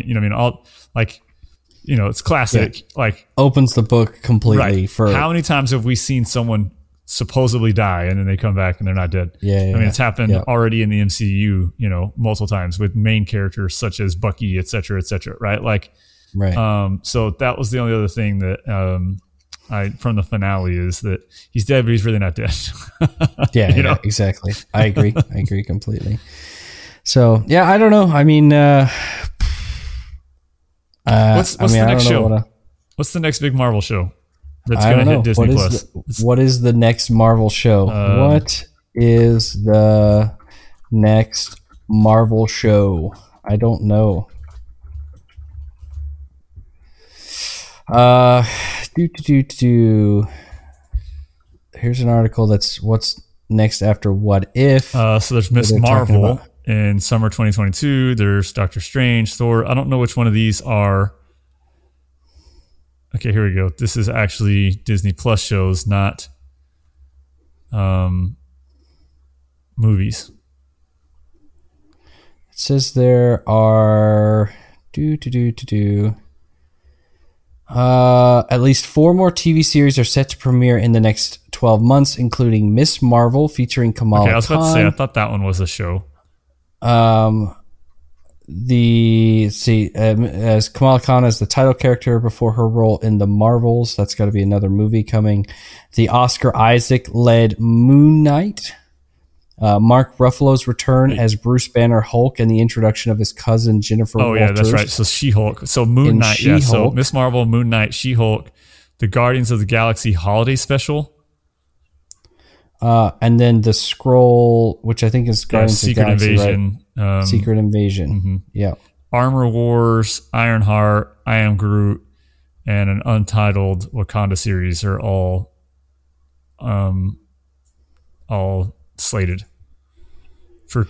It's classic. Like, opens the book completely. For how many times have we seen someone supposedly die and then they come back and they're not dead? It's happened already in the MCU, multiple times with main characters such as Bucky, et cetera, right? So that was the only other thing that from the finale is that he's dead, but he's really not dead. Exactly. I agree completely. So I don't know. I mean, what's the next show? What's the next big Marvel show that's going to hit Disney Plus? What is the next Marvel show? What is the next Marvel show? I don't know. Here's an article that's what's next after What If. So there's Miss Marvel in summer 2022. There's Doctor Strange, Thor. I don't know which one of these are. Okay, here we go. This is actually Disney Plus shows, not movies. It says there are at least 4 more TV series are set to premiere in the next 12 months, including Miss Marvel featuring Kamala Khan. I was about to say, I thought that one was a show. As Kamala Khan as the title character before her role in the Marvels, that's got to be another movie coming. The Oscar Isaac-led Moon Knight. Mark Ruffalo's return as Bruce Banner Hulk and the introduction of his cousin Jennifer Walters. Yeah, that's right. So She-Hulk. So Moon Knight, She-Hulk. So Miss Marvel, Moon Knight, She-Hulk, the Guardians of the Galaxy Holiday Special. And then the scroll, which I think is Guardians of the Galaxy, Invasion. right? Secret Invasion. Mm-hmm. Yeah. Armor Wars, Ironheart, I Am Groot, and an untitled Wakanda series are all slated for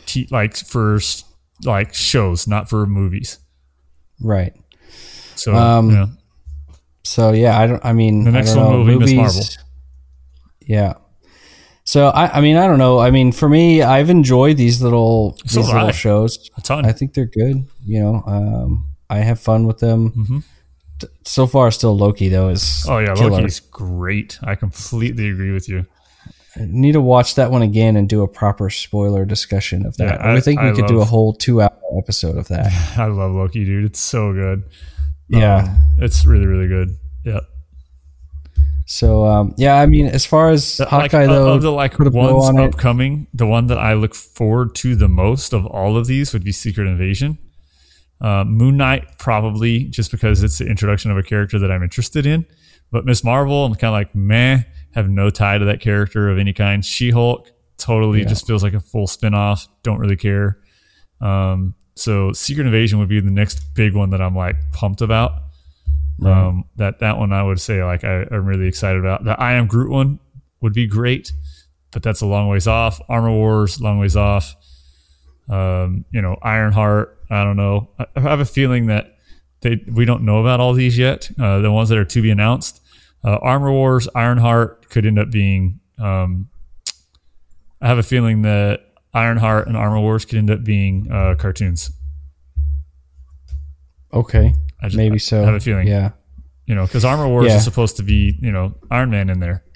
shows, not for movies. Right. So yeah. So yeah, the next one will be Miss Marvel. Yeah. So I don't know. I mean, for me, I've enjoyed these little shows. A ton. I think they're good. I have fun with them. Mm-hmm. So far, still Loki though is killer. Loki's great. I completely agree with you. I need to watch that one again and do a proper spoiler discussion of that. I think we could do a whole 2-hour episode of that. I love Loki, dude. It's so good. Yeah, it's really, really good. Yeah. So as far as Hawkeye though, of the ones upcoming, the one that I look forward to the most of all of these would be Secret Invasion. Moon Knight probably, just because it's the introduction of a character that I'm interested in. But Miss Marvel, I'm kind of like meh. Have no tie to that character of any kind. She-Hulk totally just feels like a full spinoff. Don't really care. So Secret Invasion would be the next big one that I'm like pumped about. Right. That one I would say like I'm really excited about. The I Am Groot one would be great, but that's a long ways off. Armor Wars, long ways off. Ironheart, I don't know. I have a feeling that we don't know about all these yet. The ones that are to be announced. Armor Wars, Ironheart could end up being. I have a feeling that Ironheart and Armor Wars could end up being cartoons. Okay, maybe so. I have a feeling. Yeah, because Armor Wars is supposed to be Iron Man in there.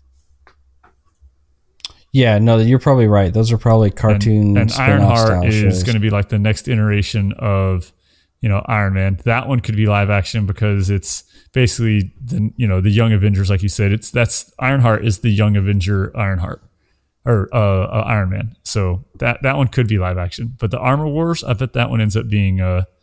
Yeah, no, you're probably right. Those are probably cartoon. And Ironheart is going to be like the next iteration of Iron Man. That one could be live action because it's basically the Young Avengers, like you said. That's Ironheart is the Young Avenger Ironheart or Iron Man. So that one could be live action. But the Armor Wars, I bet that one ends up being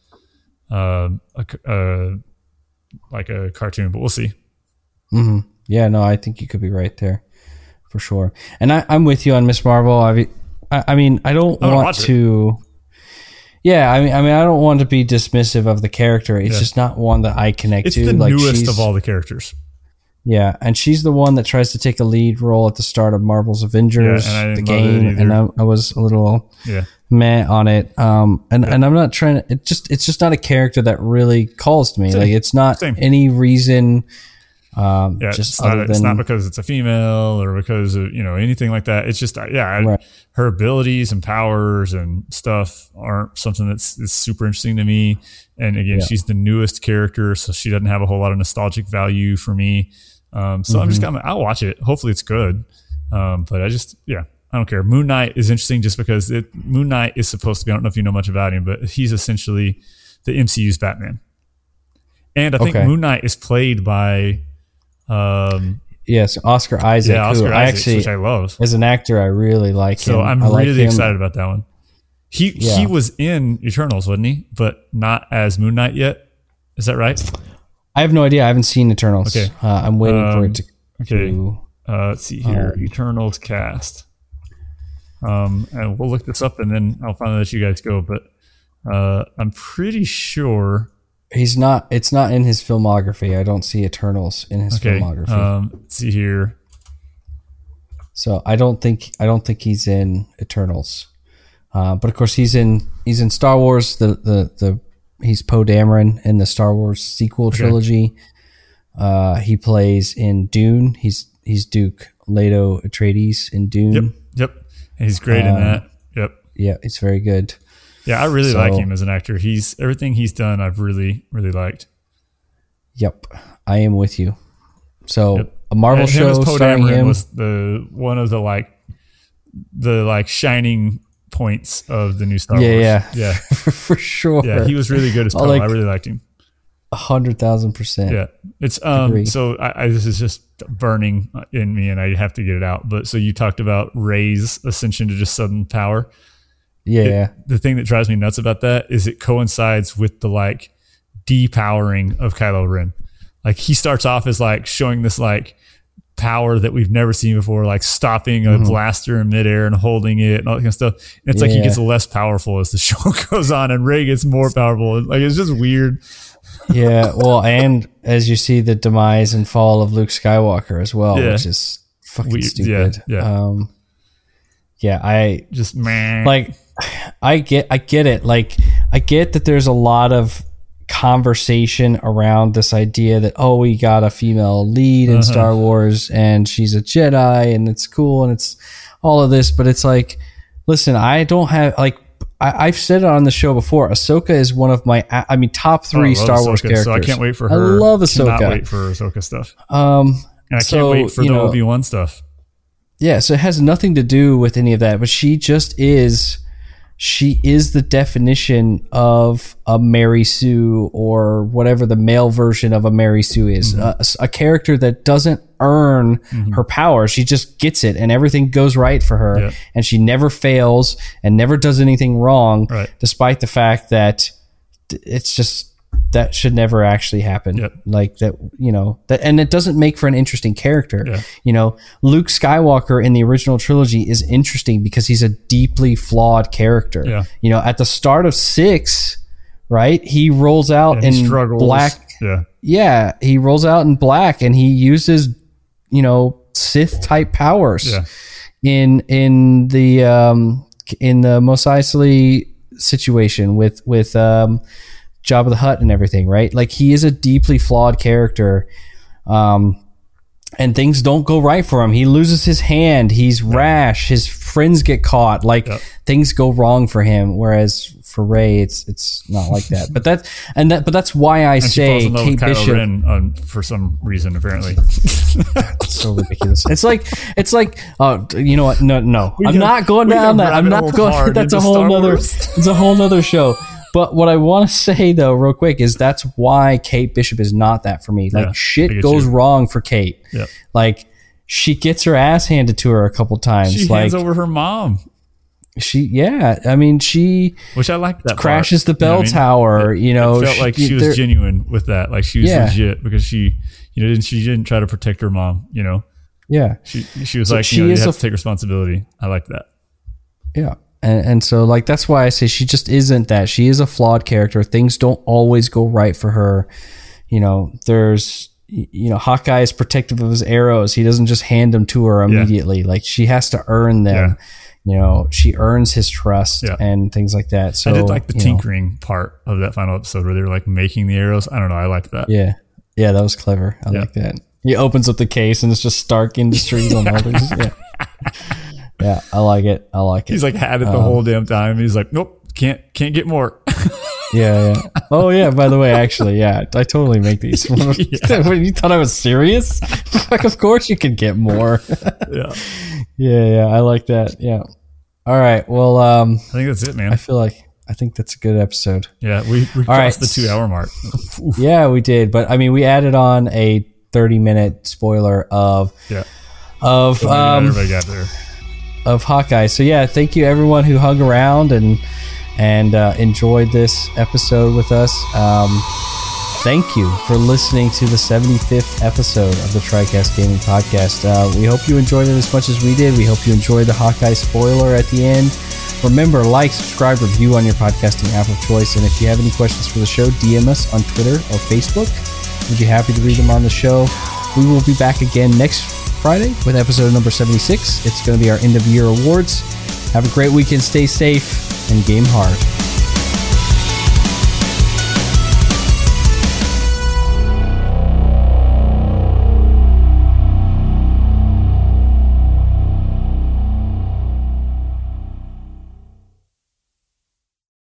like a cartoon. But we'll see. Mm-hmm. Yeah, no, I think you could be right there for sure. And I'm with you on Miss Marvel. I mean, I don't want to. Yeah, I mean, I don't want to be dismissive of the character. It's just not one that I connect to. It's the newest of all the characters. Yeah, and she's the one that tries to take a lead role at the start of Marvel's Avengers, the game, and I was a little meh on it. And I'm not trying to. It's just not a character that really calls to me. Like it's not any reason. It's not because it's a female or because of anything like that. It's just her abilities and powers and stuff aren't something that's super interesting to me. And again, she's the newest character, so she doesn't have a whole lot of nostalgic value for me. I'm just I'll watch it. Hopefully it's good. But I don't care. Moon Knight is interesting just because Moon Knight is supposed to be, I don't know if you know much about him, but he's essentially the MCU's Batman. And I think Moon Knight is played by yes, Oscar Isaac. Yeah, Oscar Isaac, which I love. As an actor, I really like him. So I'm really excited about that one. He was in Eternals, wasn't he? But not as Moon Knight yet. Is that right? I have no idea. I haven't seen Eternals. Okay. I'm waiting for it to. Okay. Let's see here. Eternals cast. And we'll look this up and then I'll finally let you guys go. But I'm pretty sure. It's not in his filmography. I don't see Eternals in his filmography. Let's see here. So I don't think he's in Eternals. But of course he's in Star Wars. He's Poe Dameron in the Star Wars sequel trilogy. He plays in Dune. He's Duke Leto Atreides in Dune. Yep. He's great in that. Yep. Yeah, it's very good. Yeah, I really like him as an actor. Everything he's done, I've really, really liked. Yep, I am with you. So a Marvel show starring him was one of the shining points of the new Star Wars. Yeah, for sure. Yeah, he was really good as Poe. I really liked him. 100,000%. Yeah, it's so this is just burning in me, and I have to get it out. But so you talked about Rey's ascension to just sudden power. Yeah. The thing that drives me nuts about that is it coincides with the depowering of Kylo Ren. like he starts off as like showing this like power that we've never seen before, like stopping a blaster in midair and holding it and all that kind of stuff. And it's like he gets less powerful as the show goes on, and Rey gets more powerful. Like it's just weird. Yeah, well, and as you see the demise and fall of Luke Skywalker as well, which is fucking stupid. I just man, like I get it. Like I get that there's a lot of conversation around this idea that we got a female lead in Star Wars and she's a Jedi and it's cool and it's all of this, but it's like, listen, I don't have like. I've said it on the show before. Ahsoka is one of my, top 3 Star Wars characters. So I can't wait for her. I love Ahsoka. Cannot wait for Ahsoka stuff. And I can't wait for the Obi-Wan stuff. Yeah, so it has nothing to do with any of that, but she just is. She is the definition of a Mary Sue, or whatever the male version of a Mary Sue is. A character that doesn't earn her power. She just gets it and everything goes right for her. And she never fails and never does anything wrong, despite the fact that it's just, that should never actually happen. Like that, and it doesn't make for an interesting character. Luke Skywalker in the original trilogy is interesting because he's a deeply flawed character. At the start of 6, right, he rolls out in black. He rolls out in black and he uses, Sith type powers in the Mos Eisley situation with Jabba the Hutt and everything, right? Like he is a deeply flawed character, and things don't go right for him. He loses his hand. He's rash. His friends get caught. Like things go wrong for him. Whereas for Rey, it's not like that. But that's why I say Kate Bishop Ren, for some reason apparently. So ridiculous. It's like you know what? No. I'm not going down that. I'm not going. That's a whole nother. It's a whole nother show. But what I want to say, though, real quick, is that's why Kate Bishop is not that for me. Like, shit goes wrong for Kate. Like, she gets her ass handed to her a couple times. She hands over her mom. Which I like that crashes part. The bell tower. It felt like she was genuine with that. Like, she was legit because she didn't try to protect her mom. Yeah. She was like, you have to take responsibility. I like that. Yeah. And so, like, that's why I say she just isn't that. She is a flawed character. Things don't always go right for her. There's, Hawkeye is protective of his arrows. He doesn't just hand them to her immediately. Like, she has to earn them. She earns his trust and things like that. So I did like the tinkering part of that final episode where they were like making the arrows. I don't know. I liked that. Yeah, that was clever. I like that. He opens up the case and it's just Stark Industries on others. Yeah, I like it. He's like had it the whole damn time. He's like, nope, can't get more. Yeah. Oh yeah. By the way, actually, I totally make these. When you thought I was serious, like, of course you could get more. Yeah. I like that. Yeah. All right. Well, I think that's it, man. I think that's a good episode. Yeah, we crossed the 2-hour mark. Yeah, we did. But I mean, we added on a 30-minute spoiler of everybody got there. Of Hawkeye. So yeah, thank you everyone who hung around and enjoyed this episode with us. Thank you for listening to the 75th episode of the TriCast Gaming Podcast. We hope you enjoyed it as much as we did. We hope you enjoyed the Hawkeye spoiler at the end. Remember, like, subscribe, review on your podcasting app of choice. And if you have any questions for the show, DM us on Twitter or Facebook. We'd be happy to read them on the show. We will be back again next Friday with episode number 76. It's going to be our end of year awards. Have a great weekend. Stay safe and game hard.